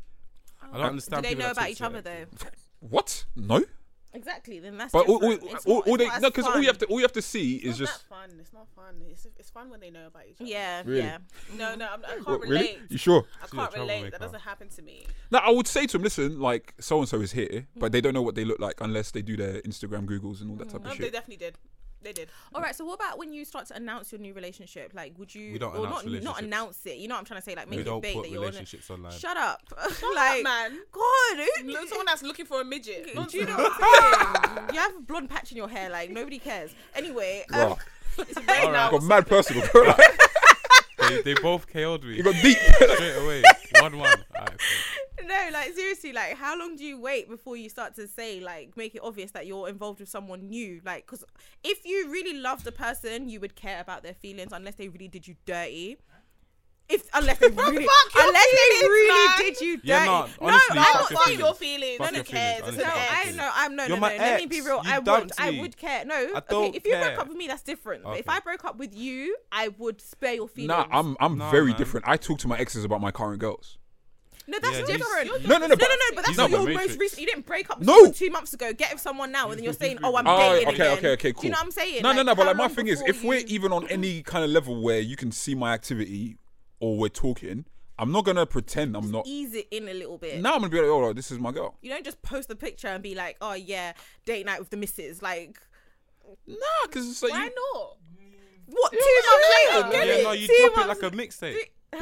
Speaker 2: I don't understand.
Speaker 1: Do they
Speaker 2: people
Speaker 1: know
Speaker 2: that
Speaker 1: about
Speaker 2: talk
Speaker 1: each
Speaker 2: to
Speaker 1: other
Speaker 2: their
Speaker 1: though?
Speaker 2: exes.
Speaker 3: What? No.
Speaker 1: Exactly. Then that's.
Speaker 3: But all
Speaker 1: different. It's not- it's not as
Speaker 3: no, because all you have
Speaker 1: fun.
Speaker 3: to see
Speaker 4: It's
Speaker 3: is
Speaker 4: not
Speaker 3: just
Speaker 4: that fun. It's not fun. It's fun when they know about each other.
Speaker 1: Yeah,
Speaker 3: Really?
Speaker 1: yeah.
Speaker 4: No, I can't
Speaker 3: What,
Speaker 4: relate.
Speaker 3: really. You sure?
Speaker 4: I
Speaker 2: She's a
Speaker 4: can't relate.
Speaker 2: troublemaker.
Speaker 4: That doesn't happen to me.
Speaker 3: No, I would say to him, listen, like so and so is here, but they don't know what they look like unless they do their Instagram Googles and all that type of
Speaker 4: They
Speaker 3: shit.
Speaker 4: definitely did. They did.
Speaker 1: All right. So what about when you start to announce your new relationship? Like, would you?
Speaker 2: We don't
Speaker 1: or
Speaker 2: announce
Speaker 1: not
Speaker 2: relationships.
Speaker 1: announce it. You know what I'm trying to say? Like, make
Speaker 2: We
Speaker 1: it
Speaker 2: don't
Speaker 1: big
Speaker 2: put
Speaker 1: that you're on it.
Speaker 2: relationships online.
Speaker 1: Shut up.
Speaker 4: Shut
Speaker 1: like,
Speaker 4: up, man.
Speaker 1: God,
Speaker 4: Look, someone that's looking for a midget.
Speaker 1: do you know what I'm saying? You have a blonde patch in your hair. Like, nobody cares. Anyway,
Speaker 3: Bruh,
Speaker 4: It's very
Speaker 2: Alright.
Speaker 4: now.
Speaker 3: got mad personal. bro. Like,
Speaker 2: They both KO'd me
Speaker 3: you got deep.
Speaker 2: straight away. 1-1. Alright, cool.
Speaker 1: no, like seriously, like how long do you wait before you start to say, like, make it obvious that you're involved with someone new? Like, because if you really love the person, you would care about their feelings unless they really did you dirty. Unless they really,
Speaker 4: Fuck your
Speaker 1: unless they
Speaker 4: feelings,
Speaker 1: really
Speaker 4: man.
Speaker 1: did you dirty.
Speaker 2: Yeah, no, honestly,
Speaker 1: no,
Speaker 2: fuck
Speaker 1: I'm
Speaker 2: your
Speaker 1: not
Speaker 4: Fuck
Speaker 1: saying.
Speaker 4: your feelings.
Speaker 2: Fuck
Speaker 4: Who
Speaker 2: your
Speaker 4: cares?
Speaker 2: feelings,
Speaker 4: It's
Speaker 1: No,
Speaker 4: an
Speaker 2: honestly.
Speaker 1: I
Speaker 4: ex.
Speaker 1: know. I'm no,
Speaker 2: You're
Speaker 1: no,
Speaker 2: my
Speaker 1: no. Let me be
Speaker 2: ex.
Speaker 1: real.
Speaker 2: You
Speaker 1: I would
Speaker 2: dumpty.
Speaker 1: care. No,
Speaker 2: I
Speaker 1: okay.
Speaker 2: don't
Speaker 1: If you broke
Speaker 2: care.
Speaker 1: up with me, that's different. But if
Speaker 2: Okay.
Speaker 1: I broke up with you, I would spare your feelings.
Speaker 3: Nah, I'm
Speaker 2: Nah,
Speaker 3: very
Speaker 2: man.
Speaker 3: different. I talk to my exes about my current girls.
Speaker 1: No, that's
Speaker 2: Yeah,
Speaker 1: different.
Speaker 2: he's-
Speaker 3: No, no, no,
Speaker 1: no,
Speaker 3: but-
Speaker 1: but that's
Speaker 2: He's
Speaker 1: not
Speaker 2: not
Speaker 1: your
Speaker 2: the
Speaker 1: most
Speaker 2: Matrix.
Speaker 1: recent. You didn't break up with
Speaker 3: No.
Speaker 1: someone 2 months ago. Get with someone now, and then you're saying, "Oh, I'm
Speaker 3: Oh,
Speaker 1: dating
Speaker 3: okay,
Speaker 1: again."
Speaker 3: okay, cool.
Speaker 1: Do you know what I'm saying?
Speaker 3: No,
Speaker 1: Like,
Speaker 3: but
Speaker 1: how
Speaker 3: like my
Speaker 1: long
Speaker 3: thing is,
Speaker 1: before
Speaker 3: if we're
Speaker 1: you-
Speaker 3: even on any kind of level where you can see my activity or we're talking, I'm not gonna pretend I'm not.
Speaker 1: ease it in a little bit.
Speaker 3: Now I'm gonna be like, oh, this is my girl.
Speaker 1: You don't just post a picture and be like, "Oh yeah, date night with the missus." Like,
Speaker 3: Nah, because it's like
Speaker 4: Why
Speaker 3: you,
Speaker 4: not?
Speaker 1: what? 2 months later, get
Speaker 2: Yeah,
Speaker 1: it?
Speaker 2: no, you
Speaker 1: 2
Speaker 2: drop it
Speaker 1: months-
Speaker 2: like a mixtape.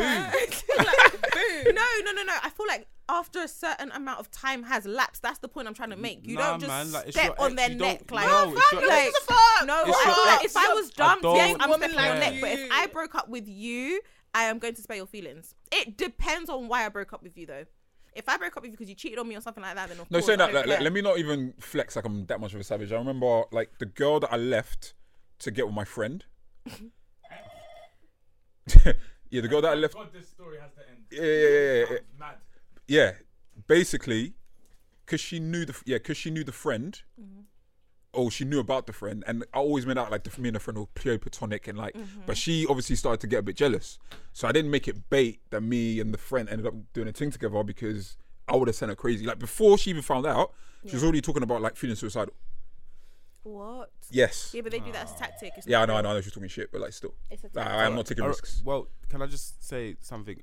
Speaker 1: No. I feel like after a certain amount of time has lapsed, that's the point I'm trying to make. You
Speaker 2: Nah,
Speaker 1: don't just
Speaker 2: man, like, it's
Speaker 1: step
Speaker 2: your
Speaker 1: on
Speaker 2: ex,
Speaker 1: their
Speaker 2: you don't-
Speaker 1: neck like,
Speaker 2: no, it's your
Speaker 1: like,
Speaker 2: ex.
Speaker 1: no.
Speaker 2: It's
Speaker 1: I
Speaker 2: your
Speaker 1: feel like
Speaker 2: ex.
Speaker 1: if I was dumped,
Speaker 2: don't-
Speaker 1: yes, I'm
Speaker 4: woman
Speaker 1: stepping on your
Speaker 4: like
Speaker 1: neck. But if
Speaker 4: you.
Speaker 1: I broke up with you, I am going to spare your feelings. It depends on why I broke up with you, though. If I break up with you because you cheated on me or something like that, then of
Speaker 3: No,
Speaker 1: course,
Speaker 3: saying
Speaker 1: I
Speaker 3: that,
Speaker 1: don't care.
Speaker 3: let me not even flex like I'm that much of a savage. I remember like the girl that I left to get with my friend. Yeah, the girl that I left.
Speaker 7: God, this story has to end.
Speaker 3: Yeah.
Speaker 7: Mad.
Speaker 3: Yeah, basically, because she knew the friend. Oh, she knew about the friend, and I always made out like me and the friend were pure platonic, and like, but she obviously started to get a bit jealous. So I didn't make it bait that me and the friend ended up doing a thing together because I would have sent her crazy. Like before she even found out, she was already talking about like feeling suicidal.
Speaker 1: What?
Speaker 3: Yes.
Speaker 1: Yeah, but they do that as a tactic. It's
Speaker 3: Yeah, I
Speaker 1: not
Speaker 3: know.
Speaker 1: real.
Speaker 3: I know she's talking shit, but like still,
Speaker 1: It's a
Speaker 3: like,
Speaker 1: tactic.
Speaker 3: I am not taking risks.
Speaker 2: Well, can I just say something?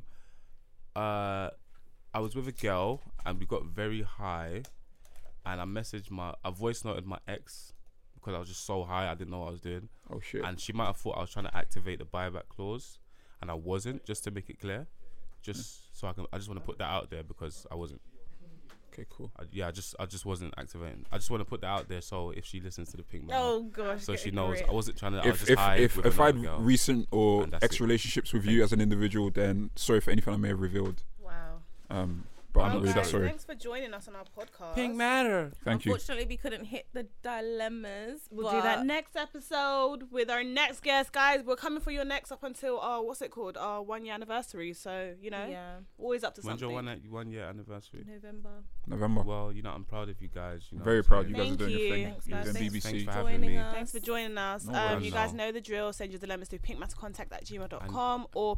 Speaker 2: I was with a girl and we got very high, and I voice noted my ex because I was just so high I didn't know what I was doing.
Speaker 3: Oh shit.
Speaker 2: And she might have thought I was trying to activate the buyback clause, and I wasn't. Just to make it clear, just so I just want to put that out there because I wasn't.
Speaker 3: Okay, cool.
Speaker 2: I just wasn't activating. I just want to put that out there so if she listens to the Pink Man,
Speaker 4: Oh gosh.
Speaker 2: so
Speaker 4: get
Speaker 2: she
Speaker 4: a
Speaker 2: knows
Speaker 4: grip.
Speaker 2: I wasn't trying to. I was
Speaker 3: If
Speaker 2: just high with
Speaker 3: if I
Speaker 2: another
Speaker 3: had
Speaker 2: girl.
Speaker 3: recent or
Speaker 2: And that's
Speaker 3: ex
Speaker 2: it.
Speaker 3: relationships with you as an individual, then sorry for anything I may have revealed.
Speaker 4: Wow.
Speaker 3: But I'm
Speaker 2: Well,
Speaker 3: not really that
Speaker 4: guys,
Speaker 3: sorry.
Speaker 4: thanks for joining us on our podcast.
Speaker 2: Pink Matter.
Speaker 3: Thank you.
Speaker 1: Unfortunately, we couldn't hit the dilemmas.
Speaker 4: We'll do that next episode with our next guest, guys. We're coming for your next up until what's it called? Our 1 year anniversary. So you know,
Speaker 1: Yeah,
Speaker 4: always up to
Speaker 2: When's
Speaker 4: something.
Speaker 2: your 1 year anniversary?
Speaker 1: November.
Speaker 3: November.
Speaker 2: Well, I'm proud of you guys. You know
Speaker 3: Very
Speaker 2: what I'm
Speaker 3: proud.
Speaker 2: saying?
Speaker 3: You guys are
Speaker 4: Thank
Speaker 3: doing your
Speaker 4: you.
Speaker 3: thing.
Speaker 1: Thanks,
Speaker 3: You're
Speaker 1: guys.
Speaker 3: doing
Speaker 1: Thanks
Speaker 3: BBC.
Speaker 2: for
Speaker 1: Joining
Speaker 2: having me.
Speaker 1: us.
Speaker 4: Thanks for joining us.
Speaker 3: No worries.
Speaker 4: You guys know the drill. Send your dilemmas to pinkmattercontact@gmail.com or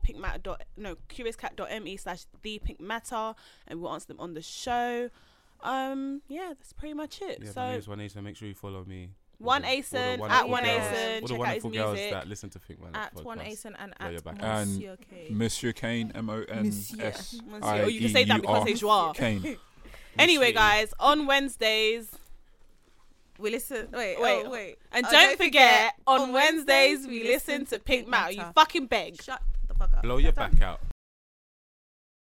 Speaker 4: curiouscat.me/thepinkmatter, and we'll answer them on the show. Yeah, that's pretty much it.
Speaker 2: Yeah,
Speaker 4: so
Speaker 2: my name's One Asen. Make sure you follow me.
Speaker 4: One
Speaker 2: All the
Speaker 4: Asen
Speaker 2: wonderful
Speaker 4: at One
Speaker 2: girls-
Speaker 4: Asen.
Speaker 2: All the
Speaker 4: Check out his
Speaker 2: wonderful girls
Speaker 4: music.
Speaker 2: that listen to Think Man.
Speaker 1: At
Speaker 2: podcast.
Speaker 1: One Asen and
Speaker 2: Yeah, you're
Speaker 1: at
Speaker 2: back.
Speaker 3: And
Speaker 1: Monsieur K.
Speaker 3: Monsieur Kane, MONS.
Speaker 4: Or you can say that because it's joie.
Speaker 3: Kane.
Speaker 4: Anyway, guys, on Wednesdays.
Speaker 1: We listen. Wait.
Speaker 4: And don't forget, on Wednesdays we listen to Pink Matter. You fucking beg.
Speaker 1: Shut the fuck up.
Speaker 2: Blow your back out.